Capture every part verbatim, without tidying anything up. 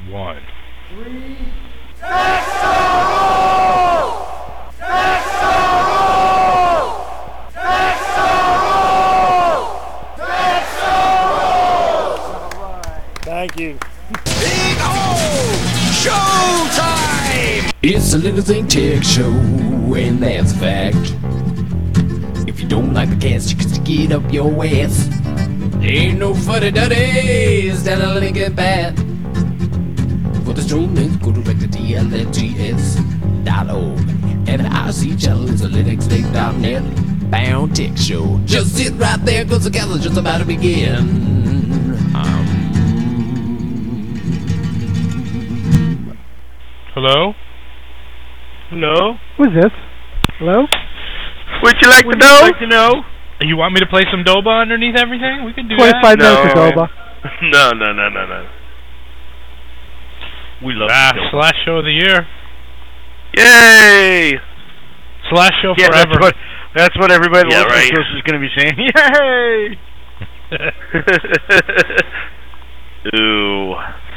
one. Three. Texas rules! Texas rules! Texas rules! Texas rules! Thank you. Big O! Showtime! It's a Little Thing Tech Show, and that's a fact. If you don't like the cast, you can stick it up your ass. Ain't no fuddy-duddies down a Lincoln Path. For the stream links, go direct to T L F G S dot org. And the I C channel is a Linux Link dot net bound tech show. Just sit right there, cause the gathering's just about to begin. Um, Hello? Hello? Who's this? Hello? Would you like Would to you know? like to know? You want me to play some Doba underneath everything? We can do twenty-five that. minutes No. of Doba. No, no, no, no, no. We love Ah, Doba. Slash show of the year. Yay! Slash show Yeah, forever. that's what, that's what everybody Yeah, listening right. to us is going to be saying. Yay! Ooh.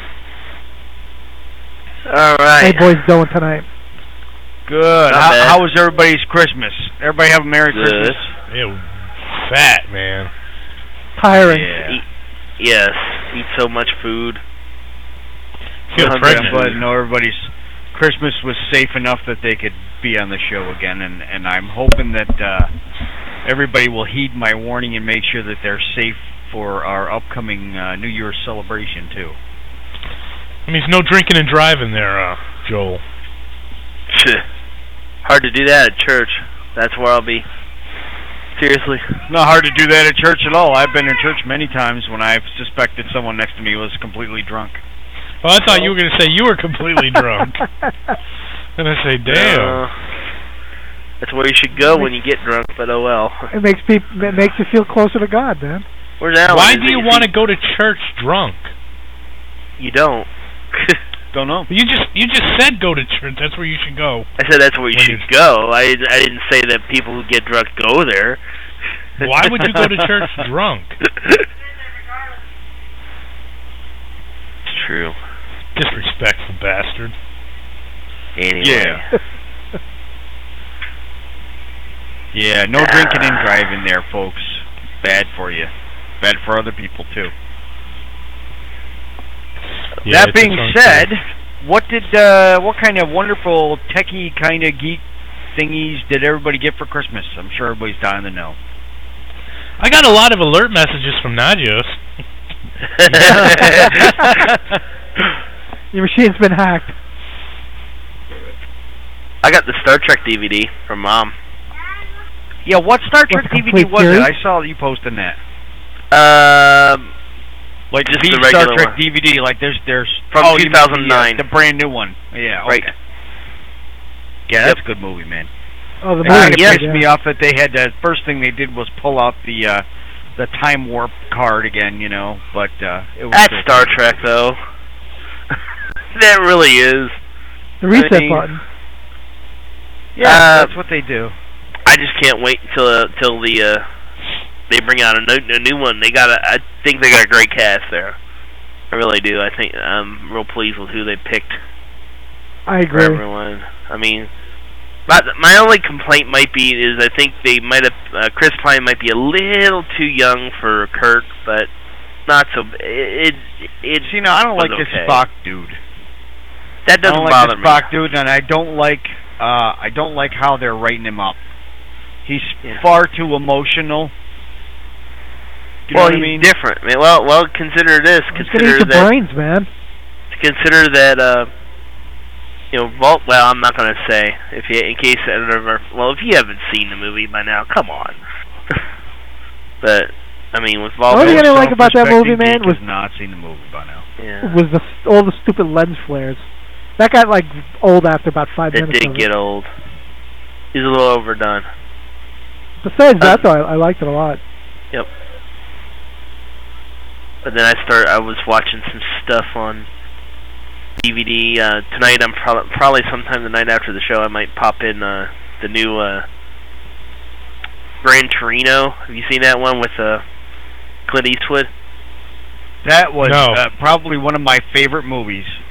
All right. Hey, boys, doing tonight? Good. Not How, bad. how was everybody's Christmas? Everybody have a Merry Good. Christmas? Ew, fat, man. Tiring. Yeah. Eat, yes. Eat so much food. Feel I'm pregnant. I'm glad to know everybody's Christmas was safe enough that they could be on the show again, and, and I'm hoping that uh, everybody will heed my warning and make sure that they're safe for our upcoming uh, New Year's celebration, too. I mean, there's no drinking and driving there, uh, Joel. Hard to do that at church. That's where I'll be. Seriously. Not hard to do that at church at all. I've been in church many times when I've suspected someone next to me was completely drunk. Oh, I thought you were going to say you were completely drunk. And I say, damn. Uh, that's where you should go when you get drunk, but oh well. It makes people. It makes you feel closer to God, man. Where's Alan? Why Is do he- you is want to he- go to church drunk? You don't. Don't know. You just you just said go to church. That's where you should go. I said that's where you When should you're- go. I, I didn't say that people who get drunk go there. Why would you go to church drunk? It's true. Disrespectful bastard. Anyway. Yeah. Yeah, no drinking and driving there, folks. Bad for you. Bad for other people, too. Yeah, that it's being a said, what did uh, what kind of wonderful techie kind of geek thingies did everybody get for Christmas? I'm sure everybody's dying to know. I got a lot of alert messages from Nagios. Your machine's been hacked. I got the Star Trek D V D from Mom. Yeah, what Star Trek What, D V D complete was series? it? I saw you posting that. Um, Like Just the, the Star regular Trek one. D V D. Like there's there's From oh, you mean two thousand nine. The, uh, the brand new one. Yeah, okay. Right. Yeah, that's Yep. a good movie, man. Oh, the It movie. kind of yeah. pissed me off that they had the first thing they did was pull out the uh, the time warp card again, you know. But uh, it was that's still Star good. Trek, though. That really is. The reset I mean- button. Yeah, Uh, that's what they do. I just can't wait until uh, till the uh, they bring out a new, a new one. They got a, I think they got a great cast there. I really do. I think I'm real pleased with who they picked I for agree. everyone. I mean, my my only complaint might be is I think they might have uh, Chris Pine might be a little too young for Kirk, but not so. It it, it You know, I don't was like this okay. Spock dude. That I doesn't don't like bother this me. Spock dude, and I don't like uh, I don't like how they're writing him up. He's Yeah. far too emotional. You well, know what he's I mean? different. I mean, well, well, consider this. It's gonna Consider eat the that. brains, man. Consider that. Uh, you know, Vault. Well, I'm not going to say if you, in case ever. Well, if you haven't seen the movie by now, come on. But I mean, with Vault. What do you Most gonna like about that movie, self-respecting man, geek was- has not seen the movie by now. Yeah. Was the all the stupid lens flares? That got like old after about five It minutes. did of get it. old. He's a little overdone. Besides that, Um, though, I, I liked it a lot. Yep. But then I start. I was watching some stuff on D V D uh, tonight. I'm pro- probably sometime the night after the show. I might pop in uh, the new uh, Gran Torino. Have you seen that one with uh, Clint Eastwood? That was No. uh, probably one of my favorite movies.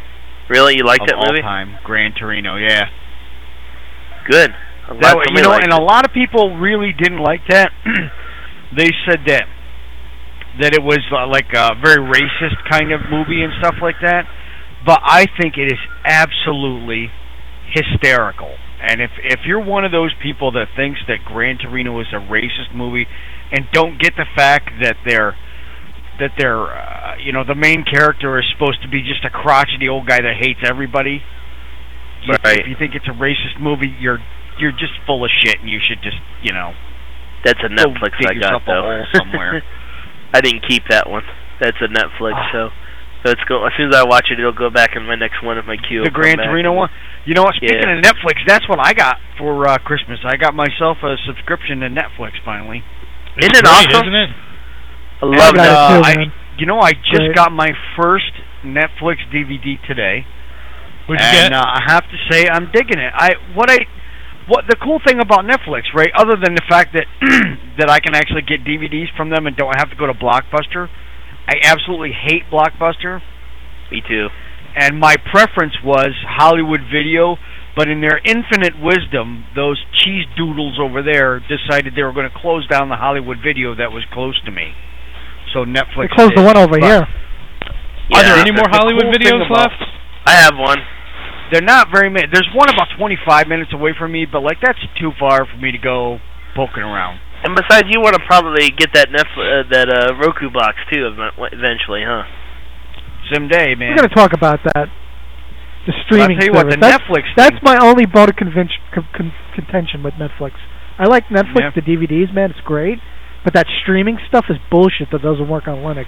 Really, you like of that all movie? time, Gran Torino. Yeah. Good. I'm That glad way, you somebody know, liked and it. a lot of people really didn't like that. They said that that it was uh, like a very racist kind of movie and stuff like that. But I think it is absolutely hysterical. And if if you're one of those people that thinks that Gran Torino is a racist movie and don't get the fact that they're that they're uh, you know, the main character is supposed to be just a crotchety old guy that hates everybody. If, Right. if you think it's a racist movie, you're you're just full of shit, and you should just, you know, That's a go Netflix dig I yourself got a though. hole somewhere. I didn't keep that one. That's a Netflix Ah. show. So it's go. As soon as I watch it, it'll go back in my next one of my queue. The It'll Gran come back. Torino one. You know what? Speaking Yeah. of Netflix, that's what I got for uh, Christmas. I got myself a subscription to Netflix finally. It's Isn't it great, awesome? isn't it? I love And, got it that. uh, too, I, man. you know, I just Great. got my first Netflix D V D today, What'd you and get? uh, I have to say I'm digging it. I what I what the cool thing about Netflix, right? Other than the fact that that I can actually get D V Ds from them and don't have to go to Blockbuster, I absolutely hate Blockbuster. Me too. And my preference was Hollywood Video, but in their infinite wisdom, those cheese doodles over there decided they were going to close down the Hollywood Video that was close to me. So Netflix They closed did. the one over But here. Yeah, Are there any the- more the Hollywood cool thing videos about- left? I have one. They're not very many. There's one about twenty-five minutes away from me, but like that's too far for me to go poking around. And besides, you want to probably get that Netflix, uh, that uh, Roku box too, ev- eventually, huh? Someday, man. We're going to talk about that. The streaming I'll tell you what, service. the that's, Netflix That's thing- my only bone of convention, con- con- contention with Netflix. I like Netflix, Yeah. the D V Ds, man. It's great. But that streaming stuff is bullshit that doesn't work on Linux.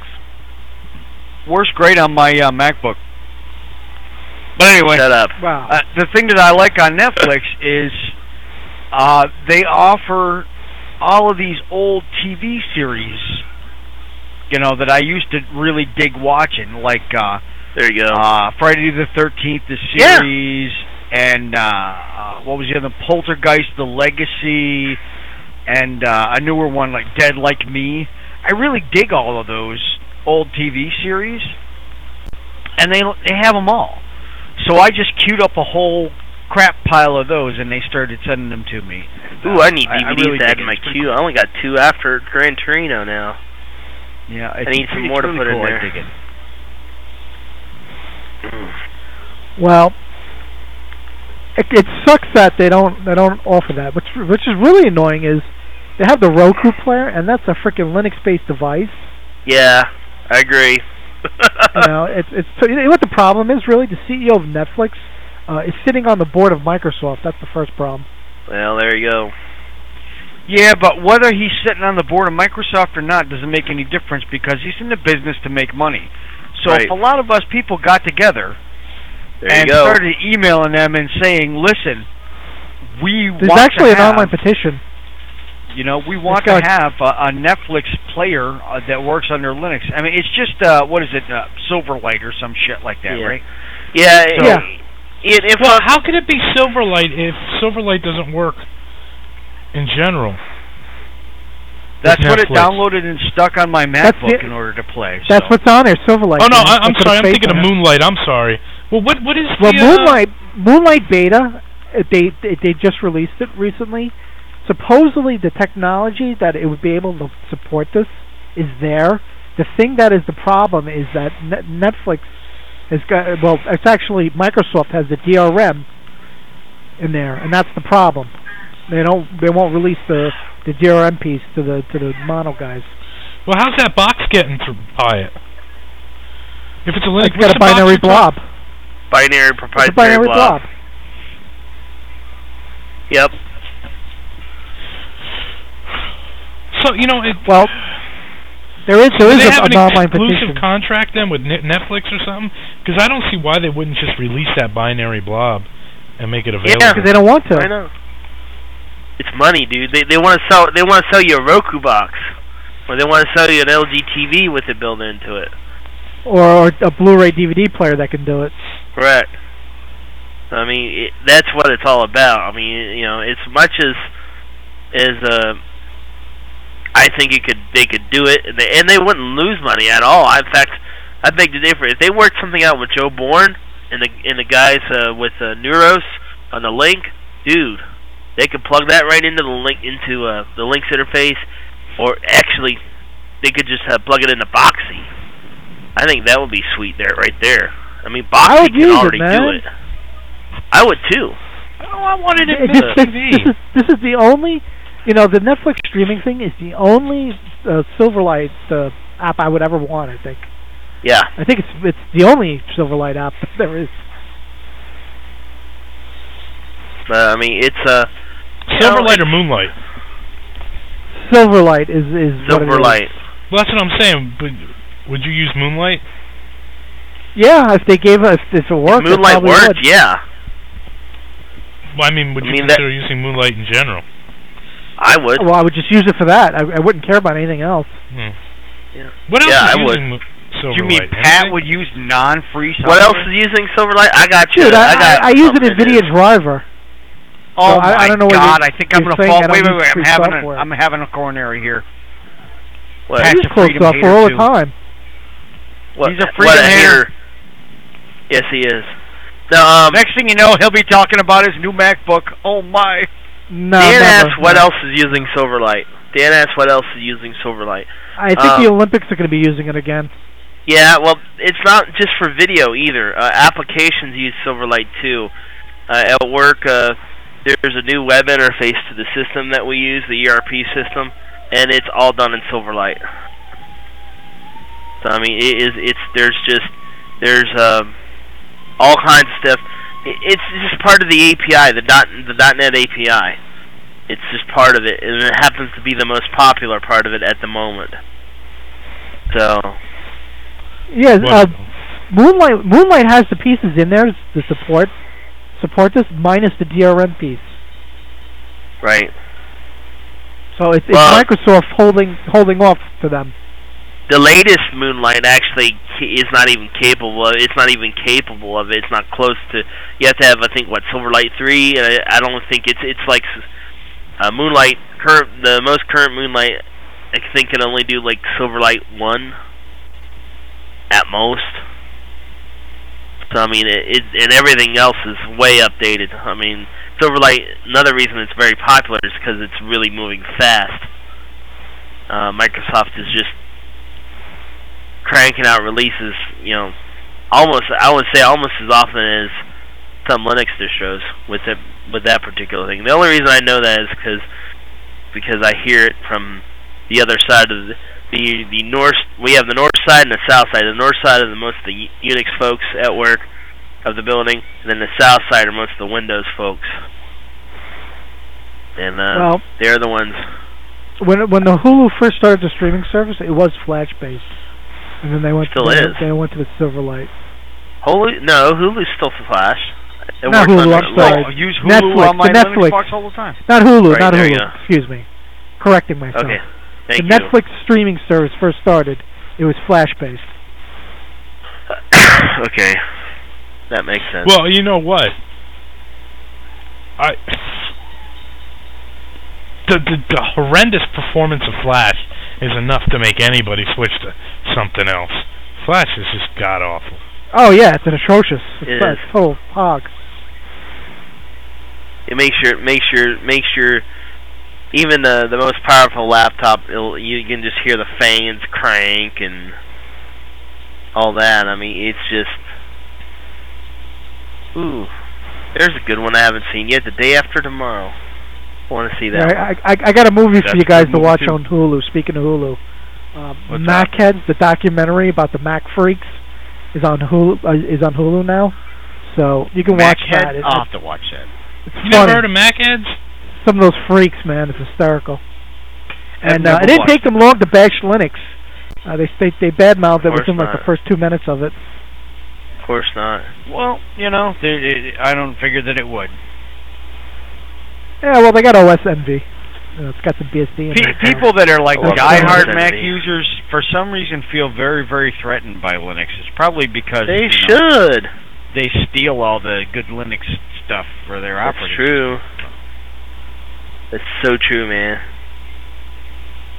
Works great on my uh, MacBook. But anyway, Shut up. Wow. Uh, the thing that I like on Netflix is uh, they offer all of these old T V series, you know, that I used to really dig watching, like uh, There you go. uh, Friday the thirteenth, the Yeah. series, and uh, uh, what was the other? Poltergeist, the Legacy, and uh, a newer one like Dead Like Me. I really dig all of those old T V series, and they they have them all. So I just queued up a whole crap pile of those, and they started sending them to me. Ooh, I need D V Ds I really to add dig to it. my It's pretty queue. I only got two after Gran Torino now. Yeah, I it's need some it's more to really put in cool. there. I dig it. Well, it, it sucks that they don't they don't offer that. Which which is really annoying is they have the Roku player, and that's a freaking Linux-based device. Yeah, I agree. You know, it's it's so you know what the problem is really. The C E O of Netflix uh, is sitting on the board of Microsoft. That's the first problem. Well, there you go. Yeah, but whether he's sitting on the board of Microsoft or not doesn't make any difference because he's in the business to make money. So Right. if a lot of us people got together There and you go. started emailing them and saying, "Listen, we There's want actually to an have, online petition. you know, we want got- to have a, a Netflix player uh, that works under Linux." I mean, it's just uh, what is it, uh, Silverlight or some shit like that, Yeah. right? Yeah. So- it, it, if Well, uh, how could it be Silverlight if Silverlight doesn't work in general? That's what it Netflix. downloaded and stuck on my That's MacBook the- in order to play. That's so. what's on there, Silverlight. Oh no, man. I, I'm They put a sorry. I'm face thinking of on it. Moonlight. I'm sorry. Well, what what is Well, the, uh, Moonlight Moonlight Beta, uh, they, they they just released it recently. Supposedly, the technology that it would be able to support this is there. The thing that is the problem is that Net- Netflix has got. Well, it's actually Microsoft has the D R M in there, and that's the problem. They don't. They won't release the the D R M piece to the to the mono guys. Well, how's that box getting to buy it? If it's a Linux, It's got a binary blob. binary It's a proprietary binary blob. blob. Yep. So you know, it, Well, there is there do is they a, have an an online exclusive petition. contract then with Net- Netflix or something? Because I don't see why they wouldn't just release that binary blob and make it available. Yeah, Because they don't want to. I know. It's money, dude. They they want to sell they want to sell you a Roku box, or they want to sell you an L G T V with it built into it. Or, or a Blu-ray D V D player that can do it. Correct. I mean, it, that's what it's all about. I mean, you know, as much as as uh, I think it could they could do it, and they, and they wouldn't lose money at all. In fact, I beg to differ. If they worked something out with Joe Bourne, and the and the guys uh, with uh, Neuros on the Link, dude, they could plug that right into the link into uh, the Link's interface, or actually, they could just uh, plug it into Boxy. I think that would be sweet there, right there. I mean, Boxy can already it, do it. I would too. Oh, I wanted it in this, the this, T V. this is this is the only, you know, the Netflix streaming thing is the only uh, Silverlight uh, app I would ever want. I think. Yeah. I think it's it's the only Silverlight app that there is. Uh, I mean, it's uh, Silverlight or Moonlight? Silverlight is is Silverlight. Well, that's what I'm saying. But would you use Moonlight? Yeah, if they gave us if it worked. If Moonlight worked, would. yeah. Well, I mean, would I you mean consider using Moonlight in general? I would. Well, I would just use it for that. I, I wouldn't care about anything else. Hmm. Yeah. What else yeah, is I would. using Silverlight? You mean Pat Anything? would use non-free software? What else is using Silverlight? I got you. Dude, I, I got. I, I use an something NVIDIA here. driver. Oh So I- my I don't know what God! you're- I think I'm you're gonna saying. fall. I don't Wait, wait, use wait! I'm free having a, software. I'm having a coronary here. What? Pat's I use a close freedom software hater, all too. the time. What? He's a what freedom a hater. hater. Yes, he is. Now, um, Next thing you know, he'll be talking about his new MacBook. Oh my! No, Dan never, asked what no. else is using Silverlight. Dan asked what else is using Silverlight. I think um, the Olympics are going to be using it again. Yeah, well, it's not just for video either. Uh, applications use Silverlight too. Uh, at work, uh, there's a new web interface to the system that we use, the E R P system, and it's all done in Silverlight. So I mean, it is. It's there's just there's uh, all kinds of stuff. It, it's just part of the A P I, the dot the .NET A P I. It's just part of it, and it happens to be the most popular part of it at the moment. So. Yeah, What? uh, Moonlight Moonlight has the pieces in there to support support this, minus the D R M piece. Right. So it's, it's Well- Microsoft holding holding off to them. The latest Moonlight actually ca- is not even capable. Of, it's not even capable of it. It's not close to. You have to have, I think, what Silverlight three. And I, I don't think it's it's like uh, Moonlight. Current the most current Moonlight, I think, can only do like Silverlight one at most. So I mean, it, it and everything else is way updated. I mean, Silverlight. Another reason it's very popular is because it's really moving fast. Uh, Microsoft is just cranking out releases, you know, almost I would say almost as often as some Linux distros with it with that particular thing. The only reason I know that is because because I hear it from the other side of the the, the north. We have the north side and the south side. The north side are the most of the Unix folks at work of the building, and then the south side are most of the Windows folks. And uh, Well- they're the ones. When when the Hulu first started the streaming service, it was Flash based, and then they went Still to the, is. they went to the Silverlight. Hulu, no, Hulu's still Flash. It Not works Hulu, on I'm the- sorry. Oh, use Hulu Netflix, on my the Linux Netflix. box all the time. Not Hulu, Right, not there you Hulu. go. Excuse me, correcting myself. Okay, thank the you. Netflix streaming service first started, it was Flash based. Okay, that makes sense. Well, you know what? I the, the the horrendous performance of Flash is enough to make anybody switch to something else. Flash is just god awful. Oh yeah, it's an atrocious. It's It a is. total hog. it makes your makes your makes your even the the most powerful laptop. It'll, you can just hear the fans crank and all that. I mean, it's just ooh. There's a good one I haven't seen yet. The Day After Tomorrow. I want to see that. Yeah, one. I, I I got a movie That's for you a guys good to movie, watch too. on Hulu. Speaking of Hulu, um, What's Mac Heads, the documentary about the Mac freaks, is on Hulu. Uh, is on Hulu now, so you can watch Machead? that. It- I'll have to watch that. it's You funny. never heard of Mac Heads? Some of those freaks, man, it's hysterical. I've And uh, never it didn't watched take them long to bash Linux. Uh, they they, they badmouthed it Of course within like not. the first two minutes of it. Of course not. Well, you know, they, they, I don't figure that it would. Yeah, well, they got O S envy. You know, it's got some B S D in Pe- there. so- people that are like Well, diehard that's Mac envy. users, for some reason, feel very, very threatened by Linux. It's probably because They you know, should. they steal all the good Linux stuff for their That's operating. true. That's so true, man.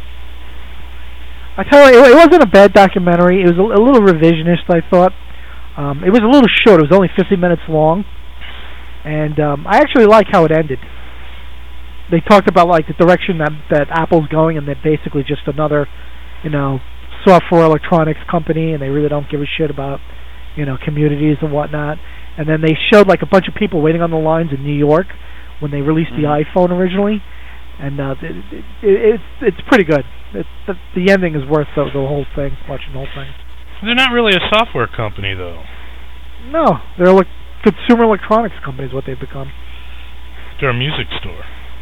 I tell you, it, it wasn't a bad documentary. It was a, a little revisionist, I thought. Um, it was a little short. It was only fifty minutes long, and um, I actually like how it ended. They talked about like the direction that that Apple's going, and they're basically just another, you know, software electronics company, and they really don't give a shit about, you know, communities and whatnot. And then they showed like a bunch of people waiting on the lines in New York when they released mm-hmm. the iPhone originally, and uh, it, it, it, it's it's pretty good. It, the, the ending is worth the, the whole thing, watching the whole thing. They're not really a software company, though. No, they're like consumer electronics company is what they've become. They're a music store.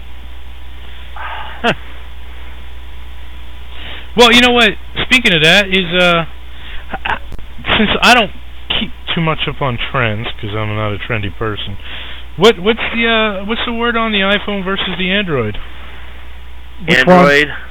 Well, you know what? Speaking of that, is uh, since I don't keep too much up on trends because I'm not a trendy person, what what's the uh, what's the word on the iPhone versus the Android? Which Android. One?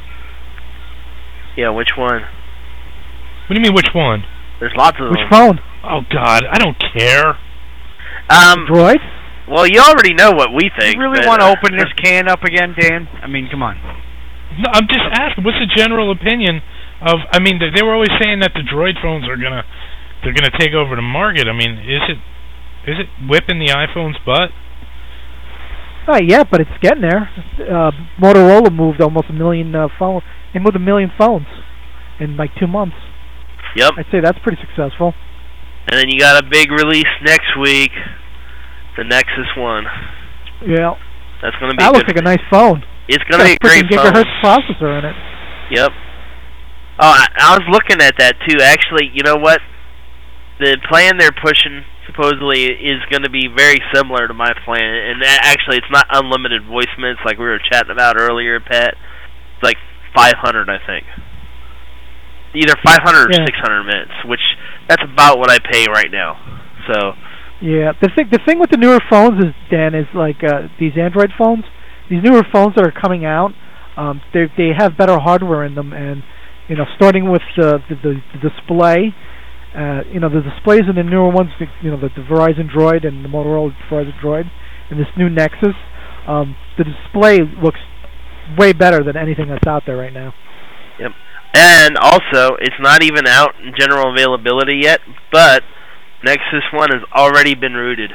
Yeah, which one? What do you mean, which one? There's lots of Which them. phone? Oh God, I don't care. Um, Droid? Well, you already know what we think. You really but, want to uh, open this can up again, Dan? I mean, come on. No, I'm just asking. What's the general opinion of? I mean, they, they were always saying that the Droid phones are gonna they're gonna take over the market. I mean, is it is it whipping the iPhone's butt? Not yet, but it's getting there. Uh, Motorola moved almost a million uh, phones. They moved a million phones in like two months. Yep. I'd say that's pretty successful. And then you got a big release next week, the Nexus One. Yeah. That's going to be. That looks good. like a nice phone. It's going to be a great phone. gigahertz processor in it. Yep. Oh, I, I was looking at that too. Actually, you know what? The plan they're pushing supposedly is going to be very similar to my plan, and actually, it's not unlimited voice minutes like we were chatting about earlier, Pat. It's like five hundred, I think. Either five hundred or yeah. six hundred minutes, which that's about what I pay right now. So. Yeah, the thing the thing with the newer phones is, Dan, is like uh, these Android phones. These newer phones that are coming out, um, they they have better hardware in them, and you know, starting with uh, the, the the display, uh, you know, the displays in the newer ones, the, you know, the, the Verizon Droid and the Motorola Verizon Droid, and this new Nexus, um, the display looks way better than anything that's out there right now. Yep. And also, it's not even out in general availability yet, but Nexus One has already been rooted.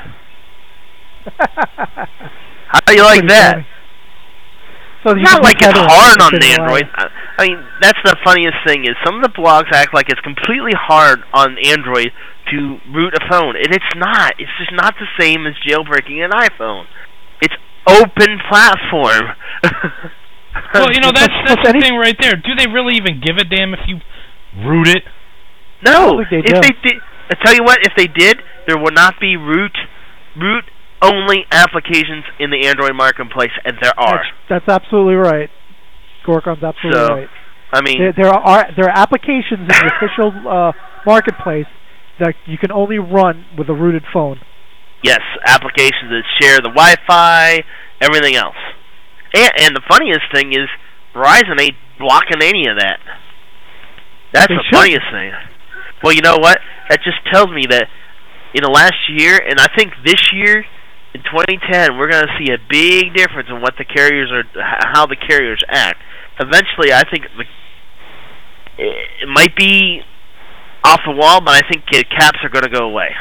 How do you like Pretty that? funny. So It's not like it's hard on the Android. Android. I, I mean, that's the funniest thing is some of the blogs act like it's completely hard on Android to root a phone, and it's not. It's just not the same as jailbreaking an iPhone. It's open platform. Well, you know, that's that's the thing right there. Do they really even give a damn if you root it? No. They if do. they did, I tell you what, if they did, there would not be root root only applications in the Android marketplace, and there are. That's, that's absolutely right. Gorkon's absolutely so, right. I mean, there, there are there are applications in the official uh, marketplace that you can only run with a rooted phone. Yes, applications that share the Wi-Fi, everything else. And, and the funniest thing is, Verizon ain't blocking any of that. That's They the should. funniest thing. Well, you know what? That just tells me that in the last year, and I think this year, in twenty ten, we're going to see a big difference in what the carriers are, how the carriers act. Eventually, I think the, it might be off the wall, but I think caps are going to go away.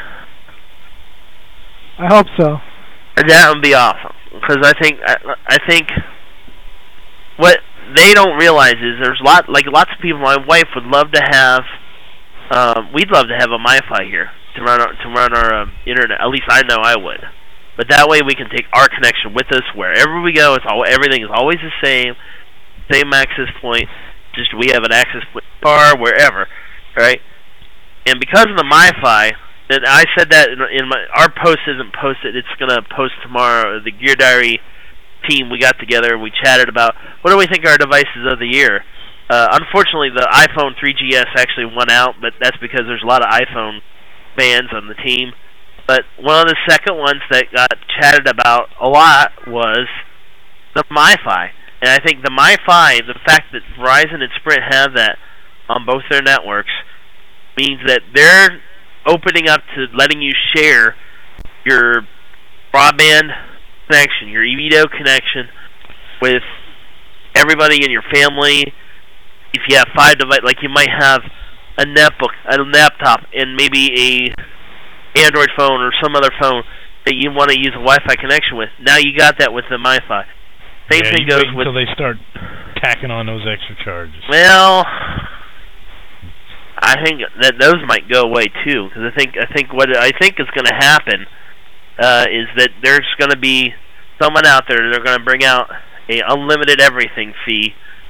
I hope so. And that would be awesome, because I think I, I think what they don't realize is there's a lot like lots of people. My wife would love to have. Um, we'd love to have a MiFi here to run our, to run our um, internet. At least I know I would. But that way we can take our connection with us wherever we go. It's all everything is always the same, same access point. Just we have an access point bar wherever, right? And because of the MiFi. And I said that in, in my our post isn't posted. It's gonna post tomorrow. The Gear Diary team we got together and we chatted about what do we think are our devices of the year. Uh, unfortunately, the iPhone three G S actually won out, but that's because there's a lot of iPhone fans on the team. But one of the second ones that got chatted about a lot was the MiFi, and I think the MiFi, the fact that Verizon and Sprint have that on both their networks, means that they're opening up to letting you share your broadband connection, your eVito connection with everybody in your family. If you have five devices, like you might have a netbook, a laptop, and maybe a Android phone or some other phone that you want to use a Wi-Fi connection with. Now you got that with the MiFi. Same yeah, thing you goes wait with. until they start tacking on those extra charges. Well, I think that those might go away too, because I think I think what I think is going to happen uh, is that there's going to be someone out there that are going to bring out a unlimited everything fee,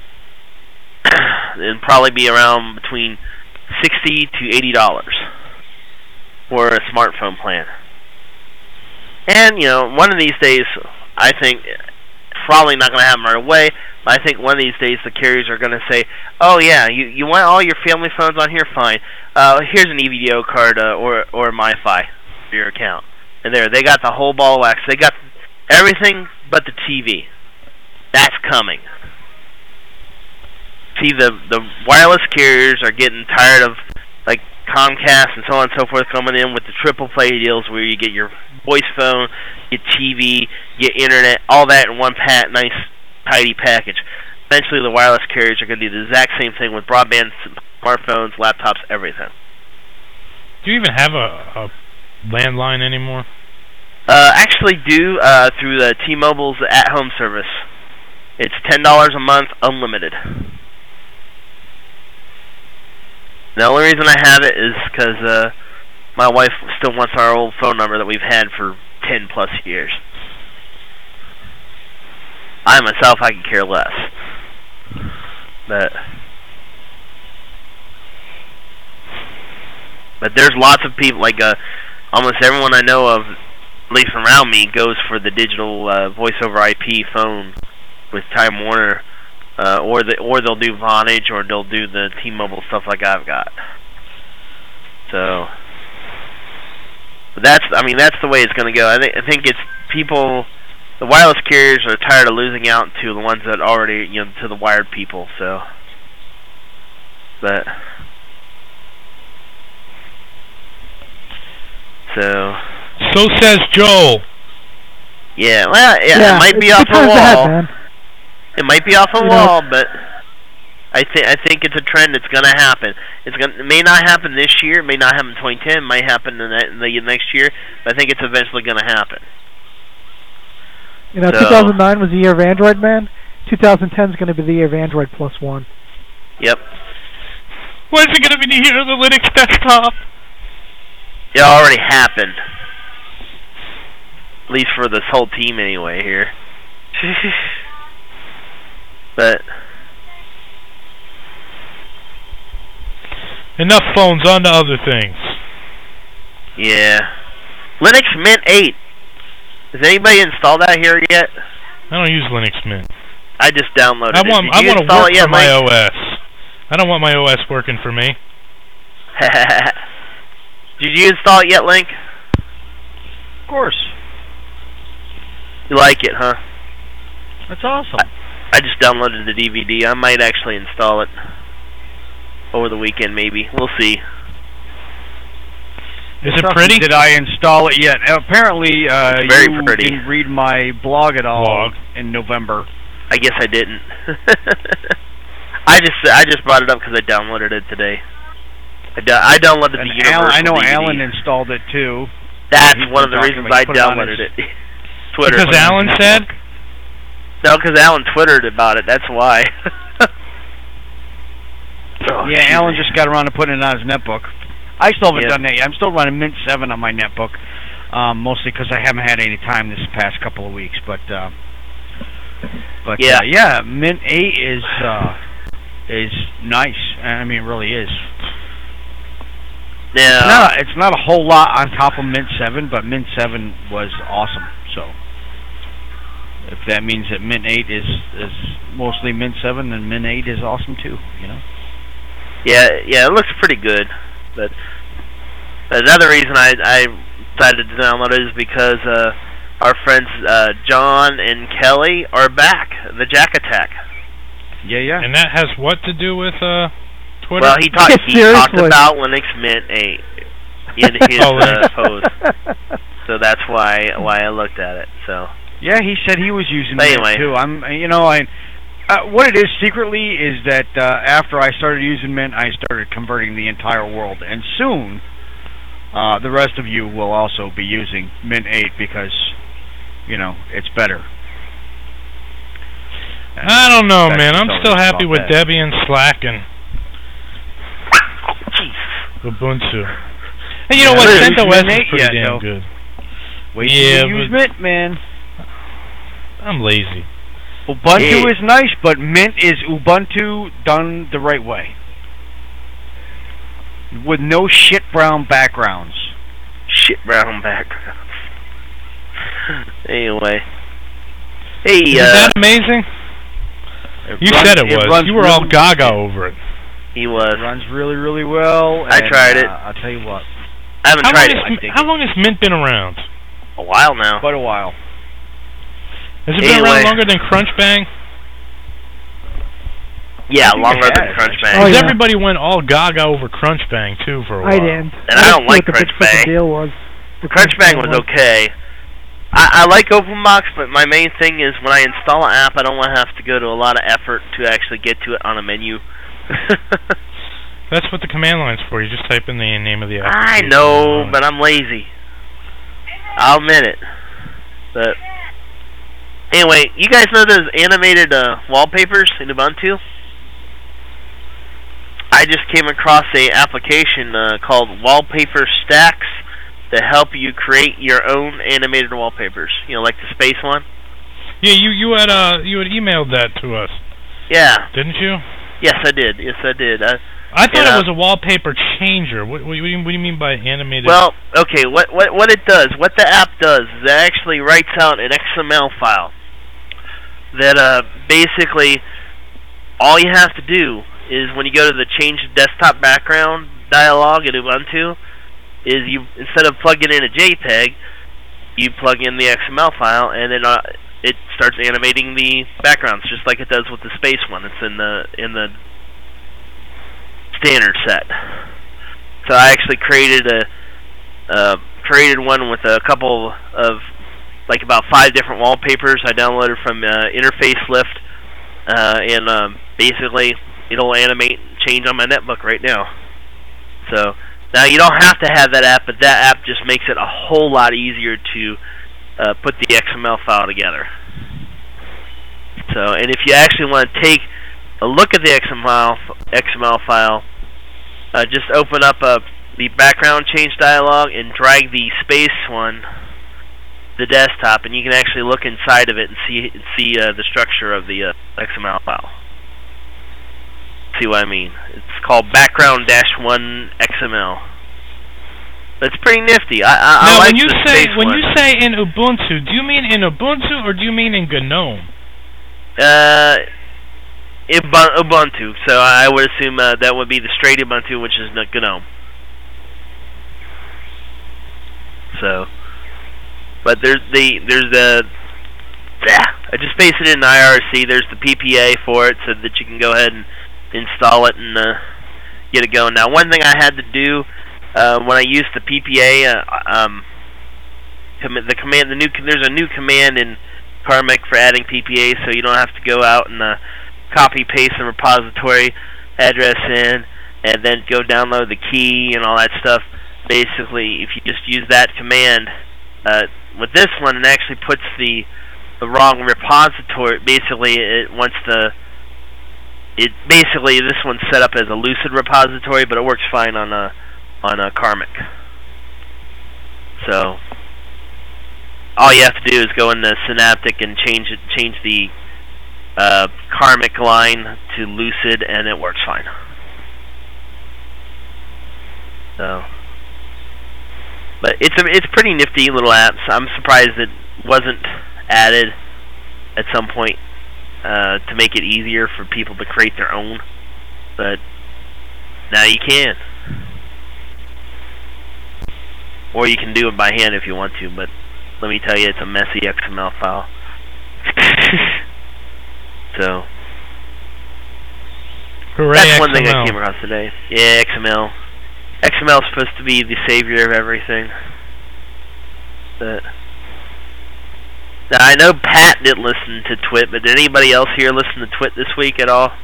and probably be around between sixty to eighty dollars for a smartphone plan. And you know, one of these days, I think probably not going to happen right away. But I think one of these days the carriers are going to say, "Oh yeah, you you want all your family phones on here? Fine. Uh, here's an E V D O card uh, or or MiFi for your account." And there, they got the whole ball of wax. They got everything but the T V. That's coming. See, the the wireless carriers are getting tired of like Comcast and so on and so forth coming in with the triple play deals where you get your voice phone, get T V, get internet, all that in one pat, nice tidy package. Eventually, the wireless carriers are going to do the exact same thing with broadband, smartphones, laptops, everything. Do you even have a, a landline anymore? Uh, actually, do uh, through the T-Mobile's at-home service. It's ten dollars a month, unlimited. The only reason I have it is because uh, my wife still wants our old phone number that we've had for ten plus years. I myself, I could care less. But but there's lots of people, like uh, almost everyone I know of, at least around me, goes for the digital uh, voice over I P phone with Time Warner. Uh, or the or they'll do Vonage, or they'll do the T-Mobile stuff like I've got. So, but that's I mean that's the way it's going to go. I think I think it's people, the wireless carriers are tired of losing out to the ones that already you know to the wired people. So, but so So says Joel. yeah, well yeah, yeah it might be it's off the a times ahead, wall. man. It might be off a You wall, know. but I think I think it's a trend that's going to happen. It's going it may not happen this year, it may not happen in twenty ten, it might happen in the, in the next year, but I think it's eventually going to happen. You know, So- two thousand nine was the year of Android, man. twenty ten is going to be the year of Android plus one. Yep. When's it going to be the year of the Linux desktop? It already happened. At least for this whole team anyway here. But Enough phones, on to other things. yeah. Linux Mint eight. Has anybody installed that here yet? I don't use Linux Mint. I just downloaded I it. want Did I you want to install work it yet, for my Mike? O S. I don't want my O S working for me. Did you install it yet, Link? Of course. You like it, huh? That's awesome. I just downloaded the D V D. I might actually install it over the weekend, maybe. We'll see. Is it Trust pretty? me, Did I install it yet? Apparently, uh, It's very you pretty. didn't read my blog at all Blog. in November. I guess I didn't. I just I just brought it up because I downloaded it today. I, do, I downloaded And the Universal Alan, I know D V D. Alan installed it too. That's He's one of been the talking reasons about- I he put it on downloaded his- it. Twitter. Because Alan said? No, because Alan Twittered about it. That's why. Oh, Yeah, excuse Alan me. just got around to putting it on his netbook. I still haven't Yeah. done that yet. I'm still running Mint seven on my netbook, um, mostly because I haven't had any time this past couple of weeks. But uh, but Yeah. uh, yeah, Mint eight is uh, is nice. I mean, it really is. Yeah. It's not, it's not a whole lot on top of Mint seven, but Mint seven was awesome. So if that means that Mint eight is is mostly Mint seven, then Mint eight is awesome too. You know. Yeah, yeah, it looks pretty good. But another reason I I decided to download it is because uh, our friends uh, John and Kelly are back. The Jack Attack. Yeah, yeah. And that has what to do with uh, Twitter? Well, he talked Yeah, he talked seriously. about Linux Mint eight in his Oh, uh, post. So that's why why I looked at it. So Yeah, he said he was using But it anyway. too. I'm, you know, I, Uh, what it is secretly is that uh, after I started using Mint, I started converting the entire world, and soon uh, the rest of you will also be using Mint eight because, you know, it's better. And I don't know, that's man. I'm always still happy with about that. Debian, Slack, and Ubuntu. And you know what? Yeah, CentOS use is Mint eight pretty yet, damn though. good. Wait Yeah, till you use but- Mint, man. I'm lazy. Ubuntu Yeah. is nice, but Mint is Ubuntu done the right way. With no shit brown backgrounds. Shit brown backgrounds. Anyway. Hey, Is uh, that amazing? It You runs- said it was. runs You were all really- gaga over it. he was. It runs really, really well. I and, tried it. Uh, I'll tell you what, I haven't How tried long, it has, I think how it- long has Mint been around? a while now. quite a while. Has it been Anyway. around longer than Crunchbang? Yeah, I think longer it than has, Crunchbang. Oh, Because yeah. everybody went all gaga over Crunchbang, too, for a while. I didn't. And I don't didn't see like what the big Crunchbang. fucking deal was. The Crunchbang was okay. I, I like OpenBox, but my main thing is when I install an app, I don't want to have to go to a lot of effort to actually get to it on a menu. That's what the command line's for. You just type in the name of the I application. know, and but I'm lazy. I'll admit it. But anyway, you guys know those animated uh, wallpapers in Ubuntu? I just came across a application uh, called Wallpaper Stacks to help you create your own animated wallpapers. You know, like the space one. Yeah, you you had uh you had emailed that to us, Yeah. didn't you? Yes, I did. Yes, I did. Uh, I thought Yeah. it was a wallpaper changer. What, what, do you, what do you mean by animated? Well, okay, what what what it does, what the app does, is it actually writes out an X M L file that uh basically all you have to do is when you go to the change desktop background dialog in Ubuntu, is you instead of plugging in a JPEG, you plug in the X M L file and then uh, it starts animating the backgrounds just like it does with the space one. It's in the in the standard set. So I actually created a uh, created one with a couple of like about five different wallpapers I downloaded from uh, Interface Lift, uh, and um, basically it'll animate and change on my netbook right now. So now you don't have to have that app, but that app just makes it a whole lot easier to uh, put the X M L file together. So, and if you actually want to take a look at the X M L X M L file, uh, just open up uh, the background change dialog and drag the space one, the desktop, and you can actually look inside of it and see see uh, the structure of the uh, X M L file. See what I mean? It's called background dash one X M L. It's pretty nifty. I, I, now, I like when you the say space when one. you say in Ubuntu, do you mean in Ubuntu or do you mean in GNOME? Uh, Ubun- Ubuntu. So I would assume uh, that would be the straight Ubuntu, which is not GNOME. So, but there's the there's the yeah. I just pasted it in I R C. There's the P P A for it, so that you can go ahead and install it and uh, get it going. Now, one thing I had to do uh, when I used the P P A, uh, um, com- the command, the new there's a new command in Karmic for adding P P A, so you don't have to go out and uh, copy paste the repository address in and then go download the key and all that stuff. Basically, if you just use that command uh, with this one, it actually puts the the wrong repository. Basically, it wants the it basically this one's set up as a Lucid repository, but it works fine on a on a Karmic. So all you have to do is go into Synaptic and change it, change the uh, Karmic line to Lucid, and it works fine. So, but it's a it's pretty nifty little apps. I'm surprised it wasn't added at some point uh, to make it easier for people to create their own. But now you can, or you can do it by hand if you want to. But let me tell you, it's a messy X M L file. So Hooray, that's one X M thing L. I came across today. Yeah, X M L. X M L is supposed to be the savior of everything. But Now, I know Pat didn't listen to Twit, but did anybody else here listen to Twit this week at all?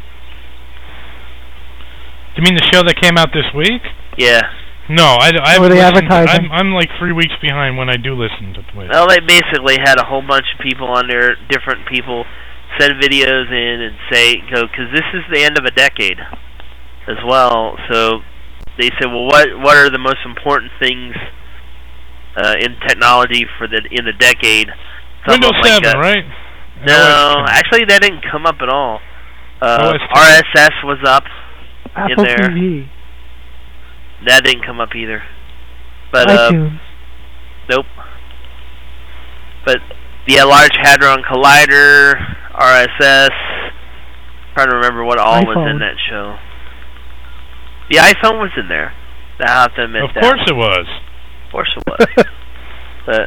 You mean the show that came out this week? Yeah. No, I, I Were they listened to- advertising? I'm, I'm like three weeks behind when I do listen to Twit. Well, they basically had a whole bunch of people on there, different people, send videos in and say, go, because this is the end of a decade as well. So they said, well, what what are the most important things uh, in technology for the in the decade? Some Windows of them, like, seven, uh, right? No, actually, that didn't come up at all. Uh, O S ten. R S S was up. Apple there. T V, That didn't come up either. But uh, iTunes. nope. But yeah, Large Hadron Collider, R S S. Trying to remember what all was in iPhone. that show. The iPhone was in there. I have to admit Of that. course it was. Of course it was. But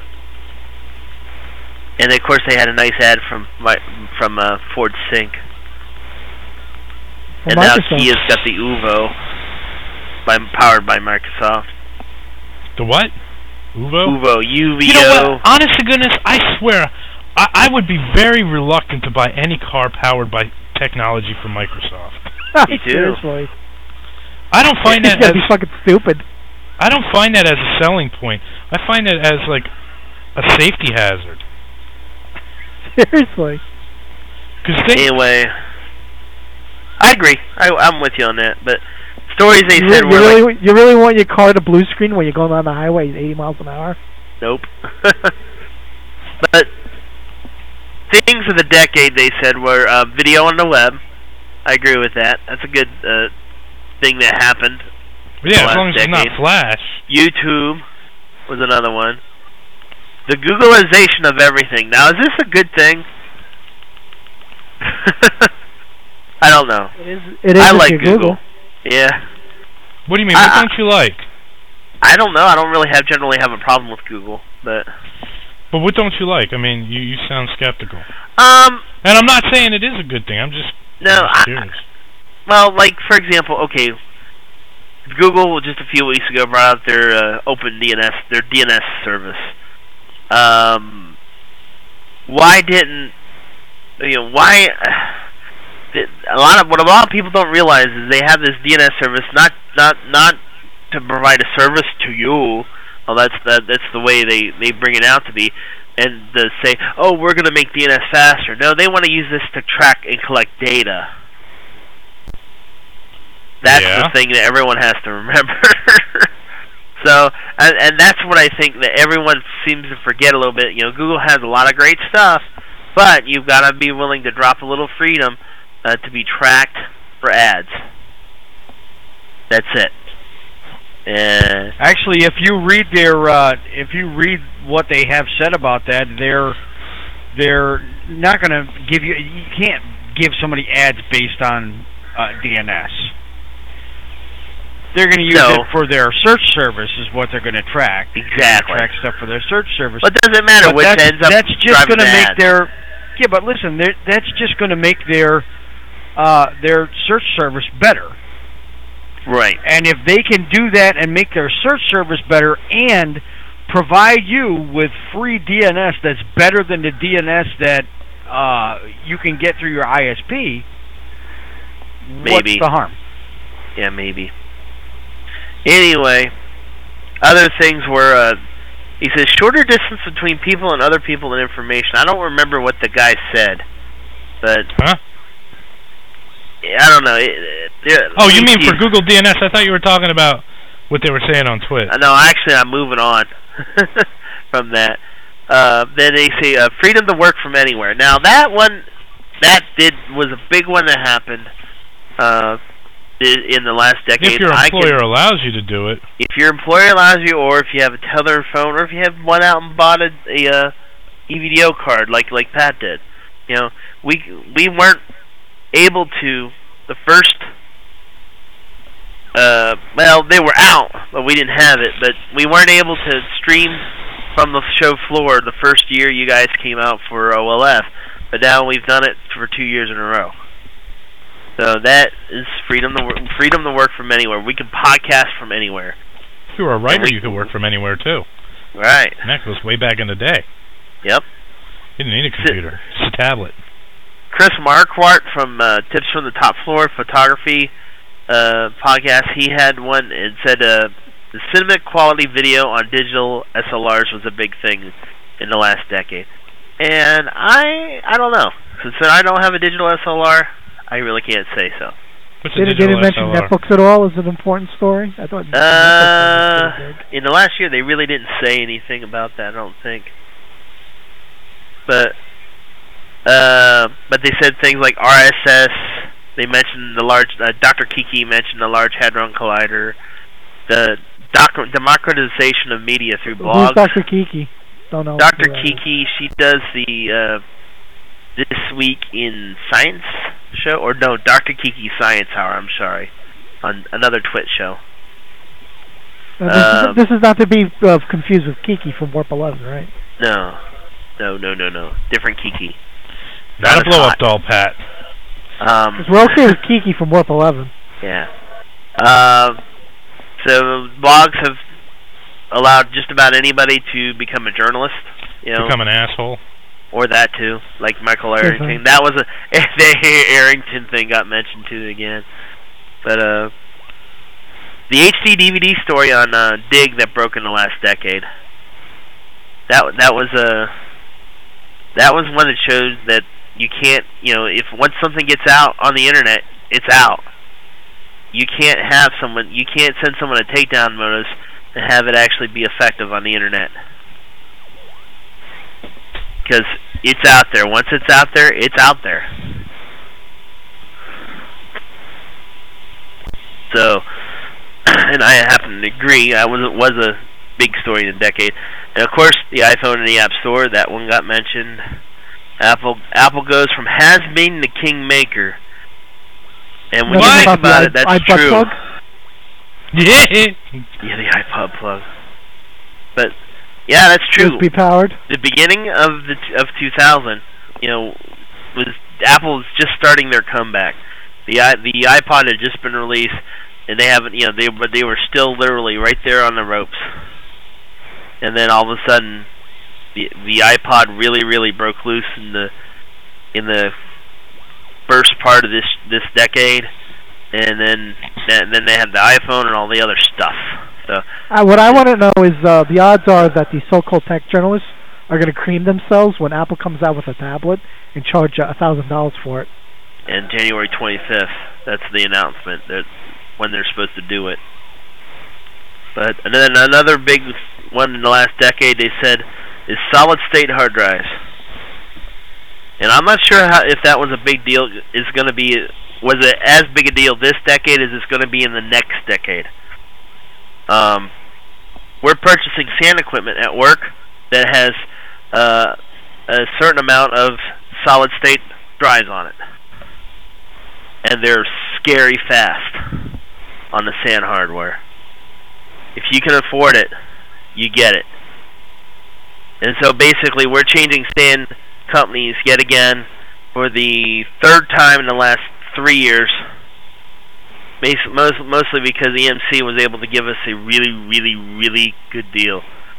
and of course they had a nice ad from my, from uh, Ford Sync. Well, And now Microsoft. Kia's got the Uvo, by, powered by Microsoft. The what? Uvo? Uvo, U V O. You know what? Honest to goodness, I swear, I, I would be very reluctant to buy any car powered by technology from Microsoft. Me too. Seriously. I don't find that That'd as be fucking stupid. I don't find that as a selling point. I find it as like a safety hazard. Seriously. Cause they, Anyway, I agree. I, I'm with you on that. But stories they You, said re- were you really, like, you really want your car to blue screen when you're going down the highway at eighty miles an hour? nope. But things of the decade they said were uh, video on the web. I agree with that. That's a good uh, thing that happened. yeah, as last long as it's not decade. Flash. YouTube was another one. The Googleization of everything. Now, is this a good thing? I don't know. It is. It is I if like you Google. Google. Yeah. What do you mean? I- What don't you like? I don't know. I don't really have generally have a problem with Google, but But what don't you like? I mean, you you sound skeptical. um, And I'm not saying it is a good thing. I'm just no. I'm just I, curious. well, like for example, okay, Google just a few weeks ago brought out their uh, Open D N S, their D N S service. Um, why didn't you know why? A lot of what a lot of people don't realize is they have this D N S service not not not to provide a service to you. Well, that's that, that's the way they, they bring it out to be, and to say, oh, we're going to make D N S faster. No, they want to use this to track and collect data. That's Yeah. the thing that everyone has to remember. So, and, and that's what I think that everyone seems to forget a little bit. You know, Google has a lot of great stuff, but you've got to be willing to drop a little freedom uh, to be tracked for ads. That's it. Uh, Actually, if you read their, uh, if you read what they have said about that, they're they're not going to give you. You can't give somebody ads based on uh, D N S. They're going to use No. it for their search service, is what they're going to track. Exactly. Track stuff for their search service. but does it matter But which that's, ends up that's just driving going to the make ads? their. Yeah, but listen, they're- that's just going to make their uh, their search service better. Right. And if they can do that and make their search service better and provide you with free D N S that's better than the D N S that uh, you can get through your I S P, what's Maybe. the harm? Yeah, maybe. Anyway, other things were, uh, he says, shorter distance between people and other people and information. I don't remember what the guy said, but Huh? I don't know. It, it, it, Oh, you mean for Google D N S? I thought you were talking about what they were saying on Twitter. Uh, no, actually, I'm moving on from that. Uh, then they say uh, freedom to work from anywhere. Now that one, that did was a big one that happened uh, i- in the last decade. If your I can- employer allows you to do it. if your employer allows you, or if you have a tether phone, or if you have one out and bought a, a uh, E V D O card like like Pat did, you know, we we weren't able to the first. Uh, well, they were out, but we didn't have it. But we weren't able to stream from the show floor the first year you guys came out for O L F. But now we've done it for two years in a row. So that is freedom to work, freedom to work from anywhere. We can podcast from anywhere. If you were a writer, you could work from anywhere too. Right. And that goes way back in the day. Yep. You didn't need a computer. It's a tablet. Chris Marquardt from uh, Tips from the Top Floor Photography uh, podcast, he had one and said uh, the cinematic quality video on digital S L Rs was a big thing in the last decade. And I I don't know. Since I don't have a digital S L R, I really can't say so. What's Did a it, did it digital mention S L R? netbooks at all as an important story? I thought. Uh, in the last year, they really didn't say anything about that. I don't think. But, uh, but they said things like R S S. They mentioned the large. Uh, Doctor Kiki mentioned the Large Hadron Collider. The doc- democratization of media through blogs. Who's Doctor Kiki? Don't know. Doctor Kiki. She does the. Uh, This Week in Science show, or no, Doctor Kiki Science Hour, I'm sorry, on another Twitch show. Uh, this, um, is, this is not to be uh, confused with Kiki from Warp eleven, right? No, no, no, no, no, different Kiki. Not, Not a blow-up hot. doll, Pat. Um, Because we're okay with Kiki from Warp eleven. yeah. Uh, so blogs have allowed just about anybody to become a journalist. You know, Become an asshole. or that too, like Michael Sure Arrington. thing. That was a the Arrington thing got mentioned too again. But uh, the H D D V D story on uh, Dig that broke in the last decade. That that was a that was one that shows that you can't, you know, if once something gets out on the internet, it's out. You can't have someone, you can't send someone a takedown notice and have it actually be effective on the internet. Because it's out there. Once it's out there, it's out there. So, and I happen to agree. That was was a big story in a decade. And of course, the iPhone in the App Store. That one got mentioned. Apple Apple goes from has been to kingmaker. And when Nothing you think about the it, that's iPod true. plug? Yeah. Yeah, the iPod plug. But yeah, that's true. U S B powered. The beginning of the t- of two thousand, you know, was Apple's just starting their comeback. The i the iPod had just been released, and they haven't, you know, they but they were still literally right there on the ropes. And then all of a sudden, the the iPod really really broke loose in the in the first part of this this decade, and then then they had the iPhone and all the other stuff. So Uh, what I want to know is uh, the odds are that the so-called tech journalists are going to cream themselves when Apple comes out with a tablet and charge a thousand dollars for it. and January twenty-fifth, that's the announcement that when they're supposed to do it. But and then another big one in the last decade, they said, is solid-state hard drives. And I'm not sure how, if that was a big deal. Is going to be was it as big a deal this decade as it's going to be in the next decade? Um, we're purchasing sand equipment at work that has uh, a certain amount of solid-state drives on it, and they're scary fast on the sand hardware. If you can afford it, you get it. And so basically, we're changing sand companies yet again for the third time in the last three years. Most, mostly because E M C was able to give us a really, really, really good deal.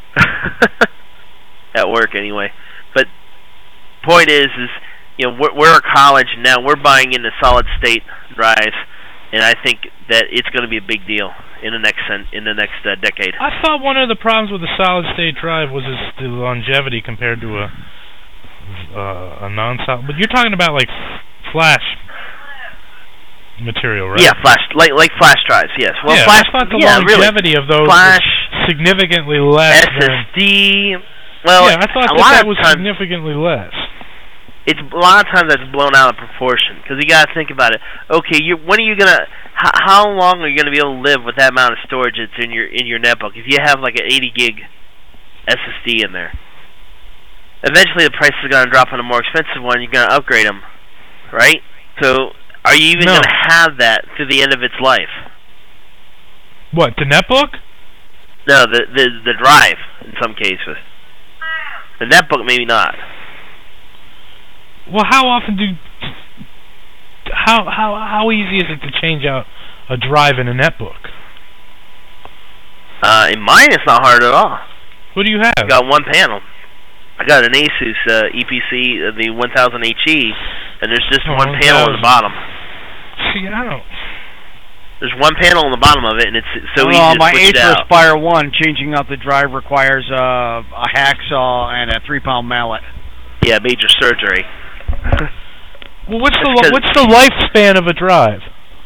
At work, anyway. But point is, is you know, we're, we're a college now. We're buying into solid-state drives, and I think that it's going to be a big deal in the next in the next uh, decade. I thought one of the problems with the solid-state drive was its the longevity compared to a uh, a non-solid. But you're talking about like flash material, right? Yeah, flash like like flash drives. Yes. Well, yeah, flash. I thought the yeah, longevity really. of those flash, was significantly less S than. S D. Well, yeah, I thought a that, lot that of was times, significantly less. It's a lot of times that's blown out of proportion because you got to think about it. Okay, you when are you gonna? How, how long are you gonna be able to live with that amount of storage that's in your in your netbook? If you have like an eighty gig S S D in there, eventually the price is gonna drop on a more expensive one. You're gonna upgrade them, right? So, are you even No. gonna have that to the end of its life? What, the netbook? No, the the the drive in some cases. The netbook maybe not. Well, how often do how how how easy is it to change out a drive in a netbook? Uh, in mine, it's not hard at all. What do you have? I've got one panel. I got an Asus uh, E P C, uh, the one thousand H E, and there's just Oh, one panel on the bottom. See, I don't. There's one panel on the bottom of it, and it's so easy well, to my switch it Acer out. Aspire one, changing out the drive requires uh, a hacksaw and a three-pound mallet. Yeah, major surgery. Well, what's That's the 'cause- what's the lifespan of a drive?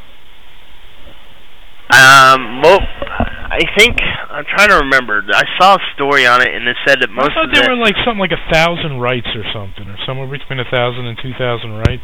Um, mo- I think I'm trying to remember. I saw a story on it, and it said that most I thought of there the were like something like a thousand writes or something, or somewhere between a thousand and two thousand writes.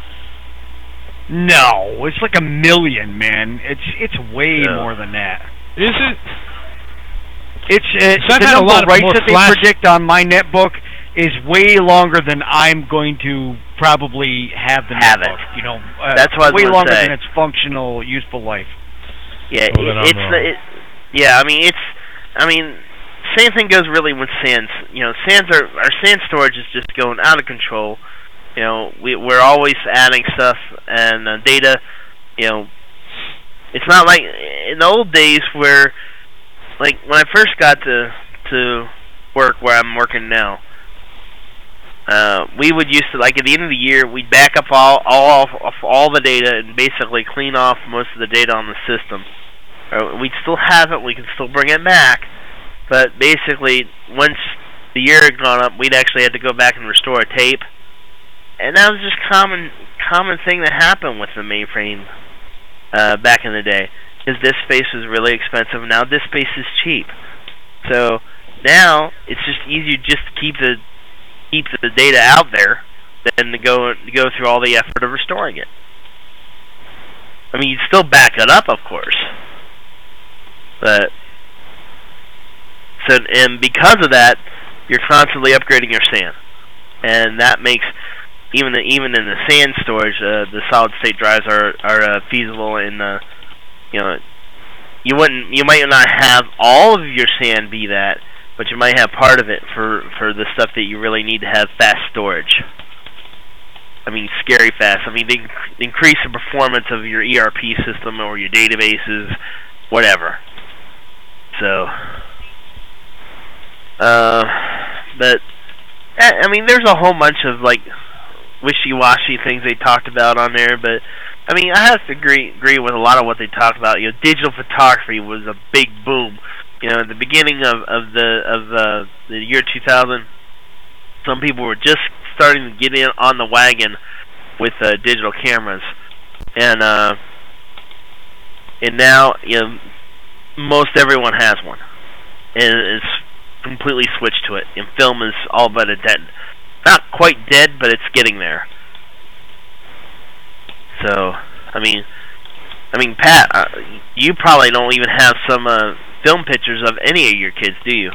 No, it's like a million, man. It's it's way Yeah. more than that. Is it? It's uh, I've the had a number lot of of writes more that they flash- predict on my netbook is way longer than I'm going to probably have the Have netbook. it. You know, uh, That's what I was way gonna longer say. than its functional, useful life. Yeah, Well, then it, I'm it's wrong. the, it, yeah. I mean, it's. I mean, same thing goes really with SANs. You know, SANs are our SAN storage is just going out of control. You know, we we're always adding stuff and uh, data. You know, it's not like in the old days where, like when I first got to to work where I'm working now. Uh, we would used to, like at the end of the year, we'd back up all all of all the data and basically clean off most of the data on the system. Uh, we'd still have it, we can still bring it back, but basically, once the year had gone up, we'd actually have to go back and restore a tape, and that was just common common thing that happened with the mainframe uh, back in the day. Because disk space was really expensive, now disk space is cheap. So now it's just easier just to keep the keep the data out there than to go to go through all the effort of restoring it. I mean, you'd still back it up, of course, but so and because of that, you're constantly upgrading your SAN, and that makes even the, even in the SAN storage, uh, the solid state drives are are uh, feasible. In uh, you know, you wouldn't you might not have all of your SAN be that, but you might have part of it for, for the stuff that you really need to have fast storage. I mean, scary fast. I mean, they inc- increase the performance of your E R P system or your databases, whatever. So, uh, but, I mean, there's a whole bunch of, like, wishy-washy things they talked about on there, but, I mean, I have to agree agree with a lot of what they talked about. You know, digital photography was a big boom. You know, at the beginning of, of the of uh, the year two thousand, some people were just starting to get in on the wagon with uh, digital cameras, and uh, and now you know most everyone has one, and it's completely switched to it. And film is all but a dead, not quite dead, but it's getting there. So, I mean, I mean, Pat, uh, you probably don't even have some. Uh, film pictures of any of your kids, do you?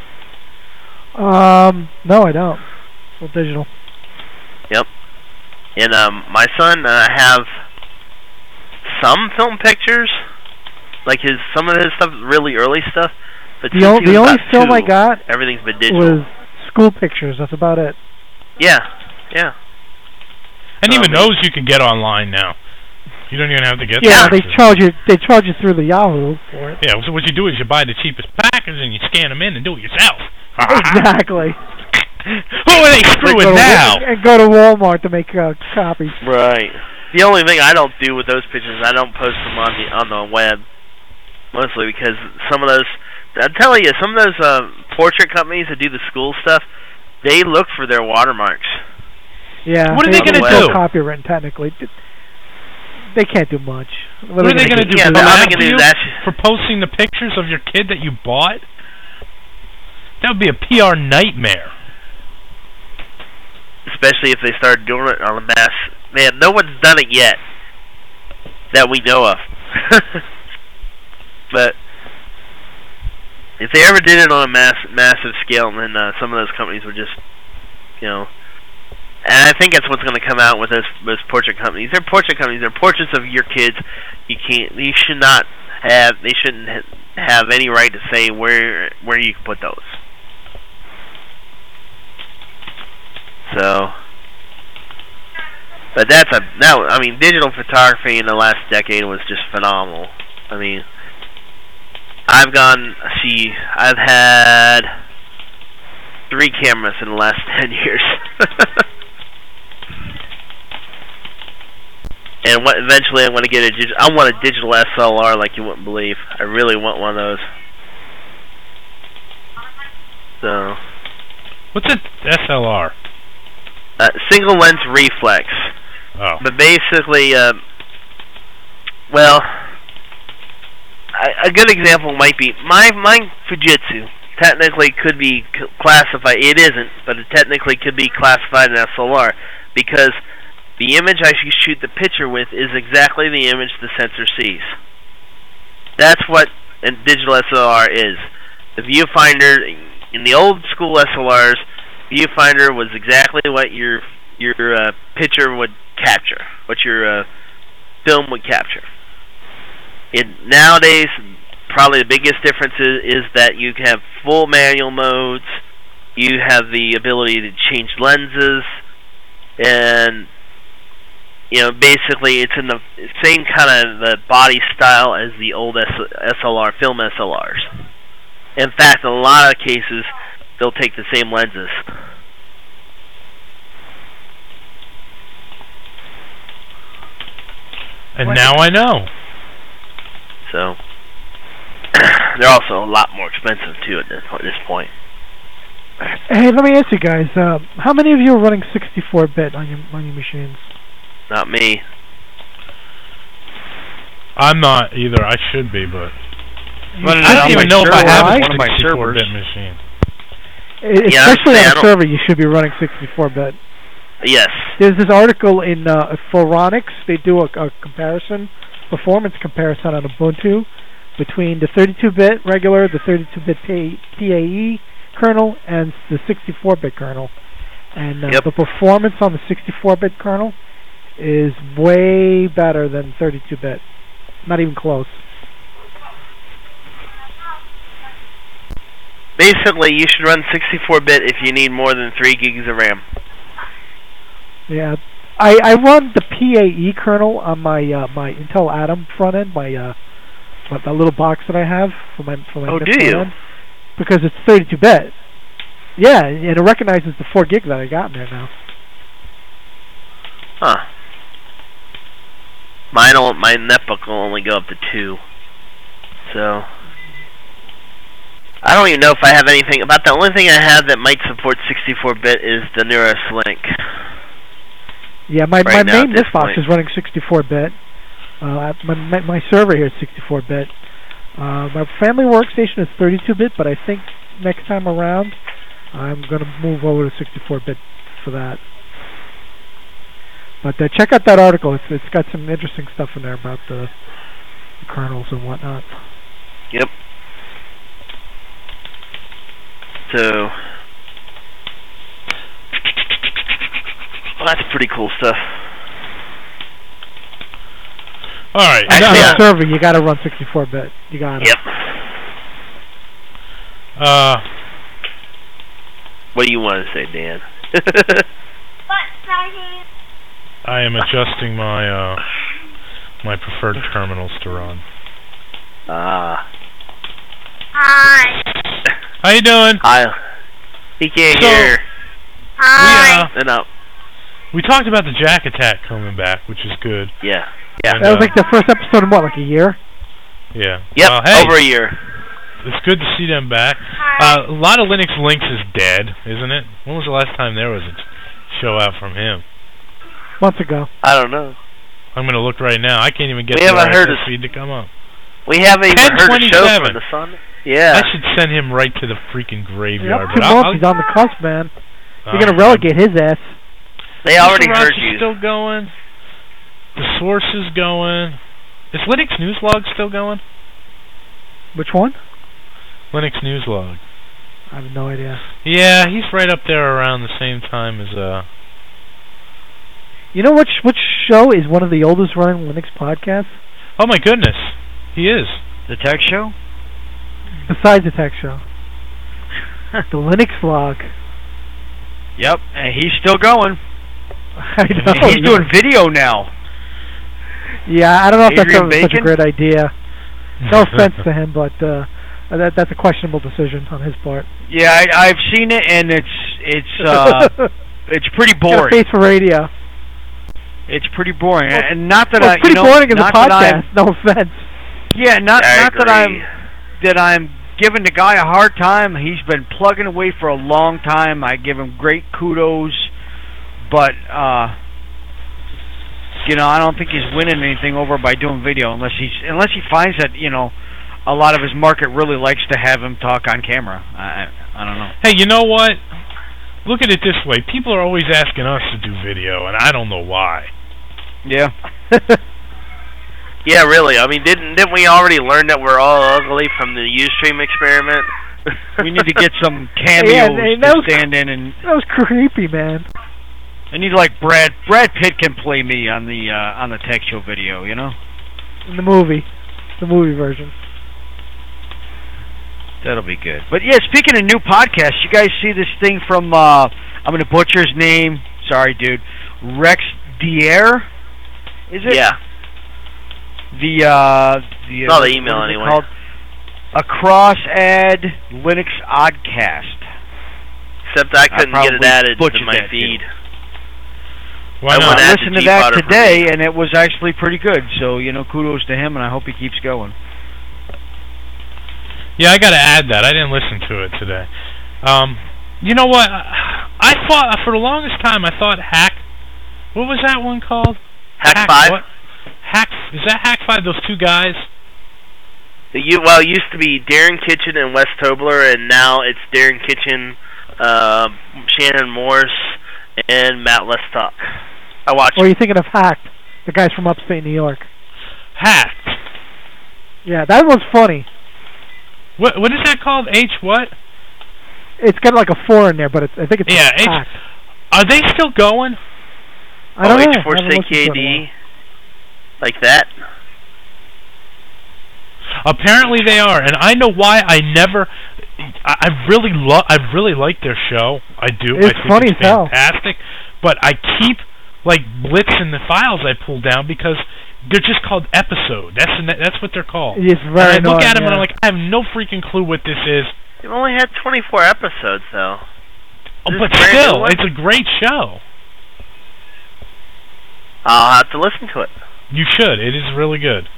Um, no, I don't. Well, digital. Yep. And um, my son uh, have some film pictures, like his some of his stuff, really early stuff. But The, since o- he the was only about film two, I got everything's been digital. was school pictures. That's about it. Yeah, yeah. And Um, even those you can get online now. You don't even have to get. Yeah, the they pictures. charge you. They charge you through the Yahoo for it. Yeah, so what you do is you buy the cheapest package and you scan them in and do it yourself. Exactly. Who are they And go screwing to- now? And go to Walmart to make uh, copies. Right. The only thing I don't do with those pictures, I don't post them on the on the web, mostly because some of those. I'm telling you, some of those uh, portrait companies that do the school stuff, they look for their watermarks. Yeah. What are they gonna gonna do? Copyright technically. They can't do much. What are they going to do? Yeah, Come but all they after can do you is ask- for posting the pictures of your kid that you bought? That would be a P R nightmare. Especially if they start doing it on a mass. Man, no one's done it yet that we know of. But if they ever did it on a mass, massive scale, then uh, some of those companies would just, you know. And I think that's what's going to come out with those those portrait companies. They're portrait companies. They're portraits of your kids. You can't. You should not have. They shouldn't ha- have any right to say where where you can put those. So, but that's a now. I mean, digital photography in the last decade was just phenomenal. I mean, I've gone. See, I've had three cameras in the last ten years. And what, eventually I'm going to get a digital, I want a digital S L R like you wouldn't believe. I really want one of those. So. What's a S L R? Uh, single lens reflex. Oh. But basically, uh, well, a, a good example might be, my, my Fujitsu technically could be c- classified, it isn't, but it technically could be classified an S L R because the image I shoot the picture with is exactly the image the sensor sees. That's what a digital S L R is. The viewfinder, in the old school S L Rs, viewfinder was exactly what your your uh, picture would capture, what your uh, film would capture. It, nowadays, probably the biggest difference is, is that you have full manual modes, you have the ability to change lenses, and you know, basically it's in the same kind of the body style as the old S L R, film S L Rs. In fact, in a lot of cases, they'll take the same lenses. And now I know. So, they're also a lot more expensive, too, at this, at this point. Hey, let me ask you guys, uh, how many of you are running sixty-four bit on your, on your machines? Not me. I'm not either. I should be, but Running I it don't on even my know if I server, have on a one of my sixty-four bit servers. machine. E- Yeah, Especially I on a don't- server, you should be running sixty-four bit. Yes. There's this article in uh, Phoronix. They do a, a comparison, performance comparison on Ubuntu between the thirty-two bit regular, the thirty-two bit P A E kernel, and the sixty-four bit kernel. And uh, Yep. the performance on the sixty-four bit kernel is way better than thirty-two bit. Not even close. Basically, you should run sixty-four bit if you need more than three gigs of RAM. Yeah, I, I run the P A E kernel on my uh, my Intel Atom front end, my uh, my, my little box that I have for my for my Oh, N I C do front you? end, because it's thirty-two bit. Yeah, and it recognizes the four gig that I got in there now. Huh. Mine, will, my netbook will only go up to two. So, I don't even know if I have anything. About the only thing I have that might support sixty-four bit is the Neuros Link. Yeah, my Right my now at main this disk box point. is running sixty-four bit. Uh, my, my my server here is sixty-four bit. Uh, my family workstation is thirty-two bit, but I think next time around I'm going to move over to sixty-four bit for that. But uh, check out that article. It's it's got some interesting stuff in there about the, the kernels and whatnot. Yep. So, well, that's pretty cool stuff. All right. On, Actually, on uh, a server, you got to run sixty-four bit. You got to. Yep. Uh, What do you want to say, Dan? I am adjusting my uh my preferred terminals to run. Ah. Hi. How you doing? Hi. He can't So- hear. Hi. We, uh, No. we talked about the Jack Attack coming back, which is good. Yeah. Yeah. And, That was uh, like the first episode in what, like a year? Yeah. Yep. Well, hey, Over a year. it's good to see them back. Hi. Uh, a lot of Linux Links is dead, isn't it? When was the last time there was a show out from him? Months ago. I don't know. I'm going to look right now. I can't even get We the haven't heard R S S of- feed to come up. We haven't even heard a show ten twenty-seven. from the Sun. Yeah. I should send him right to the freaking graveyard. Yep, two but I'll, months. I'll, He's on the cusp, man. You're uh, going to relegate his ass. They already Mister heard Ross is you. still going. The source is going. Is Linux Newslog still going? Which one? Linux Newslog. I have no idea. Yeah, he's right up there around the same time as uh. You know which which show is one of the oldest running Linux podcasts? Oh my goodness, he is. The Tech Show? Besides the Tech Show. The Linux Log. Yep, and he's still going. I know. And he's doing video now. Yeah, I don't know if that's Adrian a, such a Bacon? great idea. No offense to him, but uh, Uh, that that's a questionable decision on his part. Yeah, I, I've seen it, and it's it's uh, it's pretty boring. Face for radio. It's pretty boring, well, and not that well, I. It's pretty you know, boring as a podcast. No offense. Yeah, not I not agree. that I'm that I'm giving the guy a hard time. He's been plugging away for a long time. I give him great kudos, but uh, you know, I don't think he's winning anything over by doing video unless he's unless he finds that you know a lot of his market really likes to have him talk on camera. I I don't know. Hey, you know what? Look at it this way. People are always asking us to do video, and I don't know why. Yeah. Yeah, really. I mean, didn't didn't we already learn that we're all ugly from the Ustream experiment? We need to get some cameos yeah, and to was, stand in, and that was creepy, man. I need like Brad. Brad Pitt can play me on the uh, on the tech show video, you know. In the movie, the movie version. That'll be good. But yeah, speaking of new podcasts, you guys see this thing from uh, I'm gonna butcher his name. Sorry, dude. Rex Dier. Is it? Yeah. The uh, the Saw uh, the email what is it anyway. called? A cross-ad Linux Oddcast. Except I couldn't I get it added to butchered my that, feed. Why I not? went I add listened to to that G-Potter for today, me. and it was actually pretty good. So you know, kudos to him, and I hope he keeps going. Yeah, I got to add that. I didn't listen to it today. Um, you know what? I thought for the longest time I thought Hack. What was that one called? Hack, Hack Five. What? Hack is that Hack Five? Those two guys. You, well, it used to be Darren Kitchen and Wes Tobler, and now it's Darren Kitchen, uh, Shannon Morse, and Matt Lestock. I watched. Or are you thinking of Hacked, the guys from upstate New York? Hacked. Yeah, that was funny. What what is that called? H what? It's got like a four in there, but it's, I think it's Yeah, H. Hacked. Are they still going? I don't oh, know. H four I haven't C K listened to it in a D, like that. Apparently they are, and I know why. I never. I, I really love. I really like their show. I do. It's I think funny it's as hell. fantastic. But I keep like blitzing the files I pull down because they're just called episode. That's the, that's what they're called. It's very and I look annoying, at them yeah. and I'm like, I have no freaking clue what this is. They've only had twenty-four episodes, though. Oh, This but is a brand new still, one? it's a great show. I'll have to listen to it. You should. It is really good.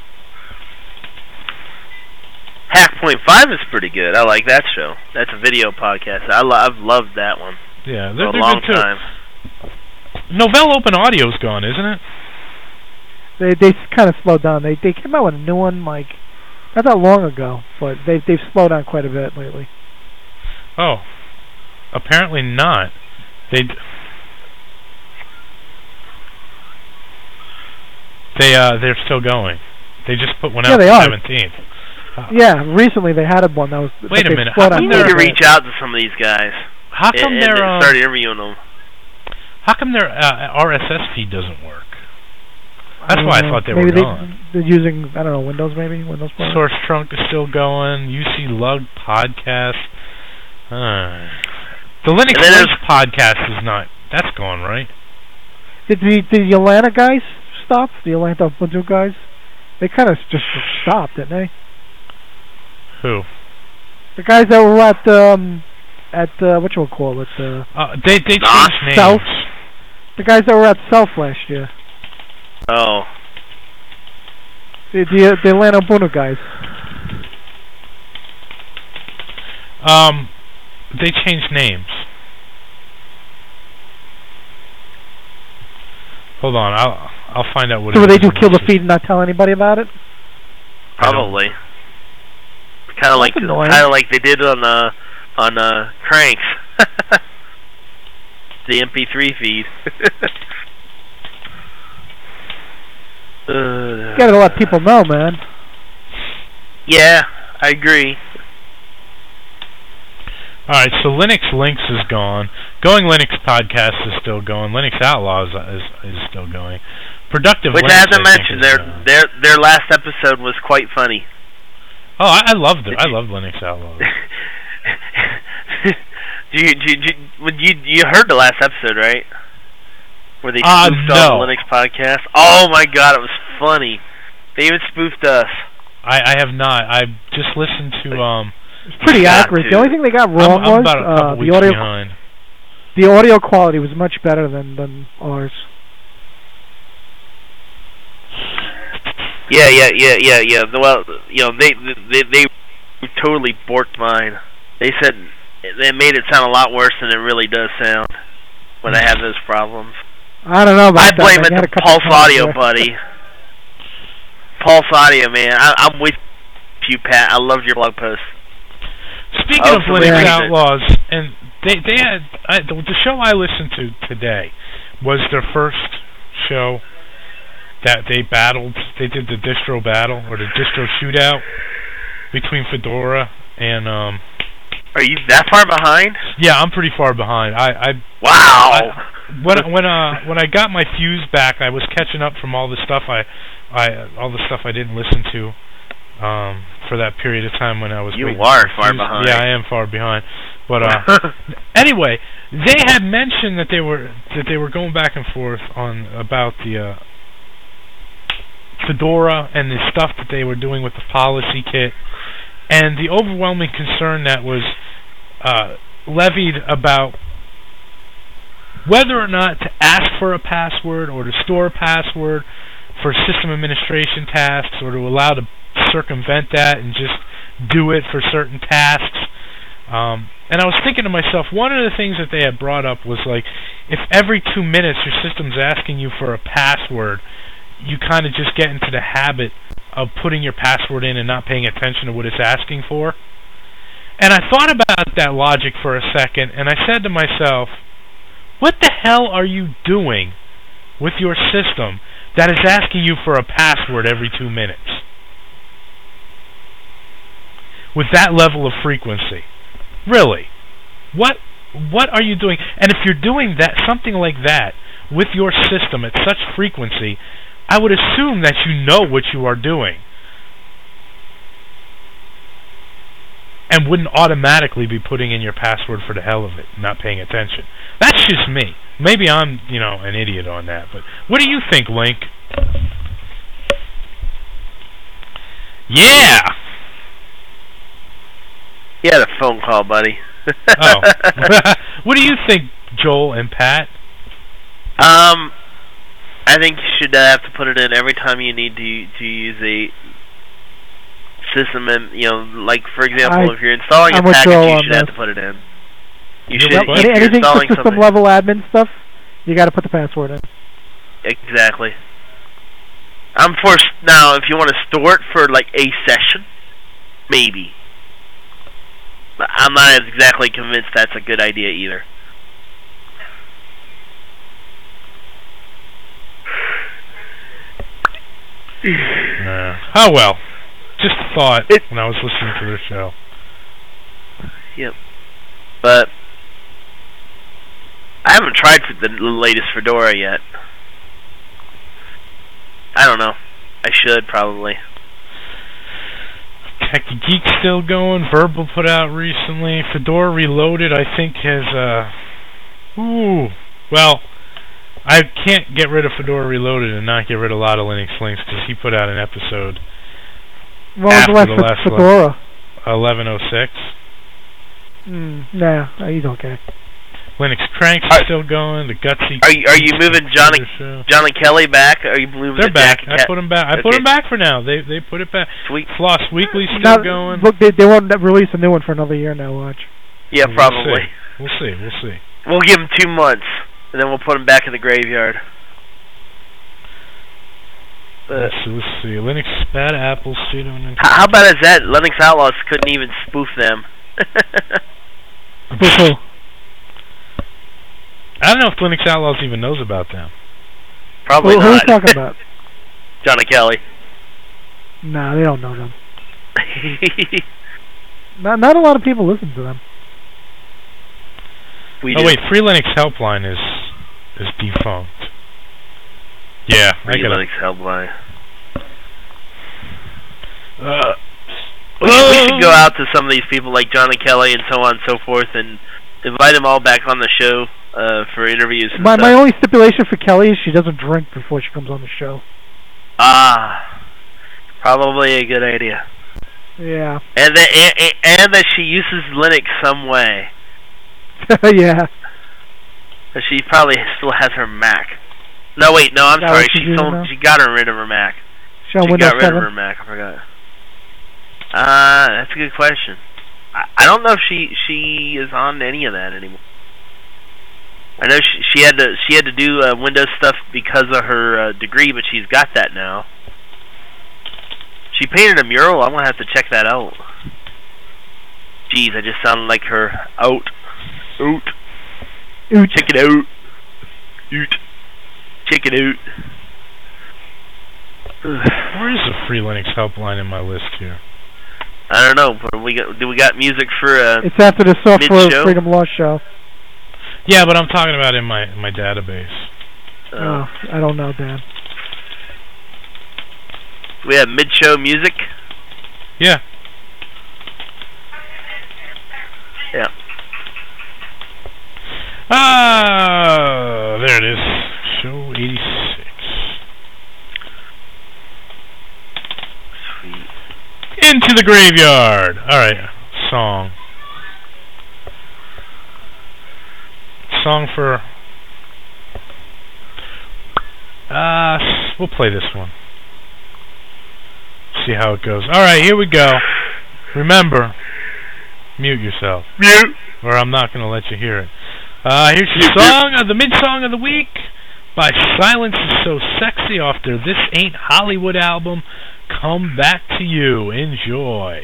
Hack Point Five is pretty good. I like that show. That's a video podcast. I lo- I've loved that one Yeah, for they're, a they're long good too. time. Novell Open Audio's gone, isn't it? They they kind of slowed down. They they came out with a new one like not that long ago, but they they've slowed down quite a bit lately. Oh, apparently not. They they uh they're still going. They just put one Yeah, out they the are. seventeenth. Uh, Yeah, recently they had one that was. but Wait a they minute, slowed how down come You quite need a to bit. reach out to some of these guys How come and, their and uh, start interviewing them. how come their uh, R S S feed doesn't work? That's don't why I know. thought they maybe were they, gone. They're using I don't know Windows maybe Windows. Phone? Source Trunk is still going. U C Lug podcast. Uh, the Linux And then Linux podcast is not. That's gone, right? Did the did the Atlanta guys stop? The Atlanta Ubuntu guys? They kind of just stopped, didn't they? Who? The guys that were at um at uh, what you would call it? Uh, Uh, they they Nah. changed names. South. the guys that were at South last year. Oh, The the, the Atlanta Ubuntu guys. Um, they changed names. Hold on, I'll I'll find out what. So it would they is do and kill the what's it- feed and not tell anybody about it? I don't- probably. Kind of like That's annoying. kind of like they did on uh on uh Cranks. The M P three feed. uh, You gotta let people know, man. Yeah, I agree. All right, so Linux Links is gone. Going Linux podcast is still going. Linux Outlaws is is still going. Productive Which, Linux, as I think, mentioned, is their gone. their their last episode was quite funny. Oh, I, I loved it. Did I you- loved Linux Outlaws. Do you, do you, do you, would you you heard the last episode, right? Where they spoofed Uh, on no. the Linux podcast. Oh my god, it was funny. They even spoofed us. I, I have not. I just listened to. Um, it's pretty accurate. The only thing they got wrong I'm, I'm was about a couple uh, weeks the audio. behind. The audio quality was much better than than ours. Yeah, yeah, yeah, yeah, yeah. Well, you know, they they they totally borked mine. They said they made it sound a lot worse than it really does sound when I have those problems. I don't know about I that. blame They it had to a couple Pulse times Audio, there. buddy. Pulse Audio, man. I, I'm with you, Pat. I loved your blog post. Speaking Oh, of for Linux reason. Outlaws, and they they had I, the, the show I listened to today was their first show that they battled. They did the distro battle or the distro shootout between Fedora and. Um, Are you that far behind? yeah, I'm pretty far behind. I, I Wow. I, when when uh when I got my fuse back, I was catching up from all the stuff I I all the stuff I didn't listen to um for that period of time when I was You waiting are for far fuse. behind. Yeah, I am far behind. But uh anyway, they had mentioned that they were that they were going back and forth on about the uh Fedora and the stuff that they were doing with the policy kit, and the overwhelming concern that was uh, levied about whether or not to ask for a password or to store a password for system administration tasks, or to allow to circumvent that and just do it for certain tasks. Um, and I was thinking to myself, one of the things that they had brought up was like, if every two minutes your system's asking you for a password, you kind of just get into the habit of putting your password in and not paying attention to what it's asking for. And I thought about that logic for a second, and I said to myself, what the hell are you doing with your system that is asking you for a password every two minutes? With that level of frequency. Really? What what are you doing? And if you're doing that something like that with your system at such frequency, I would assume that you know what you are doing and wouldn't automatically be putting in your password for the hell of it, not paying attention. That's just me. Maybe I'm, you know, an idiot on that, but what do you think, Link? Yeah! You had a phone call, buddy. Oh. What do you think, Joel and Pat? Um, I think you should uh, have to put it in every time you need to to use a system, and you know, like for example, I, if you're installing I'm a package, Joel you on should have this. to put it in. You You're should. what? If Any, you're anything for installing system something, level admin stuff, you got to put the password in. exactly. I'm forced now. If you want to store it for like a session, maybe. But I'm not exactly convinced that's a good idea either. Uh, oh well. Just a thought It, when I was listening to their show. Yep. But I haven't tried for the latest Fedora yet. I don't know. I should probably. Techie Geek still going. Verbal put out recently. Fedora Reloaded, I think, has uh ooh. Well, I can't get rid of Fedora Reloaded and not get rid of a lot of Linux Links because he put out an episode What was after the last the last Fedora? eleven oh six. Mm, nah, he's okay. Linux Cranks is still going. The Gutsy. Are you are you moving Johnny show. John and Kelly back? Are you moving They're the back. Jack I Cat? put them back. I put Okay. them back for now. They they put it back. Sweet. Floss Weekly's still Now, going. Look, they, they won't release a new one for another year now, watch. Yeah, We'll probably. see. We'll see. We'll see. We'll give them two months, and then we'll put them back in the graveyard. But Let's see. Let's see. Linux Bad Apples. h- how about is that? Linux Outlaws couldn't even spoof them. Spoof who? I don't know if Linux Outlaws even knows about them. Probably Who, who are you not. talking about? John and Kelly. Nah, they don't know them. Not, not a lot of people listen to them. we Oh do. wait, Free Linux Helpline is is defunct. Yeah, I Free gotta. Linux Helpline. Uh, We should, we should go out to some of these people like John and Kelly and so on and so forth and invite them all back on the show uh, for interviews and My stuff. my only stipulation for Kelly is she doesn't drink before she comes on the show. Ah. Probably a good idea. Yeah. And that and, and that she uses Linux some way. Yeah. That she probably still has her Mac. No, wait, no, I'm That sorry. what she's She using sold, now? she got her rid of her Mac. She on she Windows got rid seven? of her Mac. I forgot. Uh, that's a good question. I, I don't know if she she is on any of that anymore. I know she she had to she had to do uh, Windows stuff because of her uh, degree, but she's got that now. She painted a mural. I'm gonna have to check that out. Jeez, I just sounded like her. Out, out, Oot. check it out. Oot, check it out. Where is the Free Linux helpline in my list here? I don't know, but we got do we got music for uh? It's after the Software Mid-show? Freedom Law show. Yeah, but I'm talking about in my my database. uh Oh, I don't know, Dan. we have mid-show music. Yeah. Yeah. Ah, there it is. Show eighty-six. Sweet. Into the graveyard. All right, song. Song for. Uh, we'll play this one. See how it goes. All right, here we go. Remember, mute yourself, Mute. or I'm not going to let you hear it. Uh, here's your song of the mid song of the week by Silence Is So Sexy off their This Ain't Hollywood album. Come Back to You. Enjoy.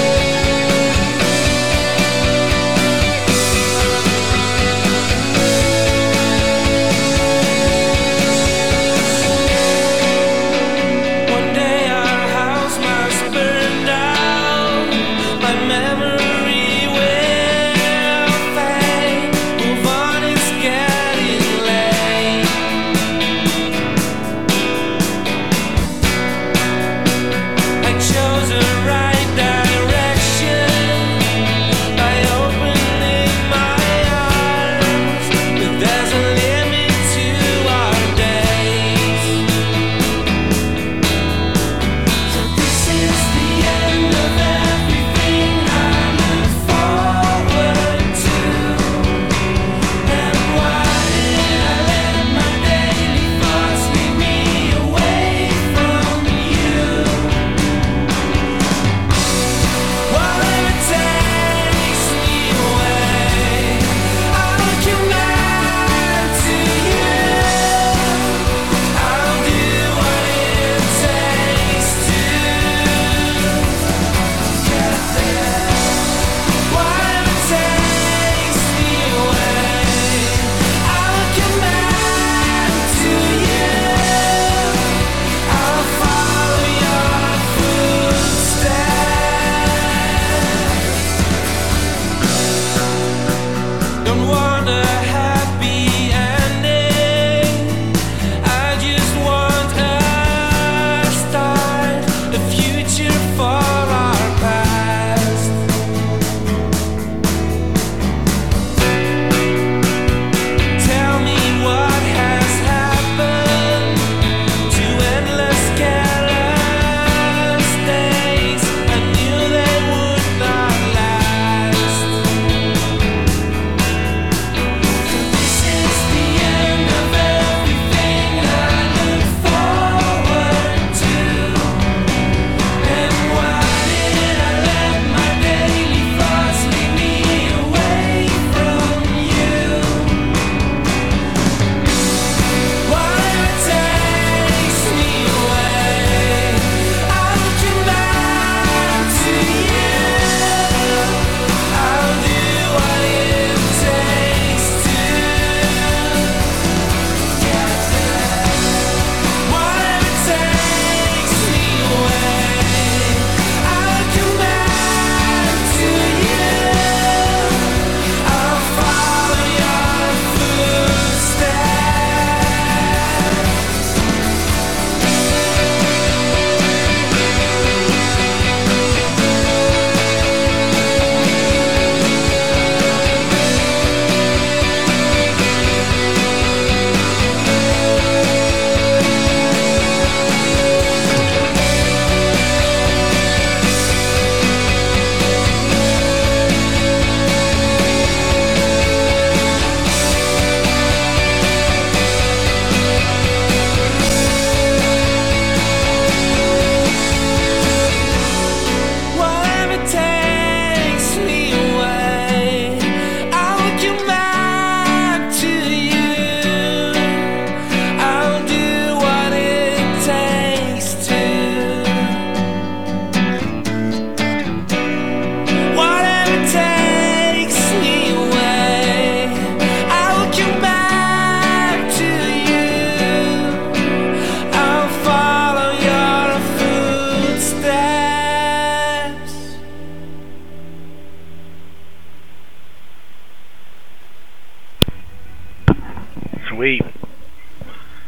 Thank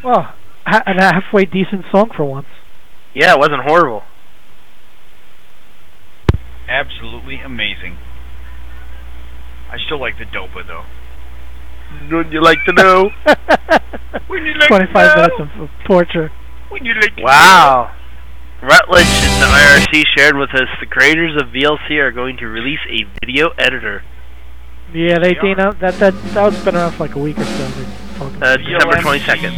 Well, ha- and a halfway decent song for once. Yeah, it wasn't horrible. Absolutely amazing. I still like the Dopa though. Wouldn't you like to know? Wouldn't you like Twenty-five to know? minutes of, of torture. Wouldn't you like to Wow. Rutledge and the I R C shared with us the creators of V L C are going to release a video editor. Yeah, they, they know that that that was been around for like a week or so. They're talking Uh, about December twenty-second.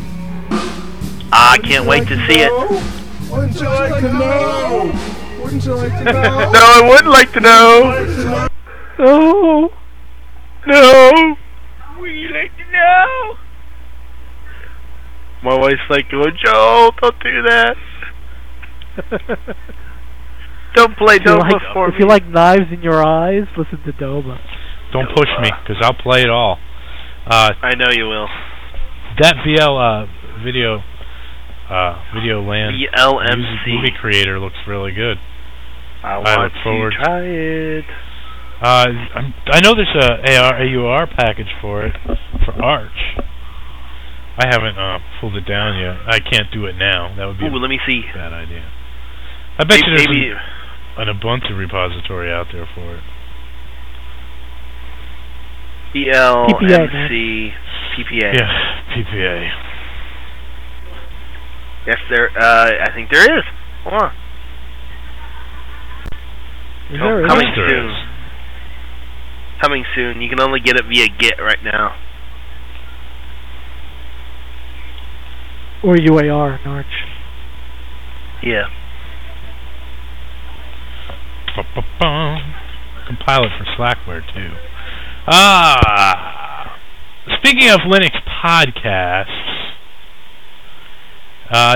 I can't wait to see it. Wouldn't you like to know? Wouldn't you like to know? No, I wouldn't like to know. Oh, No. Would you like to know? My wife's like, going, Joel, don't do that. Don't play if you, Dopa like, for if me. you like Knives in Your Eyes, listen to Doba. Don't push me, because I'll play it all. Uh, I know you will. that V L uh, video, uh, Video Land V L M music C. movie creator looks really good. I I want look forward to try it. Uh, I'm, I know there's a A R A U R package for it for Arch. I haven't uh, pulled it down yet. I can't do it now. That would be Ooh, let me see. a bad idea. I bet Maybe, you there's maybe an, an Ubuntu repository out there for it. V L P P A, M C P P A. Yeah, P P A. Yes, there. Uh, I think there is. Hold on. Is Oh, there, is coming there? there soon. is. Coming soon. You can only get it via Git right now. Or U A R in Arch. Yeah. Ba-ba-bum. Compile it for Slackware too. Ah, speaking of Linux podcasts, uh,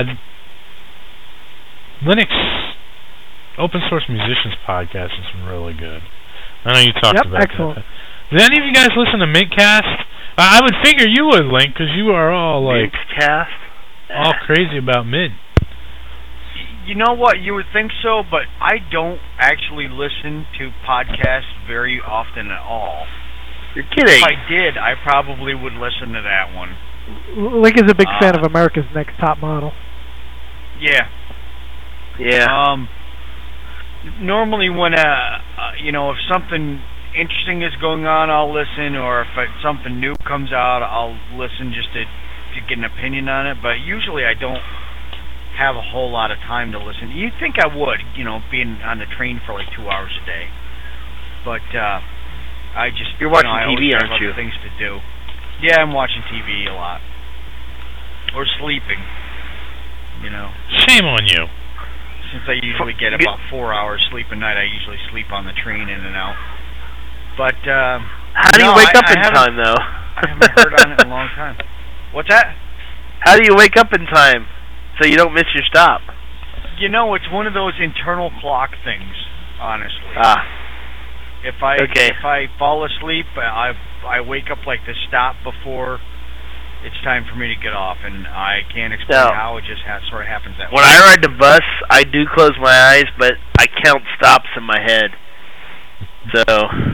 Linux Open Source Musicians podcast has been really good. I know you talked Yep, about excellent. that. Did any of you guys listen to Mintcast? Uh, I would figure you would, Link, because you are all like Cast. all crazy about Mint. You know what? You would think so, but I don't actually listen to podcasts very often at all. You're kidding. If I did, I probably would listen to that one. Link is a big Uh, fan of America's Next Top Model. Yeah. Yeah. Um. Normally, when uh, uh, you know, if something interesting is going on, I'll listen, or if uh, something new comes out, I'll listen just to to get an opinion on it. But usually, I don't have a whole lot of time to listen. You'd think I would, you know, being on the train for like two hours a day. But uh, I just You're watching you know, I T V, always have aren't other you? things to do. Yeah, I'm watching T V a lot, or sleeping. You know. Shame on you. Since I usually get about four hours sleep a night, I usually sleep on the train in and out. But uh, How do you no, wake I, up I in haven't- time, though? I haven't heard on it in a long time. What's that? How do you wake up in time so you don't miss your stop? You know, it's one of those internal clock things. Honestly, Ah, if I okay. if I fall asleep, I I wake up like the stop before it's time for me to get off, and I can't explain No. how. It just ha- sort of happens that when way. I ride the bus, I do close my eyes, but I count stops in my head. So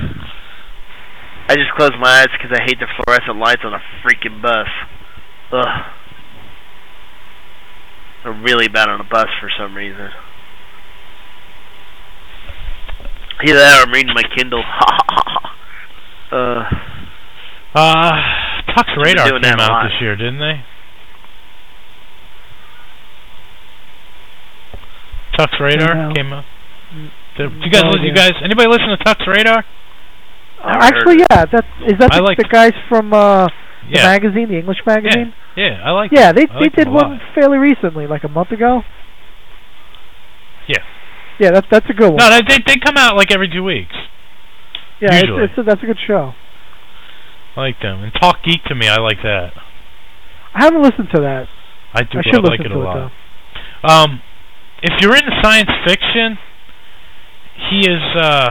I just close my eyes because I hate the fluorescent lights on a freaking bus. Ugh. I'm really bad on a bus for some reason. Either that or I'm reading my Kindle. uh, Uh, Tux Radar doing came that a out lot. this year, didn't they? Tux Radar No. came out. Did you guys? No You idea. guys? Anybody listen to Tux Radar? Never Actually, heard yeah, that is that I the, like- the guys from uh, the Yeah, magazine, the English magazine. yeah, I like. Yeah, they I they like them did a one lot. fairly recently, like a month ago. Yeah. Yeah, that's that's a good one. No, they they, they come out like every two weeks. yeah, it's, usually. it's a, that's a good show. I like them. And Talk Geek to me, I like that. I haven't listened to that. I do. I I should like listen it a to it lot. though. Um, if you're into science fiction, he is uh,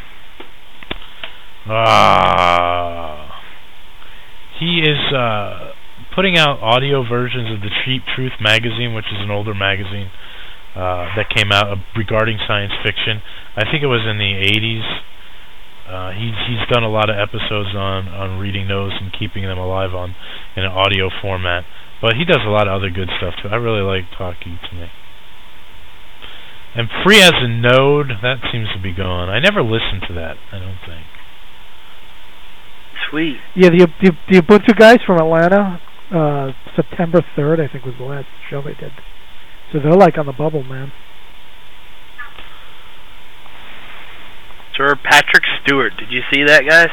uh he is uh putting out audio versions of the Cheap Truth magazine, which is an older magazine uh, that came out uh, regarding science fiction. I think it was in the eighties. Uh, he's he's done a lot of episodes on, on reading those and keeping them alive on in an audio format. But he does a lot of other good stuff too. I really like Talkie to me. And Free as a Node, that seems to be gone. I never listened to that, I don't think. Sweet. Yeah, the the, the Ubuntu guys from Atlanta, uh, September third, I think was the last show they did. So they're like on the bubble, man. Sir Patrick Stewart, did you see that, guys?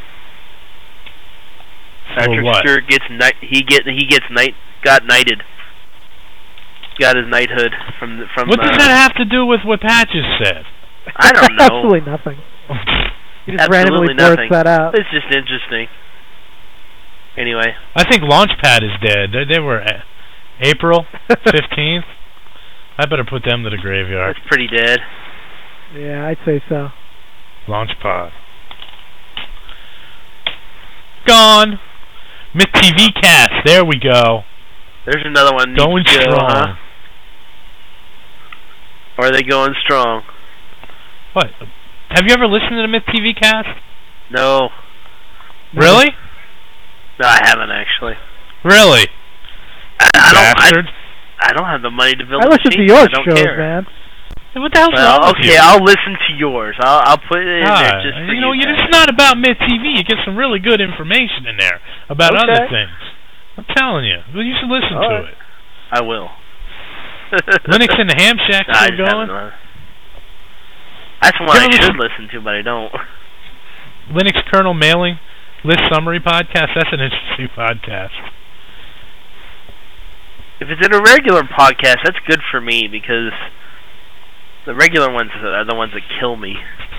Patrick what? Stewart gets knight. He get he gets knight. Got knighted. Got his knighthood from the, from. What does uh, that have to do with what Patches said? I don't know. Absolutely nothing. He just Absolutely randomly nothing. blurts that out. It's just interesting. Anyway, I think Launchpad is dead. They, they were a- April fifteenth. I better put them to the graveyard. it's pretty dead. Yeah, I'd say so. Launchpad. Gone. Myth T V Cast. There we go. There's another one. Going Needs to go, strong. huh? Or are they going strong? What? Have you ever listened to the Myth T V Cast? No. Really? No, I haven't actually. Really? I, I don't. Bastard. I, I don't have the money to build. I a listen to machine, your so I don't shows, care. man. Hey, what the hell's Well, wrong with okay, you? I'll listen to yours. I'll I'll put it in Ah, there just for you know, you. you- guys. it's not about Myth T V. You get some really good information in there about Okay. other things. I'm telling you. Well, you should listen All to right. it. I will. Linux in the Ham Shack No, I still just going? haven't, uh, That's one You I ever should listen- listen to, but I don't. Linux kernel mailing list summary podcast. That's an interesting podcast. If it's in a regular podcast, that's good for me because the regular ones are the ones that kill me.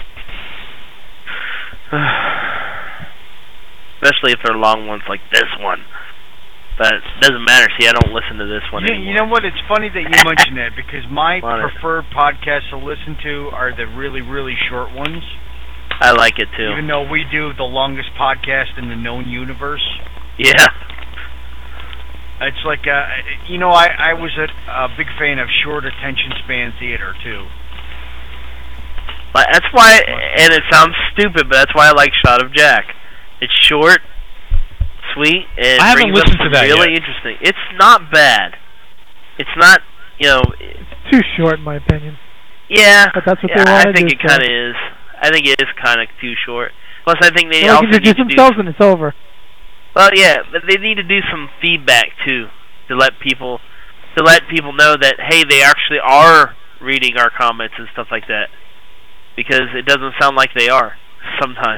Especially if they're long ones like this one. But it doesn't matter. See, I don't listen to this one You, anymore. you know what? It's funny that you mention that because my Funny. preferred podcasts to listen to are the really, really short ones. I like it too. Even though we do the longest podcast in the known universe. Yeah. It's like, uh, you know, I, I was a, a big fan of short attention span theater, too. But that's why, and it sounds stupid, but that's why I like Shot of Jack. It's short, sweet, and I haven't brings up listened to some that really yet. interesting. It's not bad. It's not, you know, It's too short, in my opinion. yeah. But that's what yeah, they wanna I think do, it kind of so. is. I think it is kind of too short. Plus, I think they They also like need introduce to do. themselves and it's over. Well, yeah, but they need to do some feedback too, to let people, to let people know that hey, they actually are reading our comments and stuff like that, because it doesn't sound like they are sometimes.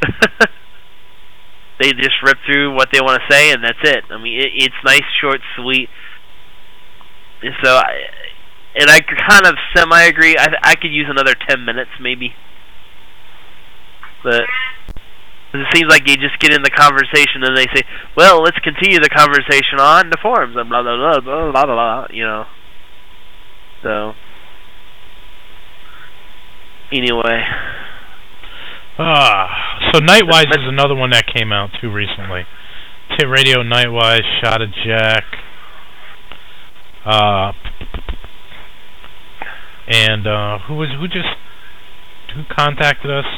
They just rip through what they want to say and that's it. I mean, it, it's nice, short, sweet. And so, I, and I kind of semi agree. I I could use another ten minutes maybe, but. It seems like you just get in the conversation and they say, well, let's continue the conversation on the forums and blah, blah, blah, blah, blah, blah, you know. So, anyway. Ah, so Nightwise is another one that came out too recently. Tit Radio, Nightwise, Shot of Jack, uh, and uh, who was who just who contacted us?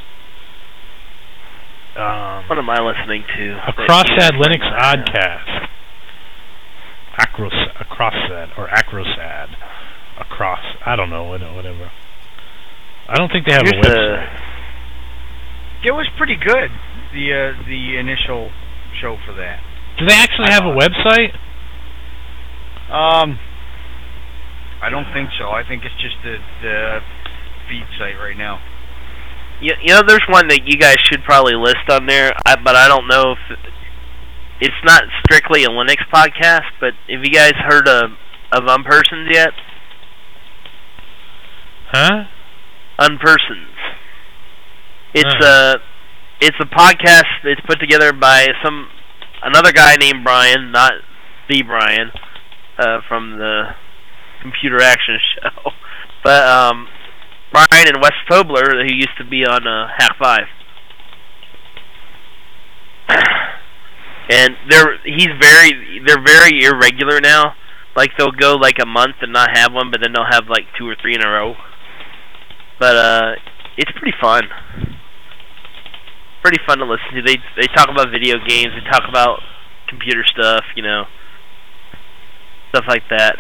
Um, What am I listening to? Across that that you guys Linux bring up? Oddcast. Acros, Acrossad or Acrosad, Across. I don't know, whatever. I don't think they have Here's a website. It was pretty good, the uh, the initial show for that. Do they actually have a website? Um, I don't think so. I think it's just the, the feed site right now. You, you know, there's one that you guys should probably list on there, I, but I don't know if it's not strictly a Linux podcast. But have you guys heard of of Unpersons yet? Huh? Unpersons. It's Huh. a it's a podcast that's put together by some another guy named Brian, not the Brian uh, from the Computer Action Show, but um. Brian and Wes Tobler, who used to be on uh, Hack Five, and they're he's very they're very irregular now. Like they'll go like a month and not have one, but then they'll have like two or three in a row. But uh, it's pretty fun. Pretty fun to listen to. They they talk about video games. They talk about computer stuff. You know. stuff like that.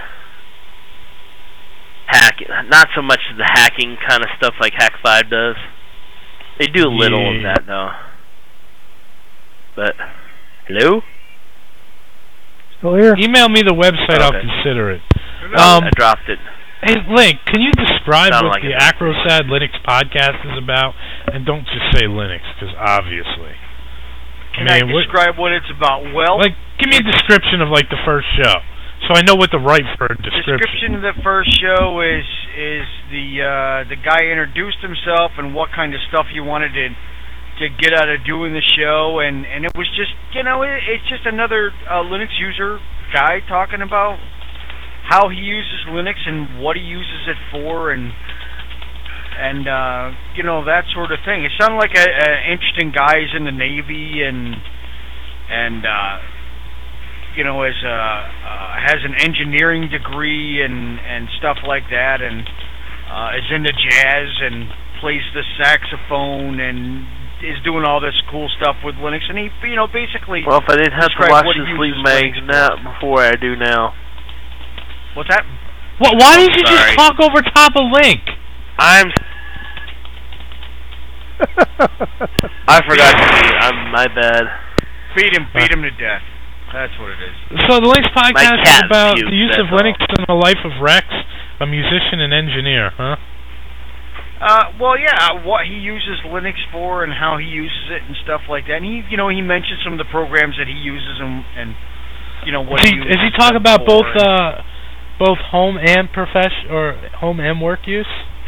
Hack, not so much the hacking kind of stuff like Hack five does. They do a little Yeah. of that though. But hello? Still here? Email me the website. I'll Okay. consider it. I Um, dropped it. hey, Link, can you describe Sounded what like the it. Acrosad Linux podcast is about? And don't just say Linux, because obviously. Can I I, mean, what- describe what it's about? Well, Like, give me a description of like the first show, so I know what to write for a description. description of the first show is is the uh, the guy introduced himself and what kind of stuff he wanted to to get out of doing the show, and and it was just, you know, it, it's just another uh, Linux user guy talking about how he uses Linux and what he uses it for, and and uh, you know, that sort of thing. It sounded like a, a interesting guy. He's in the Navy, and and uh, you know, as a, uh, has an engineering degree and and stuff like that, and uh, is into jazz and plays the saxophone and is doing all this cool stuff with Linux. And he, you know, basically. Well, if I didn't have to describe watch what he the Sleep uses Mag Linux now for. before I do now. What's that? Well, why did you Sorry. just talk over top of Link? I'm. I forgot to mute. I'm my bad. Beat him, beat him to death. That's what it is. So the Linux podcast is cat about puked, the use of that's Linux in the life of Rex, a musician and engineer, huh? Uh, well, yeah, what he uses Linux for and how he uses it and stuff like that. And he, you know, he mentioned some of the programs that he uses and, and you know, what Is he, he is he uses talking them about for. both uh, both home and profession or home and work use?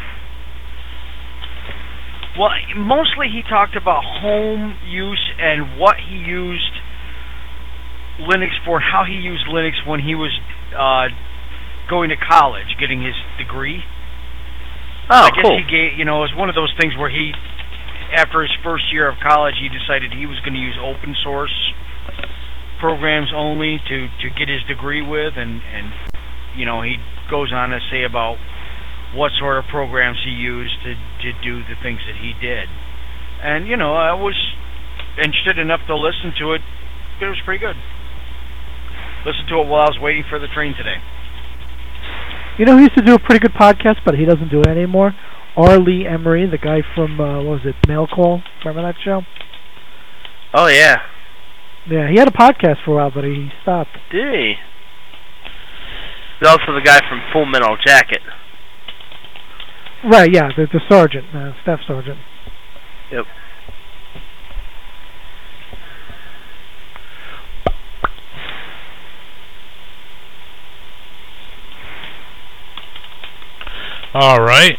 Well, mostly he talked about home use and what he used Linux for, how he used Linux when he was uh, going to college, getting his degree. Oh, I guess cool. he gave, you know, it was one of those things where he, after his first year of college, he decided he was going to use open source programs only to, to get his degree with, and, and, you know, he goes on to say about what sort of programs he used to, to do the things that he did. And, you know, I was interested enough to listen to it. It was pretty good. Listened to it while I was waiting for the train today. You know, he used to do a pretty good podcast, but he doesn't do it anymore. R. Lee Emery, the guy from, uh, what was it, Mail Call? Remember that show? Oh, yeah. Yeah, he had a podcast for a while, but he stopped. Did he? He's also the guy from Full Metal Jacket. Right, yeah, the, the sergeant, uh, staff sergeant. Yep. All right.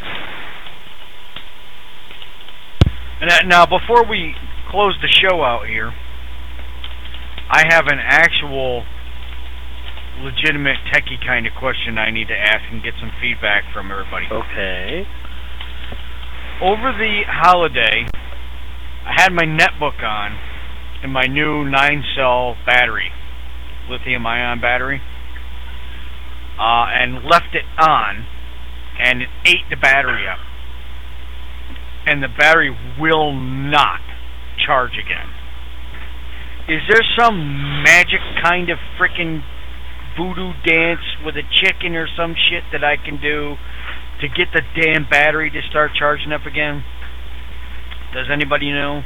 And that, now, before we close the show out here, I have an actual legitimate techie kind of question I need to ask and get some feedback from everybody. Okay. Over the holiday, I had my netbook on and my new nine cell battery, lithium-ion battery, uh, and left it on, and it ate the battery up. And the battery will not charge again. Is there some magic kind of frickin' voodoo dance with a chicken or some shit that I can do to get the damn battery to start charging up again? Does anybody know?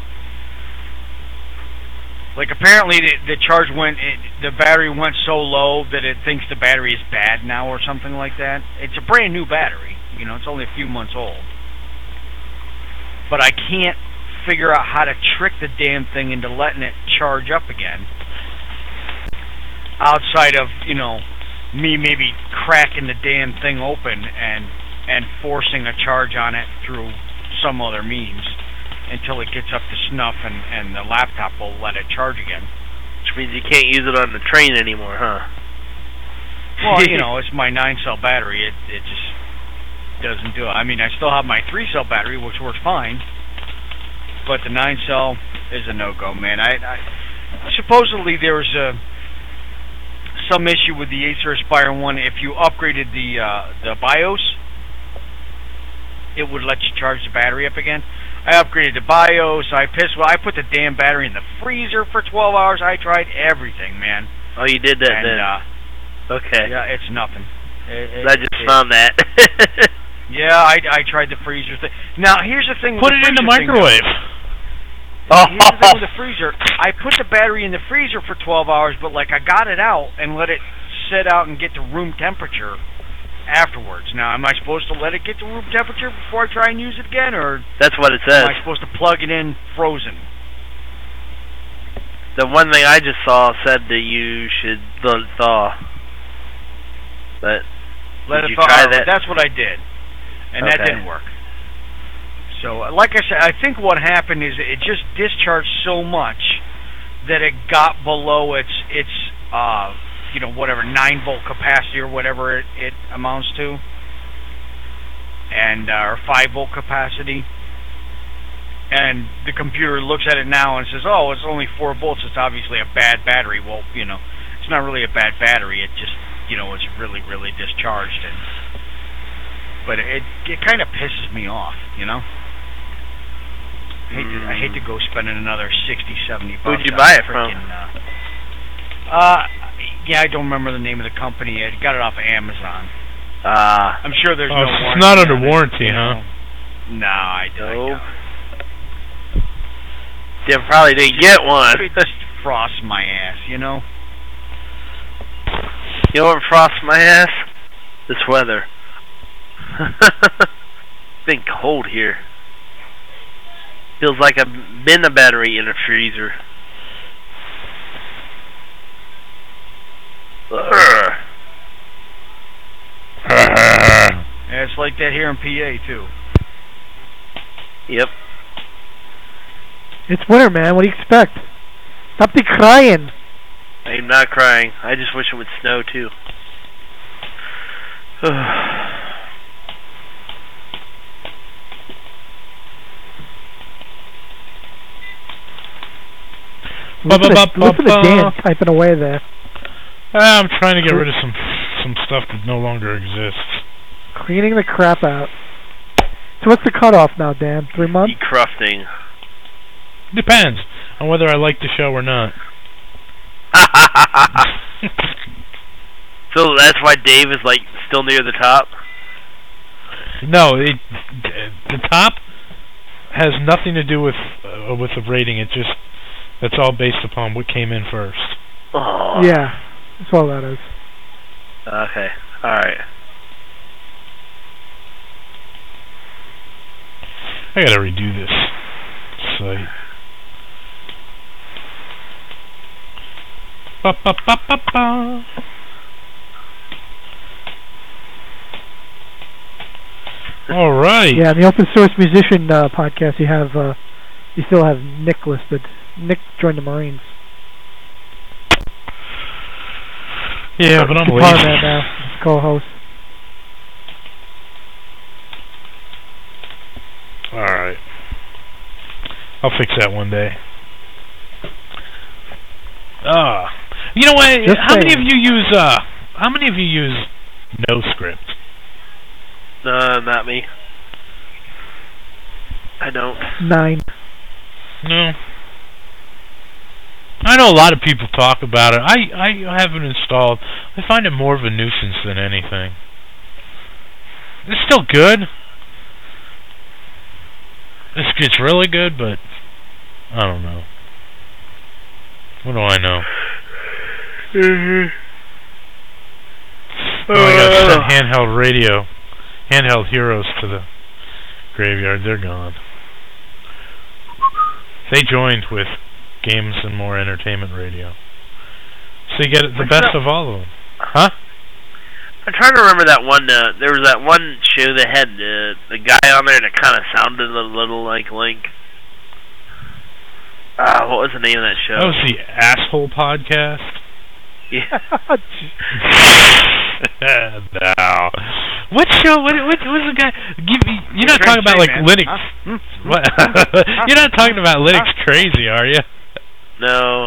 Like, apparently the, the charge went, it, the battery went so low that it thinks the battery is bad now or something like that. It's a brand new battery, you know, it's only a few months old. But I can't figure out how to trick the damn thing into letting it charge up again. Outside of, you know, me maybe cracking the damn thing open and and forcing a charge on it through some other means until it gets up to snuff and, and the laptop will let it charge again. Which means you can't use it on the train anymore, huh? Well, you know, it's my nine cell battery. It it just doesn't do it. I mean, I still have my three cell battery, which works fine, but the nine cell is a no-go, man. I, I supposedly there was a some issue with the Acer Aspire one. If you upgraded the uh, the BIOS, it would let you charge the battery up again. I upgraded the BIOS. I pissed. Well, I put the damn battery in the freezer for twelve hours. I tried everything, man. Oh, you did that and, then? Uh, Okay. Yeah, it's nothing. It, it, I just it, found that. Yeah, I, I tried the freezer thing. Now, here's the thing. Put with it the in the freezer thing, microwave. though. Here's the thing with the freezer. I put the battery in the freezer for twelve hours, but like I got it out and let it sit out and get to room temperature afterwards. Now, am I supposed to let it get to room temperature before I try and use it again, or That's what it says. am I supposed to plug it in frozen? The one thing I just saw said that you should let it thaw. But Let did it you thaw. try Alright, that? That's what I did, and that Okay. didn't work. So, uh, like I said, I think what happened is it just discharged so much that it got below its its uh you know whatever nine volt capacity or whatever it, it amounts to, and uh, or five volt capacity. And the computer looks at it now and says, "Oh, it's only four volts. It's obviously a bad battery." Well, you know, it's not really a bad battery. It just you know it's really really discharged, and but it it kind of pisses me off, you know. I hate, to, I hate to go spending another sixty, seventy bucks. Who'd you on buy it frickin', from? Uh, uh, yeah, I don't remember the name of the company. I got it off of Amazon. Ah. I'm sure there's Oh, no it's warranty. not under on it, warranty, you huh? know. No, I don't. Nope. You probably didn't get one. It just frosts my ass, you know. You know what frosts my ass? This weather. It's been cold here. Feels like I've been a battery in a freezer. Urgh. Yeah, it's like that here in P A too. Yep. It's winter, man. What do you expect? Stop the crying. I'm not crying. I just wish it would snow too. Listen to, listen to Dan typing away there. I'm trying to get rid of some some stuff that no longer exists. Cleaning the crap out. So what's the cutoff now, Dan? Three months? Decrusting. Depends on whether I like the show or not. So that's why Dave is like still near the top? No, it, the top has nothing to do with uh, with the rating. It just that's all based upon what came in first. Oh. Yeah, that's all that is. Okay. All right. I gotta redo this site. Ba ba ba ba ba. All right. Yeah, in the Open Source Musician uh, podcast, you have uh, you still have Nick listed. Nick joined the Marines. Yeah, but I'm Guitar lazy. Man now, his co-host. All right. I'll fix that one day. Ah, you know what? Just how many of saying. you use uh? How many of you use NoScript? Uh, not me. I don't. Nine. No. I know a lot of people talk about it. I I haven't installed. I find it more of a nuisance than anything. It's still good. It's it's really good, but I don't know. What do I know? Mm-hmm. Oh, I gotta send handheld radio, handheld heroes to the graveyard. They're gone. They joined with Games and More Entertainment Radio. So you get the What's best that? of all of them. Huh? I'm trying to remember that one. Uh, there was that one show that had uh, the guy on there that kind of sounded a little like Link. Ah, what was the name of that show? That was the Asshole Podcast. Yeah. No. What show? What, what was the guy? Give me, you're not talking about like man. Linux. Huh? What? You're not talking about Linux Crazy, are you? No.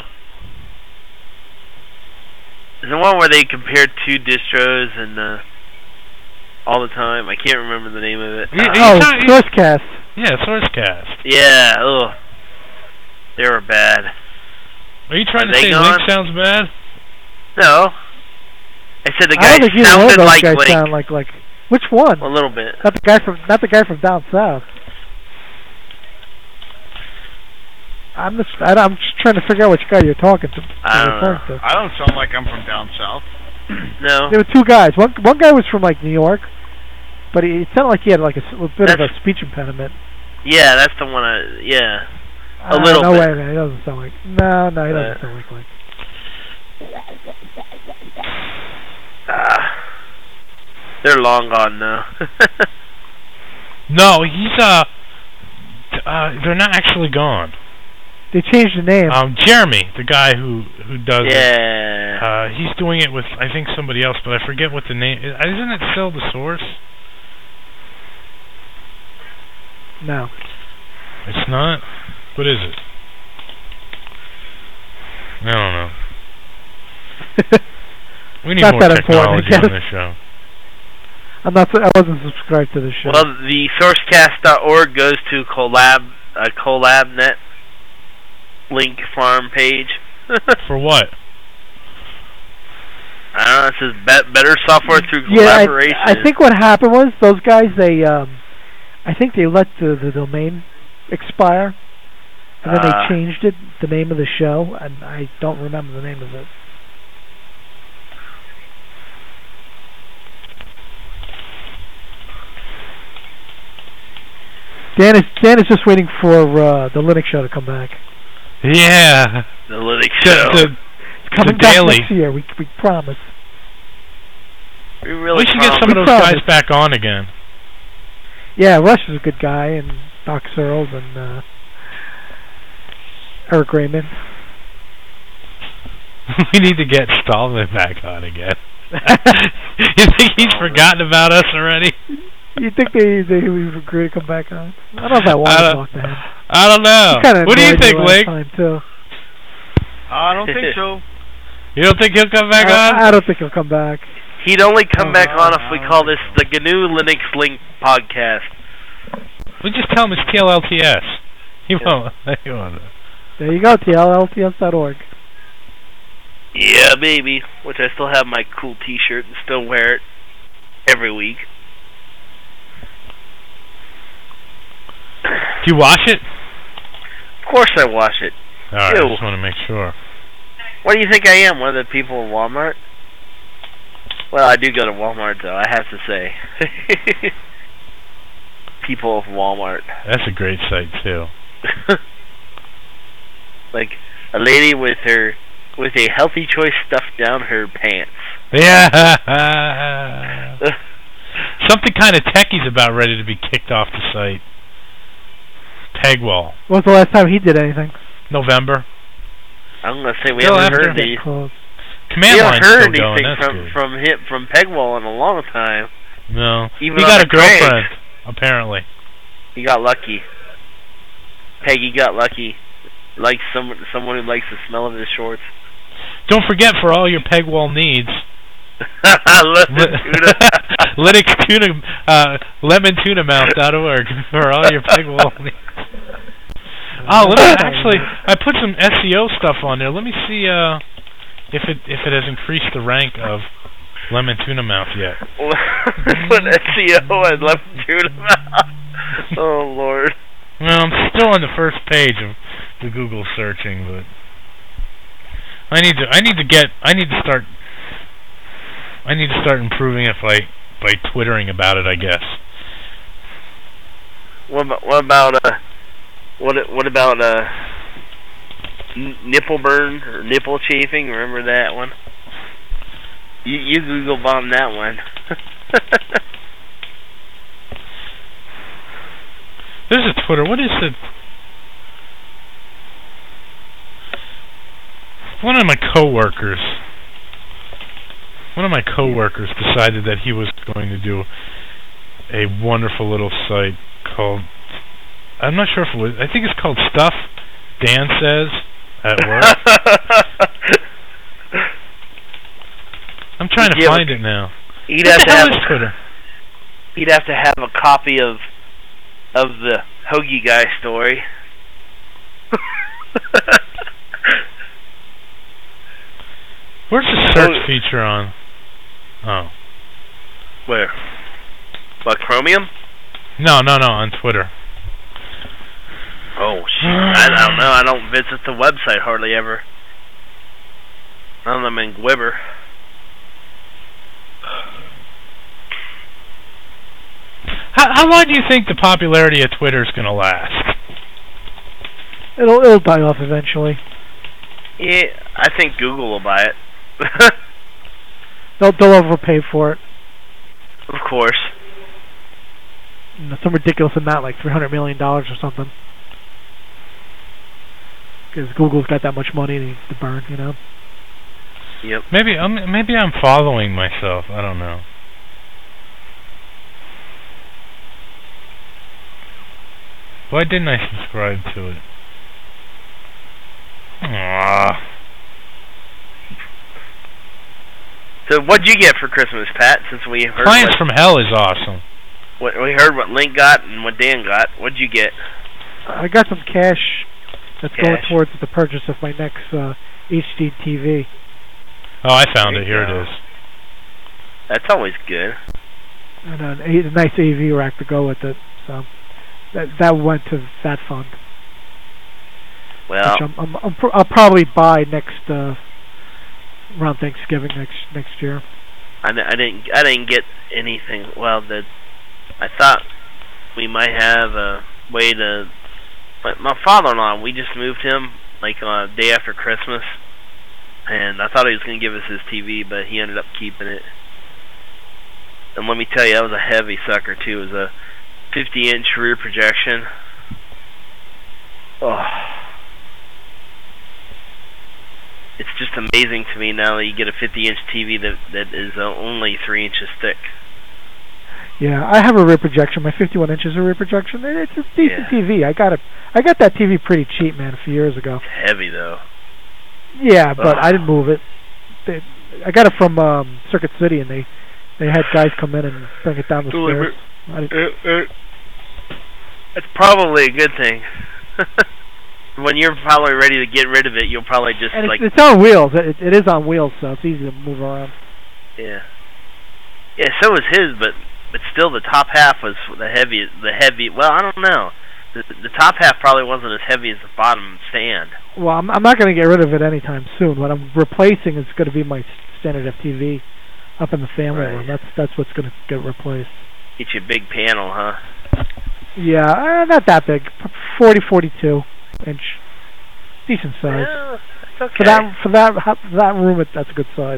Is the one where they compared two distros and uh, all the time? I can't remember the name of it. Yeah, Uh, yeah. Oh, talking- Sourcecast. Yeah, Sourcecast. yeah. Ugh. They were bad. Are you trying Are to they say gone? Link sounds bad? No. I said the I guy don't think either one of sounded those like guys Link. sound like like. Which one? A little bit. Not the guy from not the guy from down south. I'm just I, I'm just trying to figure out which guy you're talking to. I don't referring know. to. I don't sound like I'm from down south. No. There were two guys. One one guy was from like New York, but he, it sounded like he had like a, s- a bit That's- of a speech impediment. Yeah, that's the one. I, yeah. A Uh, little no bit. way, man. He doesn't sound like. No, no, he doesn't Uh, sound like Link. Ah. They're long gone now. No, he's uh, t- uh, they're not actually gone. They changed the name. Um, Jeremy, the guy who who does it, yeah. uh, he's doing it with I think somebody else, but I forget what the name. is. Isn't it still the Source? no. It's not. What is it? I don't know. We need Not more that important, I technology guess. on this show. I'm not. I wasn't subscribed to the show. Well, the sourcecast dot org goes to collab uh, CollabNet link farm page. For what? I don't know. It says bet better software through yeah, collaboration. I, I think what happened was those guys. They, um, I think they let the, the domain expire, and then Uh. they changed it, the name of the show, and I don't remember the name of it. Dan is Dan is just waiting for uh, the Linux show to come back. Yeah. the Linux The, show. the, It's coming The back Daily. next year. We we promise. we really we should get some of We those guys promise. back on again. Yeah, Rush is a good guy, and Doc Searles and uh, Eric Raymond. We need to get Stallman back on again. You think he's forgotten about us already? You think they they would agree to come back on? I don't know if I want I to don't- talk to him. I don't know. He kinda What do you annoyed me think, last Link? time, too. I don't think so. You don't think he'll come back I, on? I don't think he'll come back. He'd only come Oh, back no, on if no, we I call don't this think the G N U Linux Link podcast. We just tell him it's T L L T S. He Yeah. won't. He won't. There you go, T L L T S dot org. Yeah, baby. Which I still have my cool T-shirt and still wear it every week. Do you wash it? Of course I wash it. All right, I Ew. just want to make sure. What do you think I am? One of the people in Walmart? Well, I do go to Walmart, though, I have to say. People of Walmart. That's a great site too. Like a lady with her with a healthy choice stuffed down her pants. Yeah. Something kind of techie's about ready to be kicked off the site. Pegwall. When was the last time he did anything? November. I'm gonna say we Still haven't after heard Getting any. close. Command we line's haven't heard still going. anything That's from good. from him from Pegwall in a long time. No. Even He on got the a girlfriend, apparently. He got lucky. Peggy got lucky. Like some someone who likes the smell of his shorts. Don't forget, for all your Pegwall needs, Listen, tuna. Linux tuna, uh, lemon tuna mouth dot org for all your Pegwall needs. Oh, let me, actually, I put some S E O stuff on there. Let me see uh, if it if it has increased the rank of lemon tuna mouth yet. Put S E O and left tuna. Oh Lord. Well, I'm still on the first page of the Google searching, but I need to I need to get I need to start I need to start improving it by by twittering about it, I guess. What about what about uh what what about uh n- nipple burn or nipple chafing? Remember that one? You you Google bomb that one. There's a Twitter. What is it? One of my coworkers. One of my coworkers decided that he was going to do a wonderful little site called. I'm not sure if it was. I think it's called Stuff Dan Says at Work. I'm trying to Yeah, find it now. He'd What have the to hell have is Twitter? he'd have to have a copy of of the Hoagie Guy story. Where's the search Oh. feature on? Oh. Where? What, Chromium? No, no, no, on Twitter. Oh, shit. I, I don't know. I don't visit the website hardly ever. None of them in Gwibber. How, how long do you think the popularity of Twitter is going to last? It'll it'll die off eventually. Yeah, I think Google will buy it. They'll they'll overpay for it. Of course. You know, some ridiculous amount, like three hundred million dollars or something. Because Google's got that much money to, to burn, you know. Yep. Maybe um, maybe I'm following myself. I don't know. Why didn't I subscribe to it? Aww. So what'd you get for Christmas, Pat? Since we heard Clients what, from Hell is awesome. What, we heard what Link got and what Dan got. What'd you get? I got some cash that's Cash. going towards the purchase of my next uh, H D T V. Oh, I found There it. you Here go. it is. That's always good. And an, a, a nice A V rack to go with it. So that that went to that fund. Well, Which I'm, I'm, I'm pr I'll probably buy next uh, around Thanksgiving next next year. I, I didn't I didn't get anything. Well, the I thought we might have a way to. But my father-in-law, we just moved him like uh, day after Christmas, and I thought he was going to give us his T V, but he ended up keeping it. And let me tell you, that was a heavy sucker too. It was a fifty inch rear projection. Oh. It's just amazing to me now that you get a fifty inch T V that that is uh, only three inches thick. Yeah, I have a rear projection. My fifty-one inches of rear projection. It's a decent Yeah. T V. I got it. I got that T V pretty cheap, man, a few years ago. It's heavy though. Yeah, but Ugh. I didn't move it. They, I got it from um, Circuit City, and they they had guys come in and bring it down the Deliver- stairs. I didn't, Uh, uh, it's probably a good thing. When you're probably ready to get rid of it, you'll probably just and like it's, it's on wheels. It, it is on wheels, so it's easy to move around. yeah, yeah. So was his, but but still, the top half was the heavy. The heavy. Well, I don't know. The, the top half probably wasn't as heavy as the bottom stand. Well, I'm, I'm not going to get rid of it anytime soon. What I'm replacing is going to be my standard F T V up in the family Right. room. That's that's what's going to get replaced. Get you a big panel, huh? Yeah, uh, not that big. forty, forty-two inch, decent size. Yeah, that's okay. For that for that for that room, it, that's a good size.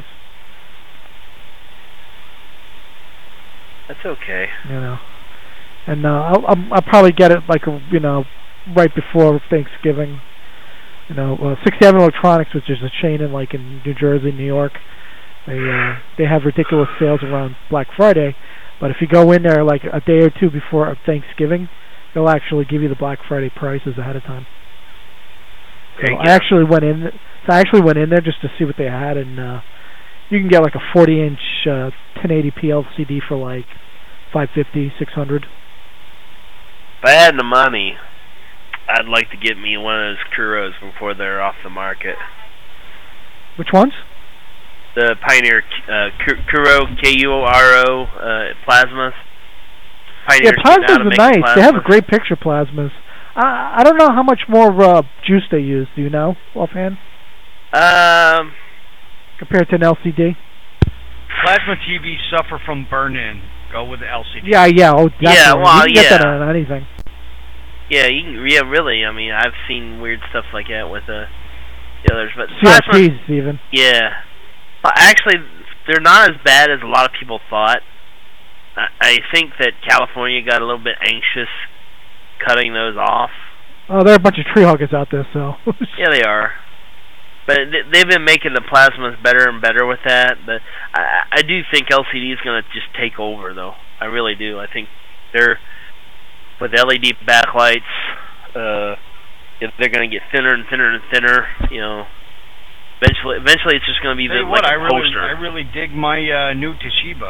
That's okay. You know, and uh, I'll, I'll I'll probably get it like a, you know right before Thanksgiving. You know, uh, sixty-seven Electronics, which is a chain in like in New Jersey, New York. They uh, they have ridiculous sales around Black Friday, but if you go in there like a day or two before Thanksgiving, they'll actually give you the Black Friday prices ahead of time. So I actually went in. So I actually went in there just to see what they had, and uh, you can get like a forty inch uh, ten eighty p L C D for like five fifty, six hundred. If I had the money, I'd like to get me one of those Kuros before they're off the market. Which ones? The Pioneer uh, Kuro, K U R O uh, plasmas. Pioneer Yeah, plasmas came out are of nice. making They have plasmas. great picture plasmas. I I don't know how much more uh, juice they use. Do you know offhand Um, compared to an L C D? Plasma T Vs suffer from burn-in. Go with the L C D. Yeah, yeah, oh, definitely. Yeah, well, you can get yeah. that on anything. yeah, you can, yeah, really. I mean, I've seen weird stuff like that with uh, the others, but C R plasma, Ts even. yeah. Well, actually, they're not as bad as a lot of people thought. I, I think that California got a little bit anxious cutting those off. Oh, there are a bunch of tree huggers out there, so. Yeah, they are. But th- they've been making the plasmas better and better with that. But I, I do think L C D is going to just take over, though. I really do. I think they're with L E D backlights. Uh, if they're going to get thinner and thinner and thinner, you know. Eventually, eventually, it's just going to be Tell the, you what, like I a really, poster. I really dig my uh, new Toshiba.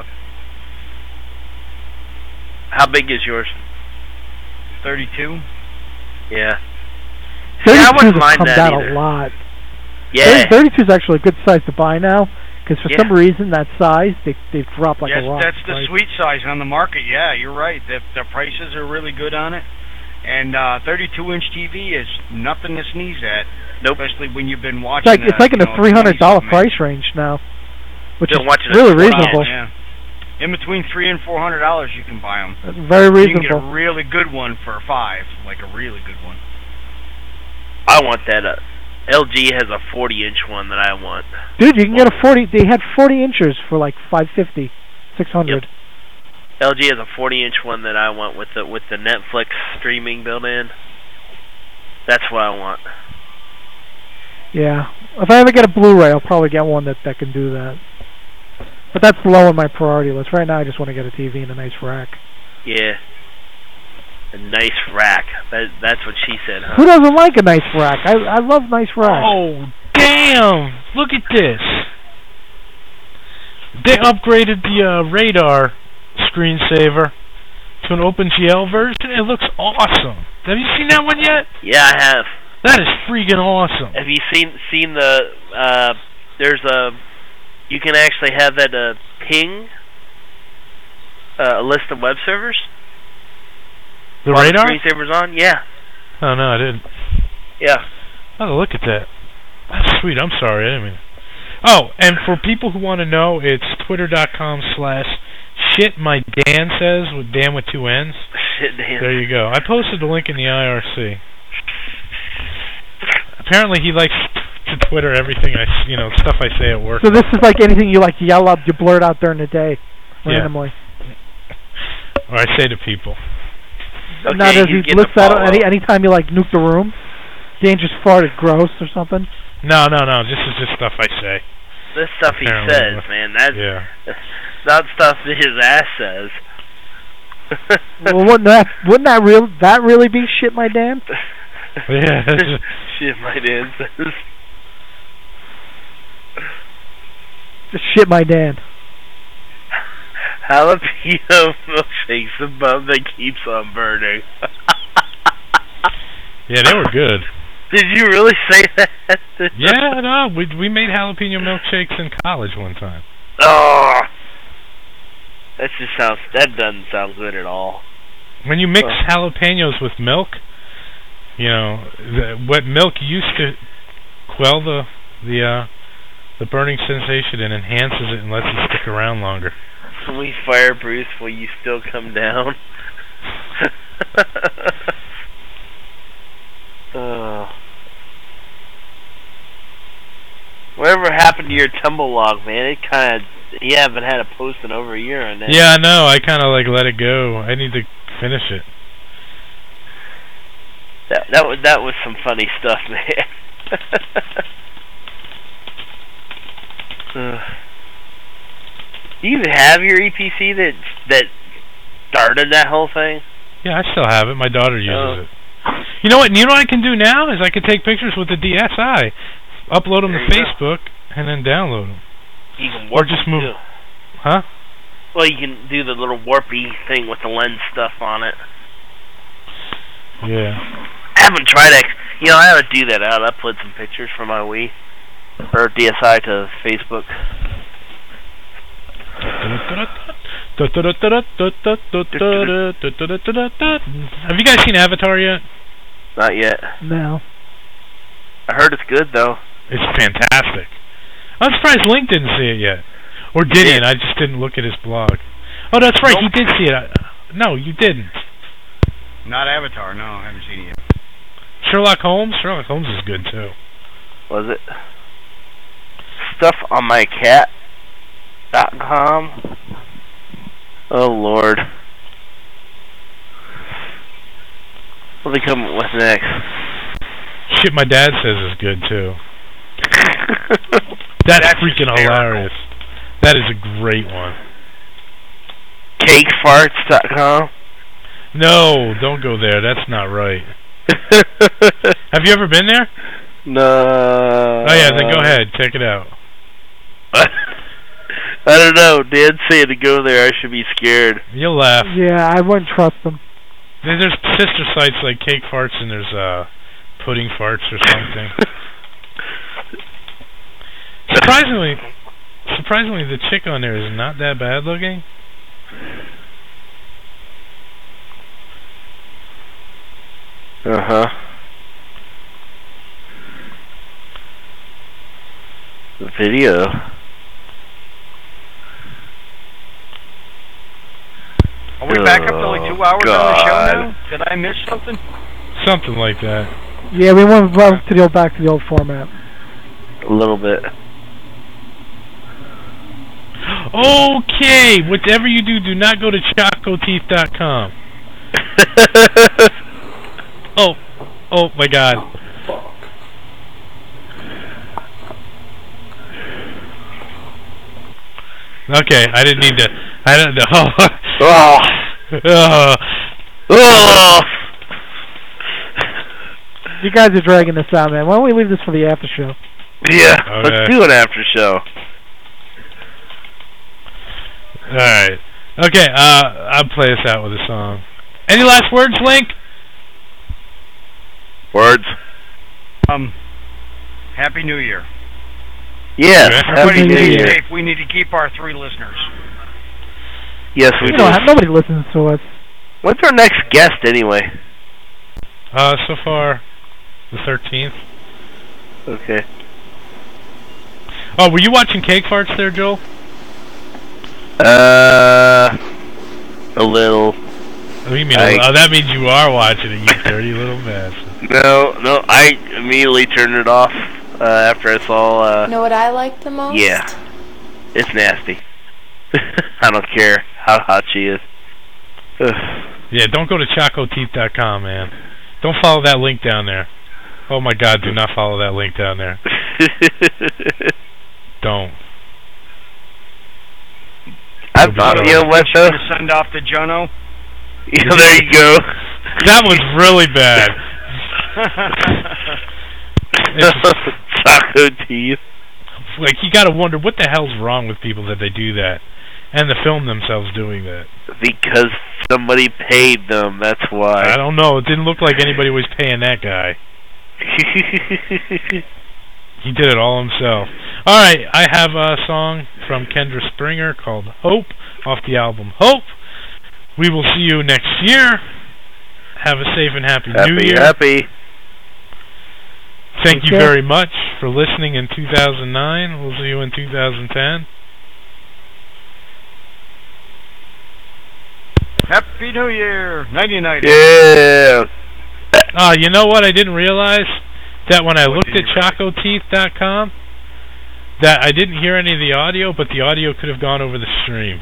How big is yours? thirty-two. Yeah. Yeah, I thirty-twos wouldn't have mind come that down either. a lot. Yeah. thirty-two is actually a good size to buy now, Because for Yeah. some reason, that size, they they've dropped like yes, a rock. that's the right? sweet size on the market. Yeah, you're right. The, the prices are really good on it. And uh, thirty-two inch T V is nothing to sneeze at. Nope. Especially when you've been It's watching. like it's uh, like in you a know, three hundred dollar twenty price range now, which Been is watching really it for a while. reasonable. Yeah. In between three and four hundred dollars, you can buy them. That's very You can get a reasonable. really good one for five, like a really good one. I want that. Uh, L G has a forty inch one that I want. Dude, you can get a forty. They had forty inches for like five fifty, six hundred. L G has a forty inch one that I want with the with the Netflix streaming built in. That's what I want. Yeah. If I ever get a Blu-ray, I'll probably get one that that can do that. But that's low on my priority list. Right now, I just want to get a T V and a nice rack. Yeah. A nice rack. That that's what she said, huh? Who doesn't like a nice rack? I I love nice racks. Oh, damn! Look at this. They upgraded the uh, radar screensaver to an OpenGL version. It looks awesome. Have you seen that one yet? Yeah, I have. That is freaking awesome. Have you seen seen the? Uh, there's a. You can actually have that uh, ping. Uh, a list of web servers. The While radar? The screensaver's on. Yeah. Oh no, I didn't. Yeah. Oh, look at that. That's sweet. I'm sorry. I didn't mean. Oh, and for people who want to know, it's twitter.com slash shit my Dan says with Dan with two N's. Shit, Dan. There you go. I posted the link in the I R C. Apparently he likes to Twitter everything I, s- you know, stuff I say at work. So this is like anything you like yell up, you blurt out during the day, Yeah. randomly. Or I say to people. Okay, now does he's he getting list a that follow. any anytime you like nuke the room? Dan just farted gross or something? No, no, no. This is just stuff I say. This stuff he Apparently. says, man. That's Yeah. not stuff that his ass says. Well, wouldn't that wouldn't that real that really be shit, my Dan? Yeah. Shit, my Dan says. Just shit, my Dan. Jalapeno milkshakes, the bum that keeps on burning. Yeah, they were good. Did you really say that? Yeah, no, we we made jalapeno milkshakes in college one time. Oh, that just sounds. That doesn't sound good at all. When you mix Oh. jalapenos with milk, you know, the, what milk used to quell the the uh, the burning sensation and enhances it and lets it stick around longer. When we fire Bruce, will you still come down? uh, whatever happened to your tumble log, man? It kind of. You haven't had a post in over a year on that. Yeah, I know. I kind of like let it go. I need to finish it. That that was that was some funny stuff, man. uh, do you even have your E P C that that started that whole thing? Yeah, I still have it. My daughter uses Oh. it. You know what? You know what I can do now is I can take pictures with the D S I, upload them There to you go. Facebook, and then download them. You can Or warp just them, move. too. Huh? Well, you can do the little warpy thing with the lens stuff on it. Yeah. I haven't tried it. You know, I ought to do that. I ought to upload some pictures from my Wii or D S I to Facebook. Have you guys seen Avatar yet? Not yet. No. I heard it's good though. It's fantastic. I'm surprised Link didn't see it yet. Or did he? And I just didn't look at his blog. Oh, that's right. He did see it. I, no, you didn't. Not Avatar, no, I haven't seen it yet. Sherlock Holmes? Sherlock Holmes is good too. Was it? Stuff on my cat dot com. Oh Lord. What are they coming with next? Shit my dad says is good too. That's, That's freaking hysterical. hilarious. That is a great one. Cake farts dot com. No, don't go there. That's not right. Have you ever been there? No. Oh yeah, then go ahead. Check it out. I don't know. Dad said to go there. I should be scared. You'll laugh. Yeah, I wouldn't trust them. There- There's sister sites like Cake Farts and there's uh, Pudding Farts or something. Surprisingly, surprisingly, the chick on there is not that bad looking. Uh huh. The video. Are we back up to like two hours God. on the show now? Did I miss something? Something like that. Yeah, we went back to the old, back to the old format. A little bit. Okay, whatever you do, do not go to choco teeth dot com. Oh, oh my God. Okay, I didn't need to. I don't know. Oh. Oh. Oh. You guys are dragging this out, man. Why don't we leave this for the after show? Yeah, Okay. let's do an after show. Alright. Okay, uh, I'll play us out with a song. Any last words, Link? Words. Um, Happy New Year. Yeah. Okay. Happy Everybody New stay Year. safe. We need to keep our three listeners. Yes, we You do. know, nobody listens to us. When's our next guest, anyway? Uh, so far, the thirteenth. Okay. Oh, were you watching Cake Farts there, Joel? Uh, a little. Oh, you mean, I- oh, that means you are watching it, you dirty little bastard. No, no, I immediately turned it off uh, after I saw. Uh, Know what I like the most? Yeah, it's nasty. I don't care how hot she is. Ugh. Yeah, don't go to choco teeth dot com, man. Don't follow that link down there. Oh my God, do not follow that link down there. Don't. I thought, you know what though? To send off to Jono. Yeah, there you go. That was really bad. Choco teeth. Like, you gotta wonder what the hell's wrong with people that they do that, and to film themselves doing that. Because somebody paid them, that's I why. don't know. It didn't look like anybody was paying that guy. He did it all himself. All right, I have a song from Kendra Springer called "Hope" off the album "Hope." We will see you next year. Have a safe and happy, happy, New Year. happy. Thank you Okay. very much for listening in two thousand nine. We'll see you in two thousand ten. Happy New Year, nineteen ninety. Yeah. Ah, you know what? I didn't realize that when I What looked did at you realize? choco teeth dot com, that I didn't hear any of the audio, but the audio could have gone over the stream.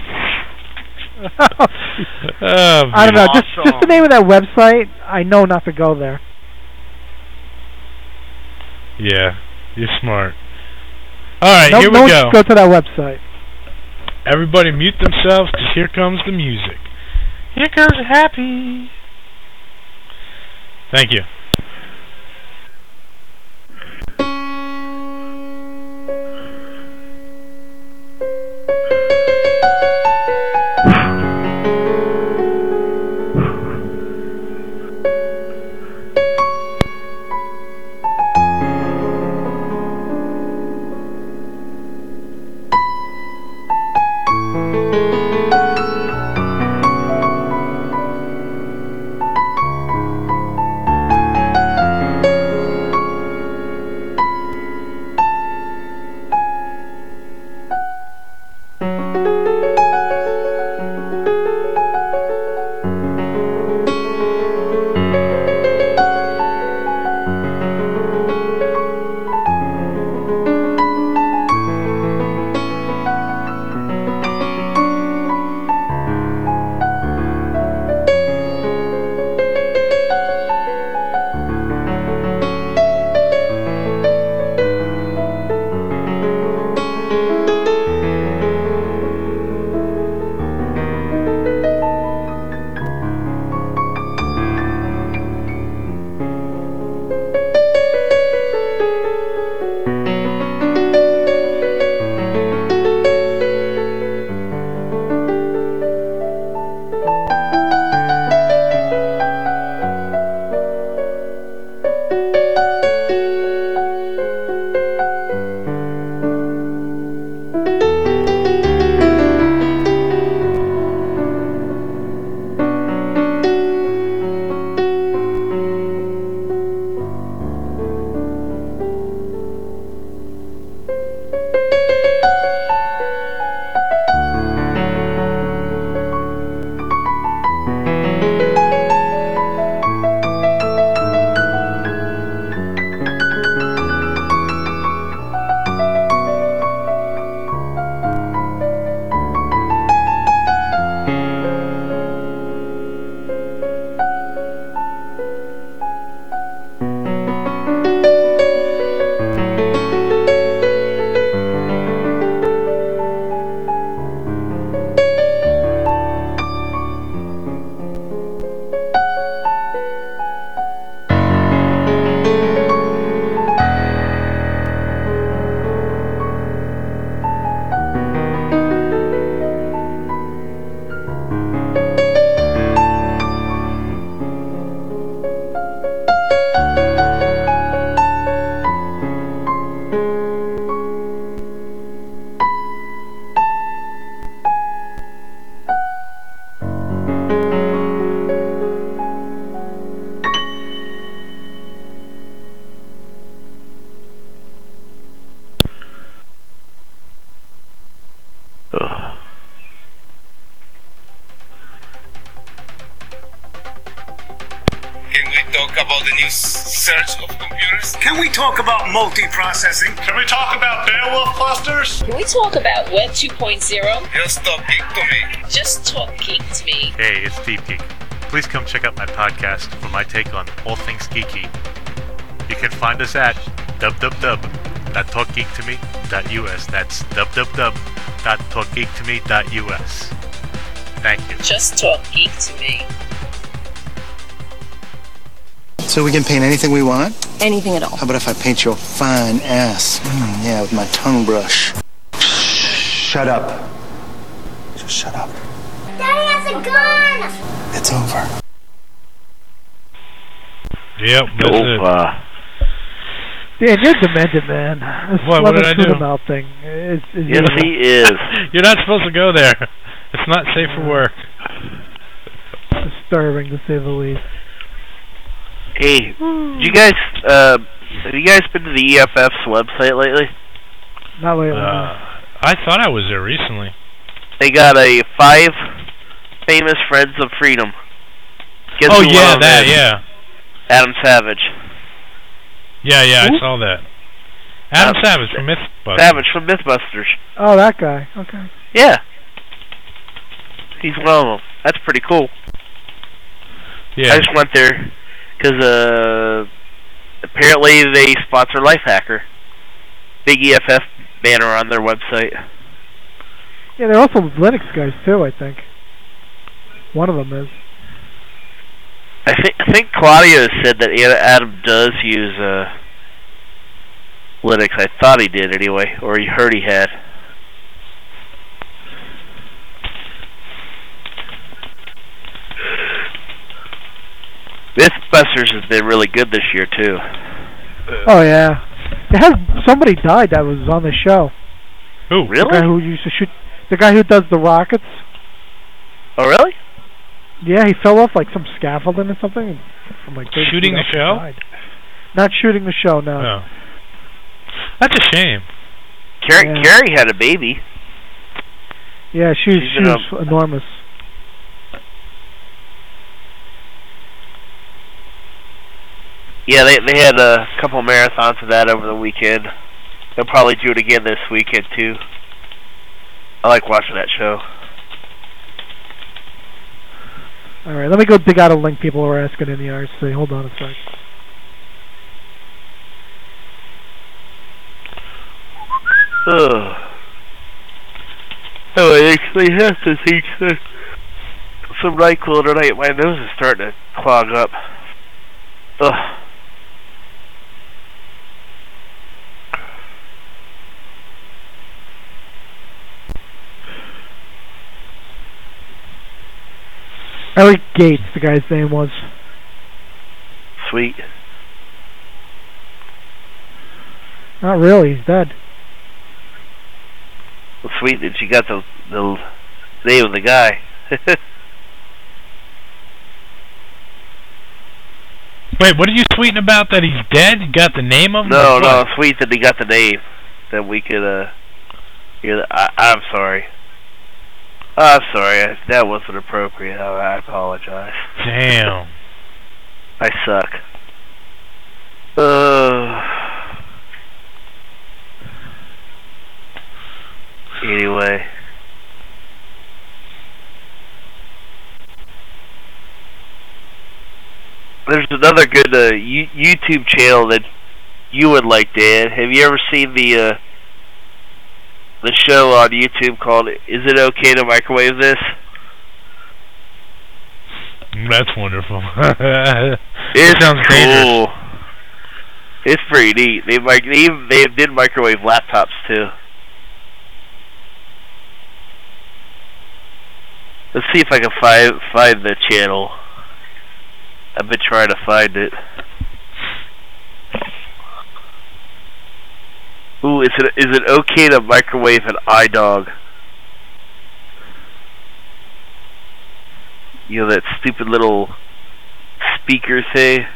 Oh, I don't know. Just, Awesome. just the name of that website. I know not to go there. yeah, you're smart. All right, no, here no we one go. should go to that website. Everybody mute themselves, because here comes the music. Here comes happy. Thank you. about the new search of computers? Can we talk about multi-processing? Can we talk about Beowulf clusters? Can we talk about Web two point oh? Just talk geek to me. Just talk geek to me. Hey, it's Steve Geek. Please come check out my podcast for my take on all things geeky. You can find us at w w w dot talk geek to me dot u s. That's w w w dot talk geek to me dot u s. Thank you. Just talk geek to me. So we can paint anything we want? Anything at all. How about if I paint your fine ass? Mm, yeah, with my tongue brush. Shut up. Just shut up. Daddy has a gun! It's over. Yep, that's Over. it. Dan, you're demented, man. This What, what did I do? Mouth thing is, is Yes, evil. he is. You're not supposed to go there. It's not safe for work. Disturbing, to say the least. Hey, did you guys, uh, have you guys been to the E F F's website lately? Not lately. Uh, I thought I was there recently. They got a five famous friends of freedom. Guess Oh who one yeah, of them that is? yeah. Adam Savage. Yeah, yeah, Who? I saw that. Adam Uh, Savage from Mythbusters. Savage from Mythbusters. Oh, that guy. Okay. Yeah. He's one of them. That's pretty cool. Yeah. I just went there because uh, apparently they sponsor Lifehacker. Big E F F banner on their website. Yeah, they're also Linux guys too, I think. One of them is. I think I think Claudio said that Adam does use uh, Linux. I thought he did anyway, or he heard he had. Mythbusters has been really good this year too. Oh yeah. They had somebody died that was on the show. Who? The guy Really? who used to shoot. The guy who does the rockets. Oh really? Yeah, he fell off like some scaffolding or something. From like thirty Shooting feet the up and show? died. Not shooting the show, no. Oh. That's a shame. Carrie, Yeah. Carrie had a baby. Yeah, she was, She's she been was enormous. Yeah, they they had a couple marathons of that over the weekend. They'll probably do it again this weekend too. I like watching that show. Alright, let me go dig out a link people were asking in the R C. Hold on a sec. Ugh. Oh, I actually have to take some, some NyQuil tonight. My nose is starting to clog up. Ugh. Eric Gates, the guy's name was. Sweet. Not really, he's dead. Well, sweet that you got the, the name of the guy. Wait, what are you tweeting about that he's dead? You got the name of him? No, Or no, what? sweet that he got the name. That we could, uh... hear the, I, I'm sorry. I'm sorry, I, that wasn't appropriate. I, I apologize. Damn. I suck. Uh... Anyway. There's another good uh, U YouTube channel that you would like, Dan. Have you ever seen the uh, the show on YouTube called "Is It Okay to Microwave This"? That's wonderful. It sounds cool. dangerous. It's pretty neat. They mic they even they did microwave laptops too. Let's see if I can find find the channel. I've been trying to find it. Ooh, is it is it okay to microwave an iDog? You know that stupid little speaker thing?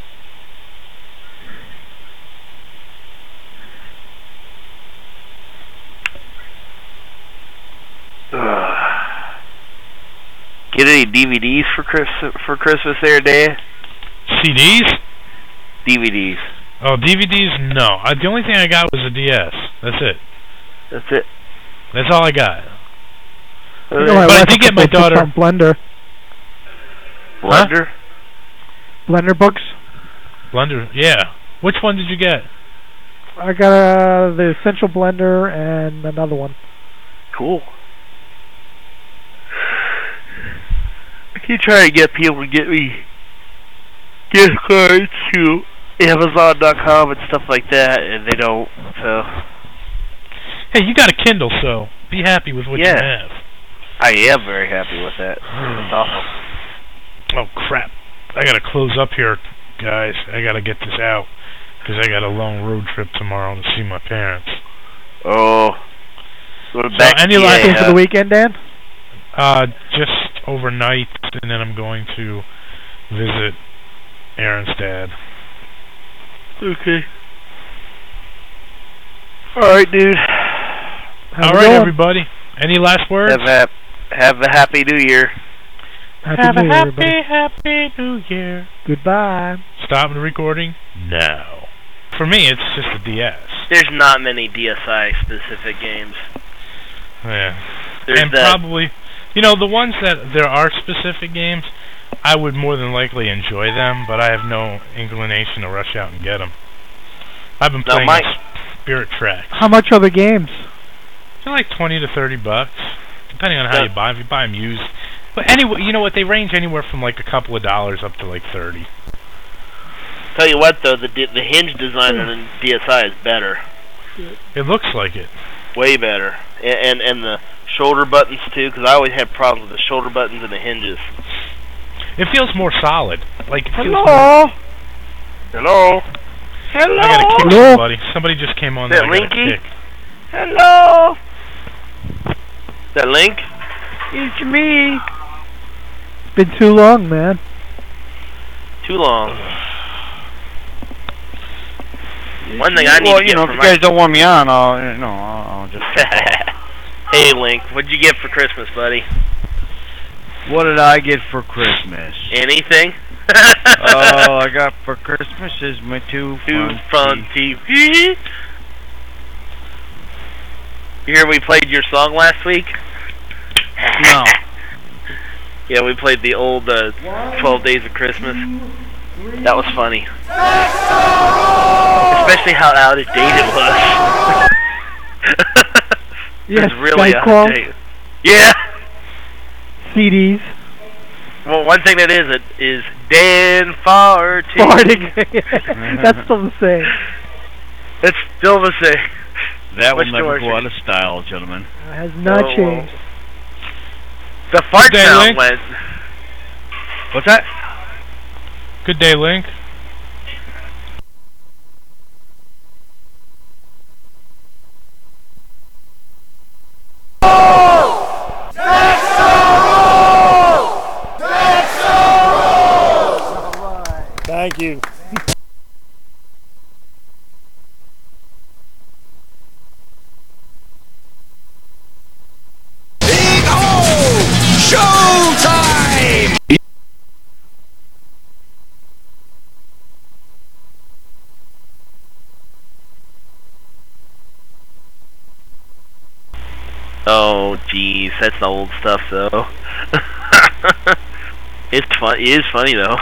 Ugh. Get any D V Ds for Chris for Christmas there, Dan? C Ds? D V Ds. Oh, D V Ds? No. Uh, the only thing I got was a D S. That's it. That's it. That's all I got. You know, I but I like did get a my couple books daughter. on Blender. Blender? Blender books. Blender, yeah. Which one did you get? I got uh, the Essential Blender and another one. Cool. I keep trying to get people to get me gift cards to Amazon dot com and stuff like that, and they don't, so... Hey, you got a Kindle, so be happy with what yeah. you have. I am very happy with that. That's awesome. Oh, crap. I gotta close up here, guys. I gotta get this out, because I got a long road trip tomorrow to see my parents. Oh. Go So back any to last Stay for the weekend, Dan? Uh, just overnight, and then I'm going to visit Aaron's dad. Okay. Alright, dude. All right, everybody. Any last words? Have a, have a happy new year. Happy Have New a Year, happy, everybody. happy New Year. Goodbye. Stop the recording now. For me, it's just a D S. There's not many D S I specific games. Yeah. There's and that. probably, you know, the ones that there are specific games, I would more than likely enjoy them, but I have no inclination to rush out and get them. I've been No, playing my- Spirit Tracks. How much are the games? They're like twenty to thirty bucks, depending on how Yeah. you buy them. If you buy them used. But anyway, you know what? They range anywhere from like a couple of dollars up to like thirty. Tell you what, though, the d- the hinge design on the D S I is better. It looks like it. Way better. And and, and the shoulder buttons, too, because I always had problems with the shoulder buttons and the hinges. It feels more solid. Like it feels more. Hello? Hello? I gotta kick Hello? somebody. Somebody just came on Is that that I gotta Linky? kick. Hello? That Link? It's me. It's been too long, man. Too long. One thing I need well, to you get know, for if my... you guys don't want me on, I'll, you know, I'll, I'll just... Hey, Link, what'd you get for Christmas, buddy? What did I get for Christmas? Anything? All I got for Christmas is my two Two front front teeth. teeth. You hear we played your song last week? No. Yeah, we played the old uh, twelve Days of Christmas. That was funny. Especially how out of date it was. Yes, it was really Skype out call. of date. Yeah. C Ds. Well, one thing that is it is Dan Farting. Farting. That's still the same. It's still the same. That will Much never George. go out of style, gentlemen. It has not Oh, changed. The fart Good day, sound Link. went. What's that? Good day, Link. Thank you. Showtime! Oh, jeez, that's the old stuff, though. It's fun. It is funny, though.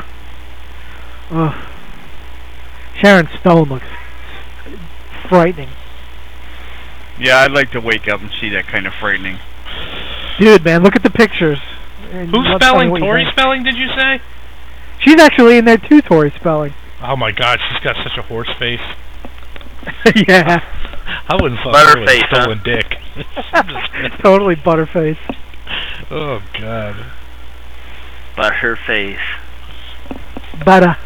Ugh. Sharon Stone looks frightening. Yeah, I'd like to wake up and see that kind of frightening. Dude, man, look at the pictures. And Who's let's tell me spelling? what you Tori think. spelling, did you say? She's actually in there too, Tori Spelling. Oh my god, she's got such a horse face. Yeah. I wouldn't fuck her with a Butterface, huh? stolen dick. Totally butterface. Oh god. But her face. Butter.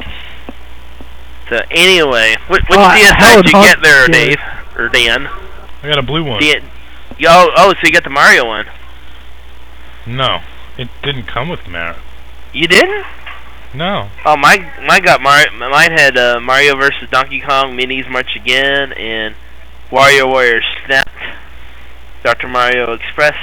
So anyway, which, which Oh, D S I Howard did you get Hawks there, did. Dave or Dan? I got a blue one. Dan, oh, oh, so you got the Mario one? No, it didn't come with Mario. You didn't? No. Oh, my, mine got Mario. Mine had uh, Mario versus Donkey Kong, Minis March Again, and Wario Warrior Snapped, Doctor Mario Express,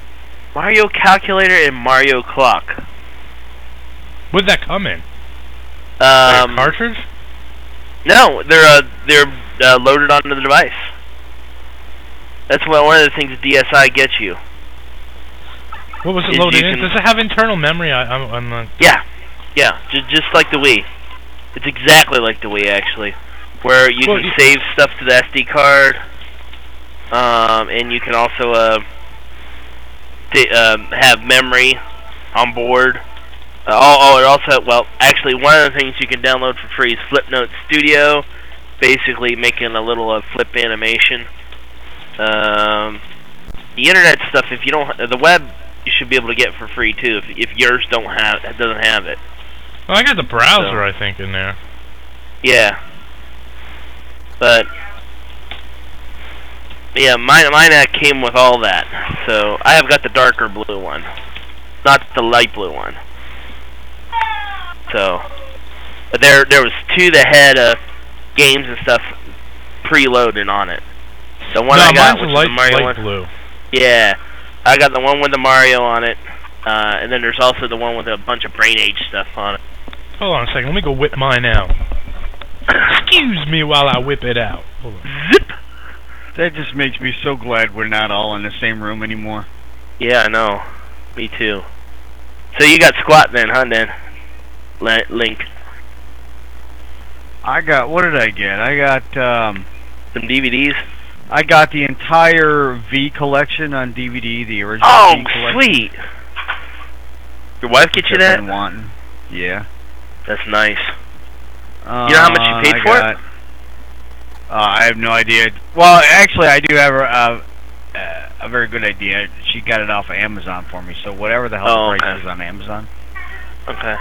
Mario Calculator, and Mario Clock. What'd that come in? Um, like cartridge? No, they're uh, they're uh, loaded onto the device. That's what one of the things D S I gets you. What was it Is loaded you in? can- Does it have internal memory? I, I'm, I'm not. Yeah, yeah, just just like the Wii. It's exactly like the Wii, actually, where you Well, can you- save stuff to the S D card, um, and you can also uh, t um, have memory on board. Uh, oh, oh, it also, well, actually, one of the things you can download for free is Flipnote Studio, basically making a little uh, flip animation. Um, the internet stuff, if you don't, the web, you should be able to get for free too. If if yours don't have, doesn't have it. Well, I got the browser, So- I think, in there. Yeah. But yeah, mine mine uh, came with all that. So I have got the darker blue one, not the light blue one. So, but there there was two that had uh, games and stuff preloaded on it. The one no, I got mine's was light, the Mario light one. blue. Yeah, I got the one with the Mario on it, uh, and then there's also the one with a bunch of Brain Age stuff on it. Hold on a second. Let me go whip mine out. Excuse me while I whip it out. Hold on. Zip. That just makes me so glad we're not all in the same room anymore. Yeah, I know. Me too. So you got Squat then, huh, then? Le Link. I got, what did I get? I got, um... some D V Ds? I got the entire V collection on D V D, the original Oh, V collection. sweet! Your wife get you Which I've that? been wanting. Yeah. That's nice. Uh, You know how much you paid I for got, it? Uh, I have no idea. Well, actually, I do have a, uh, uh, a very good idea. She got it off of Amazon for me, so whatever the hell Oh, the price okay. is on Amazon. Okay.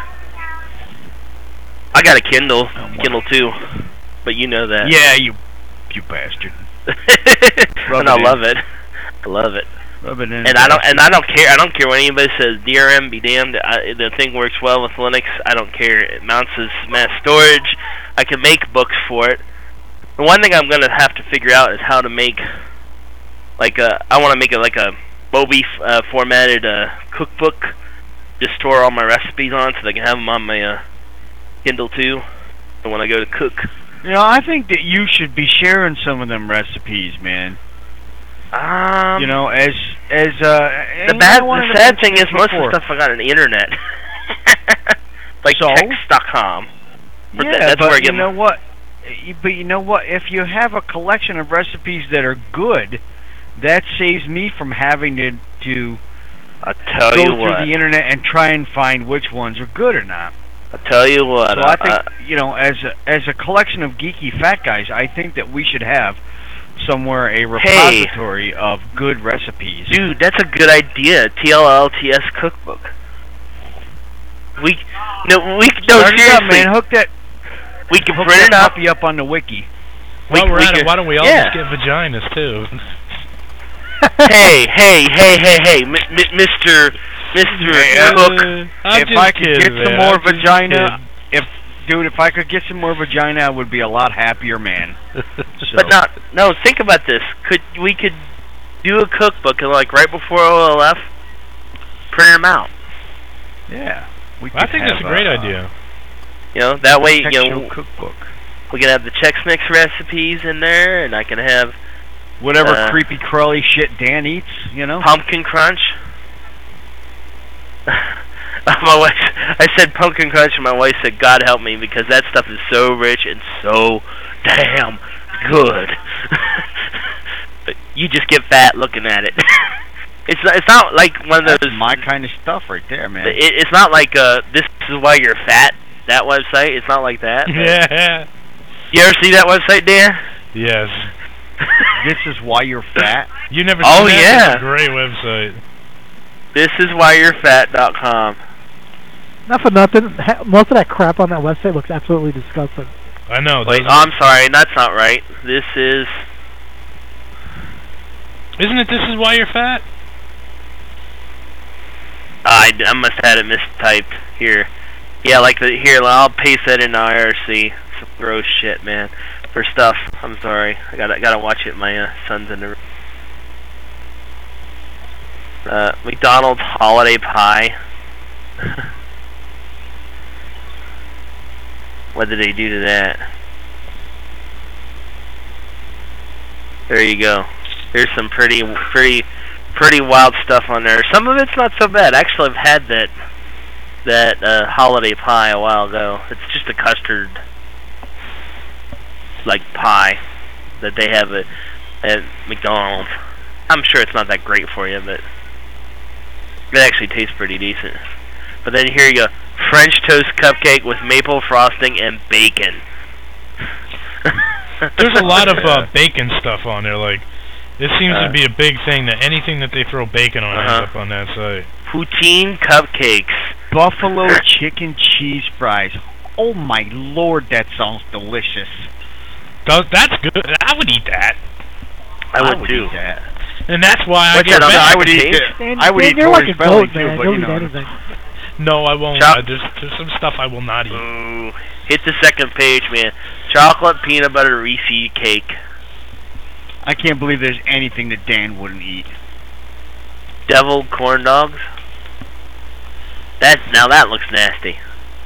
I got a Kindle, Oh, Kindle too, but you know that. Yeah, you, you bastard. Rub And it I in. love it. I love it. Rub it in, And I don't, bastard. and I don't care. I don't care when anybody says D R M be damned. I, the thing works well with Linux. I don't care. It mounts as mass storage. I can make books for it. The one thing I'm gonna have to figure out is how to make, like a. I want to make it like a Mobi uh, formatted uh, cookbook. Just store all my recipes on, so they can have them on my uh, Kindle too. And when I go to cook. You know, I think that you should be sharing some of them recipes, man. Um, You know, as as uh, the bad, the sad thing is most of the stuff I got on the internet, like So? text dot com. But Yeah, th- that's but where I get you know my, what? You- But you know what? If you have a collection of recipes that are good, that saves me from having to to I'll tell go you through what. the internet and try and find which ones are good or not. I'll tell you what. So uh, I think uh, you know, as a, as a collection of geeky fat guys, I think that we should have somewhere a repository of good recipes. dude, that's a good idea. T L L T S cookbook. We no, we no Start it seriously, up, man. Hook that. we can Hook print that it up. puppy up on the wiki. While we we're at could- it, why don't we all yeah. just get vaginas, too? hey, hey, hey, hey, hey, M M Mister Mister Hey, uh, Cook. I'm if just I could kidding, get some man. more I'm just vagina, if dude, if I could get some more vagina, I would be a lot happier man. So, But not no. Think about this. Could we could do a cookbook and like right before O L F, print them out. yeah, we I could think that's a have, great uh, idea. You know that way. You textual know cookbook. we can have the Chex Mix recipes in there, and I can have Whatever uh, creepy crawly shit Dan eats, you know. pumpkin crunch. My wife, I said pumpkin crunch, and my wife said, "God help me," because that stuff is so rich and so damn good. But you just get fat looking at it. It's not, it's not like one of That's those. my kind of stuff right there, man. It, it's not like uh, this is why you're fat. That website. It's not like that. Yeah. You ever see that website, Dan? Yes. This is why you're fat. You never Oh, seen that? yeah. It's a great website. This is why you're fat dot com. Not for nothing. ha- Most of that crap on that website looks absolutely disgusting. I know. Wait, doesn't oh, I'm sorry, that's not right. This is. Isn't it This Is Why You're Fat? I, I must have had it mistyped here. Yeah, like the here. I'll paste that in the I R C. Some gross shit, man. For stuff. I'm sorry. I gotta gotta watch it. My uh, son's in the. Uh, McDonald's holiday pie. What did they do to that? There you go. There's some pretty, pretty, pretty wild stuff on there. Some of it's not so bad. Actually, I've had that that uh, holiday pie a while ago. It's just a custard like pie that they have at, at McDonald's. I'm sure it's not that great for you, but it actually tastes pretty decent. But then here you go, French toast cupcake with maple frosting and bacon. There's a lot of uh, bacon stuff on there. Like, it seems Uh, to be a big thing that anything that they throw bacon on Uh-huh. ends up on that site. Poutine cupcakes. Buffalo chicken cheese fries. Oh my lord, that sounds delicious. Th- That's good. I would eat that. I would, I would too. eat that. And that's why I What's get that, back. I would eat it. Dan, I would Dan, eat you're like Tori's a belly goat, too, man. but You'll you eat know. anything. No, I won't. Chop- Uh, there's, there's some stuff I will not eat. Ooh. Hit the second page, man. Chocolate peanut butter Reese cake. I can't believe there's anything that Dan wouldn't eat. Deviled corn dogs. That now that looks nasty.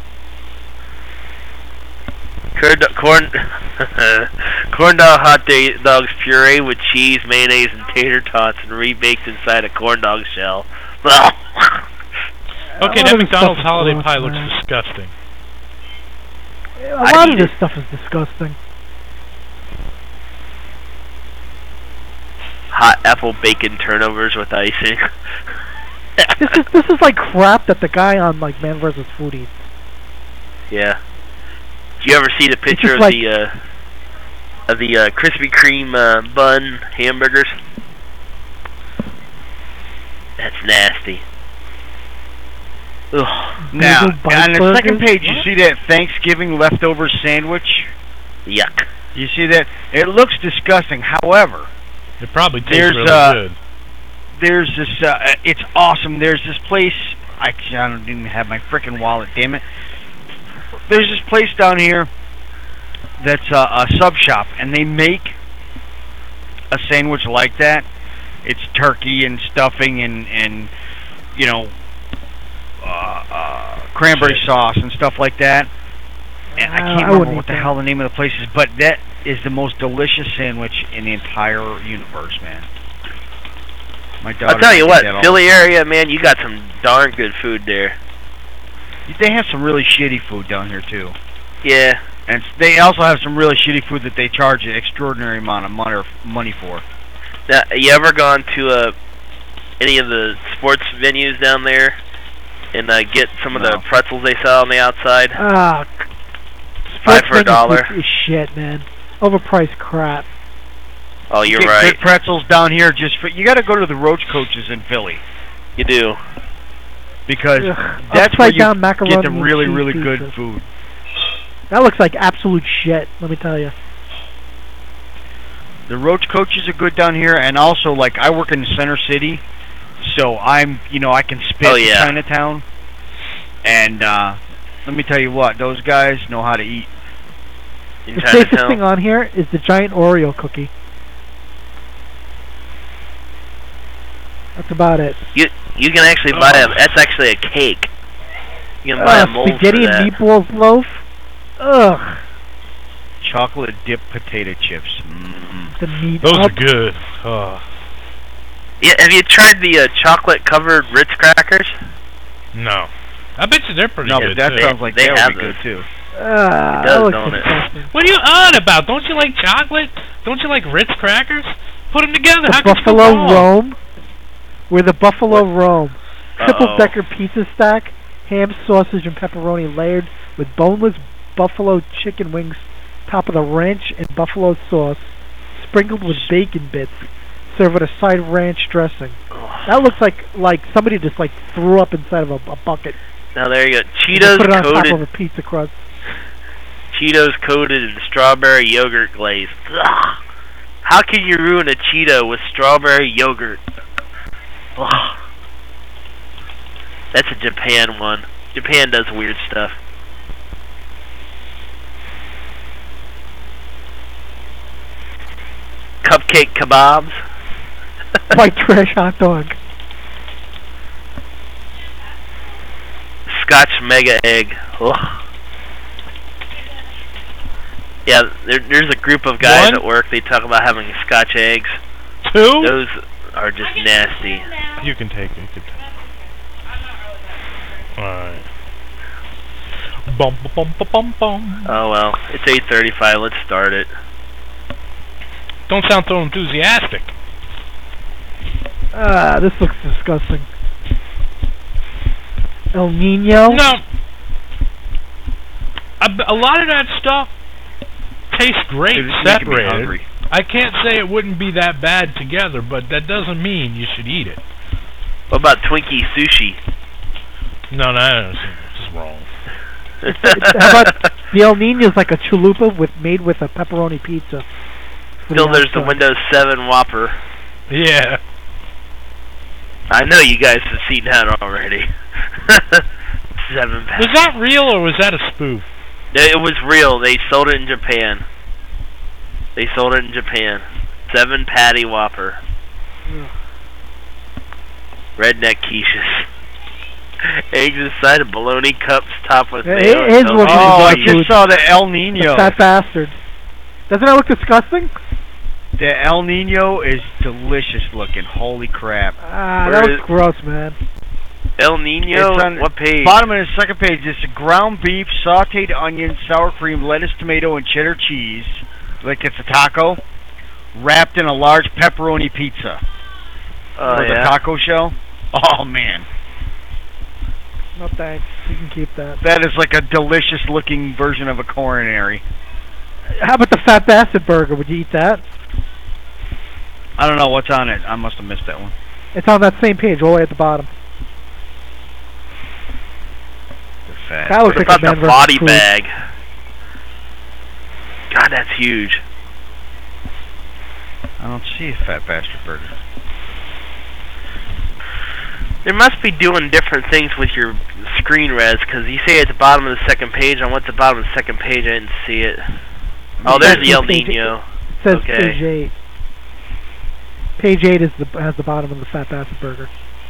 Corn, do- corn, corn dog hot da- dogs puree with cheese, mayonnaise, and tater tots, and rebaked inside a corn dog shell. Okay, A lot that of this McDonald's stuff is holiday gross, pie looks man. disgusting. A I'd lot eat of this it. stuff is disgusting. Hot apple bacon turnovers with icing. This is this is like crap that the guy on like Man versus. Food eats. Yeah. Did you ever see the picture just of like- the uh, of the uh, Krispy Kreme uh, bun hamburgers? That's nasty. Ugh. Now, Bagel bite on the second burgers? page, you What? see that Thanksgiving leftover sandwich? Yuck. You see that? It looks disgusting. However, It probably tastes There's, really uh, good. there's this, uh, it's awesome. There's this place, I, I don't even have my frickin' wallet, damn it. There's this place down here that's uh, a sub shop, and they make a sandwich like that. It's turkey and stuffing and, and you know, uh, uh, cranberry sauce and stuff like that. And I Uh, can't I remember wouldn't what eat the that. hell the name of the place is, but that is the most delicious sandwich in the entire universe, man. My daughter I'll tell you eats what, that all Philly the time. area, man, you got some darn good food there. They have some really shitty food down here too, Yeah. and s- they also have some really shitty food that they charge an extraordinary amount of money money for. Now, you ever gone to uh, any of the sports venues down there and uh, get some of the No. pretzels they sell on the outside? Ah, Five for a sports dollar. food is shit, man. Overpriced crap. Oh, you're Get right. good pretzels down here just for you. Got to go to the Roach Coaches in Philly You do. because Ugh, that's where upside you down macaroni get the and really cheese really pizza. good food. That looks like absolute shit. Let me tell you. The Roach Coaches are good down here, and also like I work in Center City, so I'm you know I can spit Oh, in yeah. Chinatown, and uh, let me tell you what, those guys know how to eat. In The safest Chinatown. thing on here is the giant Oreo cookie. That's about it. You you can actually buy a. That's actually a cake. You can buy Uh, a mold spaghetti for that. and meatballs loaf. Ugh, Chocolate dipped potato chips. Mm. the meat. Those up. are good. Oh, Yeah, have you tried the uh, chocolate covered Ritz crackers? no. I bet you they're pretty No, good, but that too. sounds like They that have would be good those. too. Ah, It does, that looks don't it? disgusting. What are you on about? Don't you like chocolate? Don't you like Ritz crackers? Put them together. The How could you go Buffalo wrong? Rome. We're the Buffalo Rome. Triple Uh-oh. decker pizza stack, ham, sausage, and pepperoni layered with boneless buffalo chicken wings, top of the ranch and buffalo sauce, sprinkled with bacon bits, served with a side ranch dressing. That looks like like somebody just like threw up inside of a, a bucket. Now there you go. and they Cheetos put it on top coated. of a pizza crust. Cheetos coated in strawberry yogurt glaze. Ugh. How can you ruin a Cheeto with strawberry yogurt? Ugh. That's a Japan one. Japan does weird stuff. Cupcake kebabs. White trash hot dog. Scotch mega egg. Ugh. Yeah, there, there's a group of guys One? at work. They talk about having Scotch eggs. Two? Those are just nasty. You can take it. You can take it. Alright. Bum, bum, bum, bum, bum. Oh well, it's eight thirty-five. Let's start it. Don't sound so enthusiastic. Ah, this looks disgusting. El Nino? No. A, a lot of that stuff tastes great It is making me separated. hungry. I can't say it wouldn't be that bad together, but that doesn't mean you should eat it. What about Twinkie sushi? No, no, no, it's just wrong. How about the El Nino's like a chalupa with made with a pepperoni pizza? for Still, there's the outside. Windows seven Whopper. Yeah. I know you guys have seen that already. Seven pack. Was that real or was that a spoof? It was real. They sold it in Japan. They sold it in Japan. Seven patty Whopper. Ugh. Redneck quiches. Eggs inside of bologna cups topped with It mayo. is and looking toast. Oh, I good just food. saw the El Nino. That bastard. Doesn't that look disgusting? The El Nino is delicious looking. Holy crap. Ah, Where that is- looks gross, man. El Nino? It's on What page? Bottom of the second page. It's ground beef, sauteed onions, sour cream, lettuce, tomato, and cheddar cheese. Like it's a taco. Wrapped in a large pepperoni pizza. Oh, For the yeah. taco shell. Oh, man. No thanks. You can keep that. That is like a delicious looking version of a coronary. How about the Fat Bastard Burger? Would you eat that? I don't know what's on it. I must have missed that one. It's on that same page, all the way at the bottom. The fat. That looks What like a about man the versus body food. bag? God, that's huge. I don't see a fat bastard burger. They must be doing different things with your screen res, because you say at the bottom of the second page. I went to the bottom of the second page. I didn't see it. Oh, there's the El Page- Nino. It says Okay. page eight. Page eight is the has the bottom of the Fat Bastard Burger.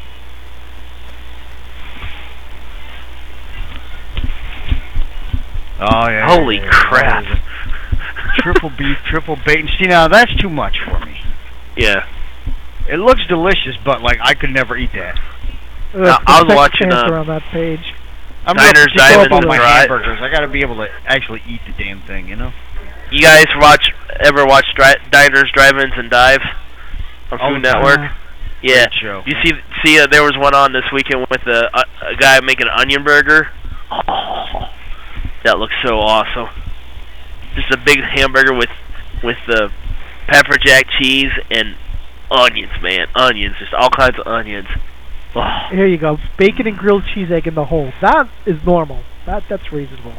Oh, yeah. Holy yeah, yeah. crap. That is a Triple beef, triple bacon. See, now that's too much for me. Yeah. It looks delicious, but like I could never eat that. Ugh, Now, the I was sex watching, cancer uh, on that page. I'm Diners, real particular Dives, about and my Drive- hamburgers. I got to be able to actually eat the damn thing, you know. You guys watch ever watch dri- Diners, Drive-Ins, and Dives on All Food the time. Network? Yeah. Great show. You see, see, uh, there was one on this weekend with a, a, a guy making an onion burger. Oh, that looks so awesome. Just a big hamburger with with the pepper jack cheese and onions, man. Onions, just all kinds of onions. Oh. Here you go. Bacon and grilled cheese egg in the hole. That is normal. That that's reasonable.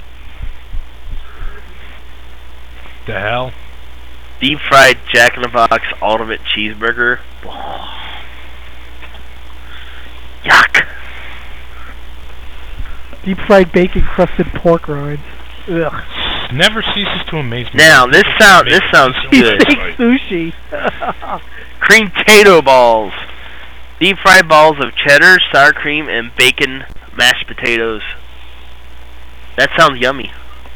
The hell? Deep fried Jack in the Box ultimate cheeseburger. Oh. Yuck. Deep fried bacon crusted pork rinds. Ugh. Never ceases to amaze me. Now this sound this sounds good. Steak sushi. Cream potato balls. Deep fried balls of cheddar, sour cream, and bacon mashed potatoes. That sounds yummy.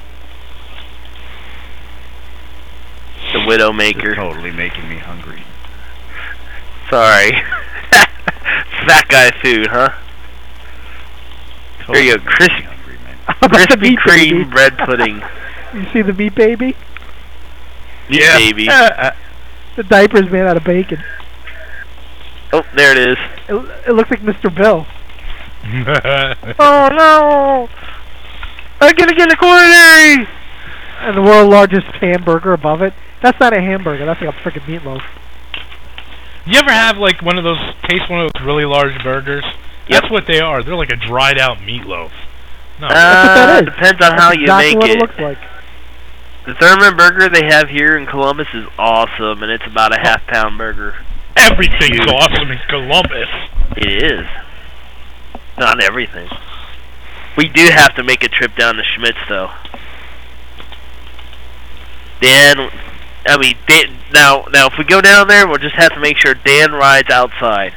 The Widowmaker. You're totally making me hungry. Sorry. Fat guy food, huh? Totally Here you go. making Crisp, me hungry, man. How about the Krispy meat Kreme baby? bread pudding. You see the meat baby? Meat Yeah. baby. The diaper's made out of bacon. Oh, there it is. It, it looks like Mister Bill. Oh no! I'm gonna get a coronary! And the world's largest hamburger above it. That's not a hamburger. That's like a freaking meatloaf. You ever have like one of those, taste one of those really large burgers? Yep. That's what they are. They're like a dried out meatloaf. No. Uh, That's what that is. Depends on That's how you exactly make what it. it looks like. The Thurman burger they have here in Columbus is awesome, and it's about a half pound burger. Everything's Huge. awesome in Columbus. It is. Not everything. We do have to make a trip down to Schmitz, though. Dan, I mean, Dan, now, now if we go down there, we'll just have to make sure Dan rides outside.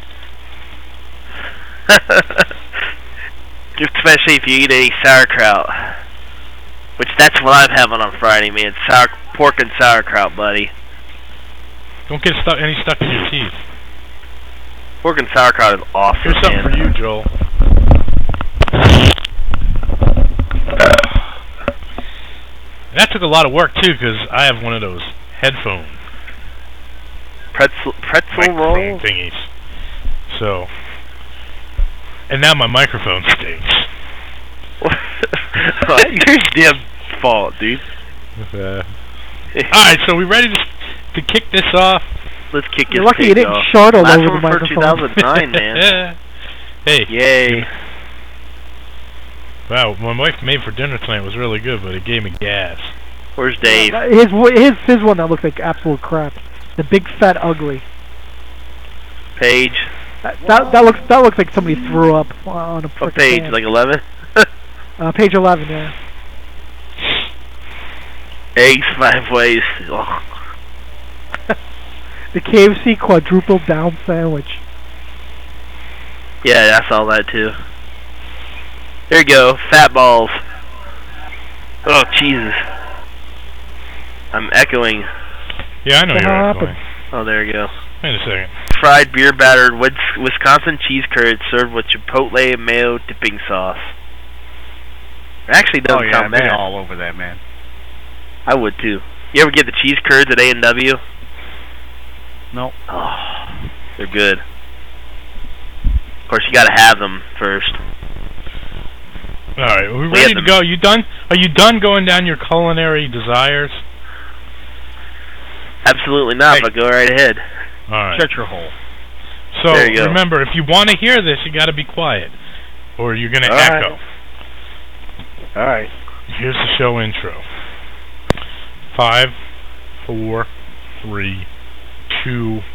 Especially if you eat any sauerkraut. Which that's what I'm having on Friday, man. Sour pork and sauerkraut, buddy. Don't get stuck any stuck in your teeth. Pork and sauerkraut is awesome. Here's something man. for you, Joel. That took a lot of work too, because I have one of those headphone pretzel pretzel roll thingies. So, and now my microphone stinks. Your damn fault, dude. Uh, all right, so we ready to to kick this off? Let's kick You're this lucky you didn't off. short all Last over the one for microphone. two thousand nine, man. Hey. Yay. Wow, my wife made for dinner tonight was really good, but it gave me gas. Where's Dave? Uh, His his his one that looked like absolute crap. The big fat ugly. Page. That that, that looks that looks like somebody threw up on a What frickin' page? can. Like eleven? uh, page eleven, yeah. Eggs five ways. Ugh. The K F C quadruple down sandwich. Yeah, I saw that too. There you go, fat balls. Oh, Jesus. I'm echoing. Yeah, I know What you're happened? echoing. Oh, there you go. Wait a second. Fried beer battered Wis- Wisconsin cheese curds served with chipotle mayo dipping sauce. It actually doesn't Oh yeah, sound I'd be bad. all over that, man. I would too. You ever get the cheese curds at A and W? No. Oh, they're good. Of course, you gotta have them first. All right, are we We ready had to them. go? You done? Are you done going down your culinary desires? Absolutely not, Hey. but go right ahead. All right. Shut your hole. So There you go. remember, if you want to hear this, you got to be quiet, or you're gonna All right. echo. All right. Here's the show intro. Five, four, three, two,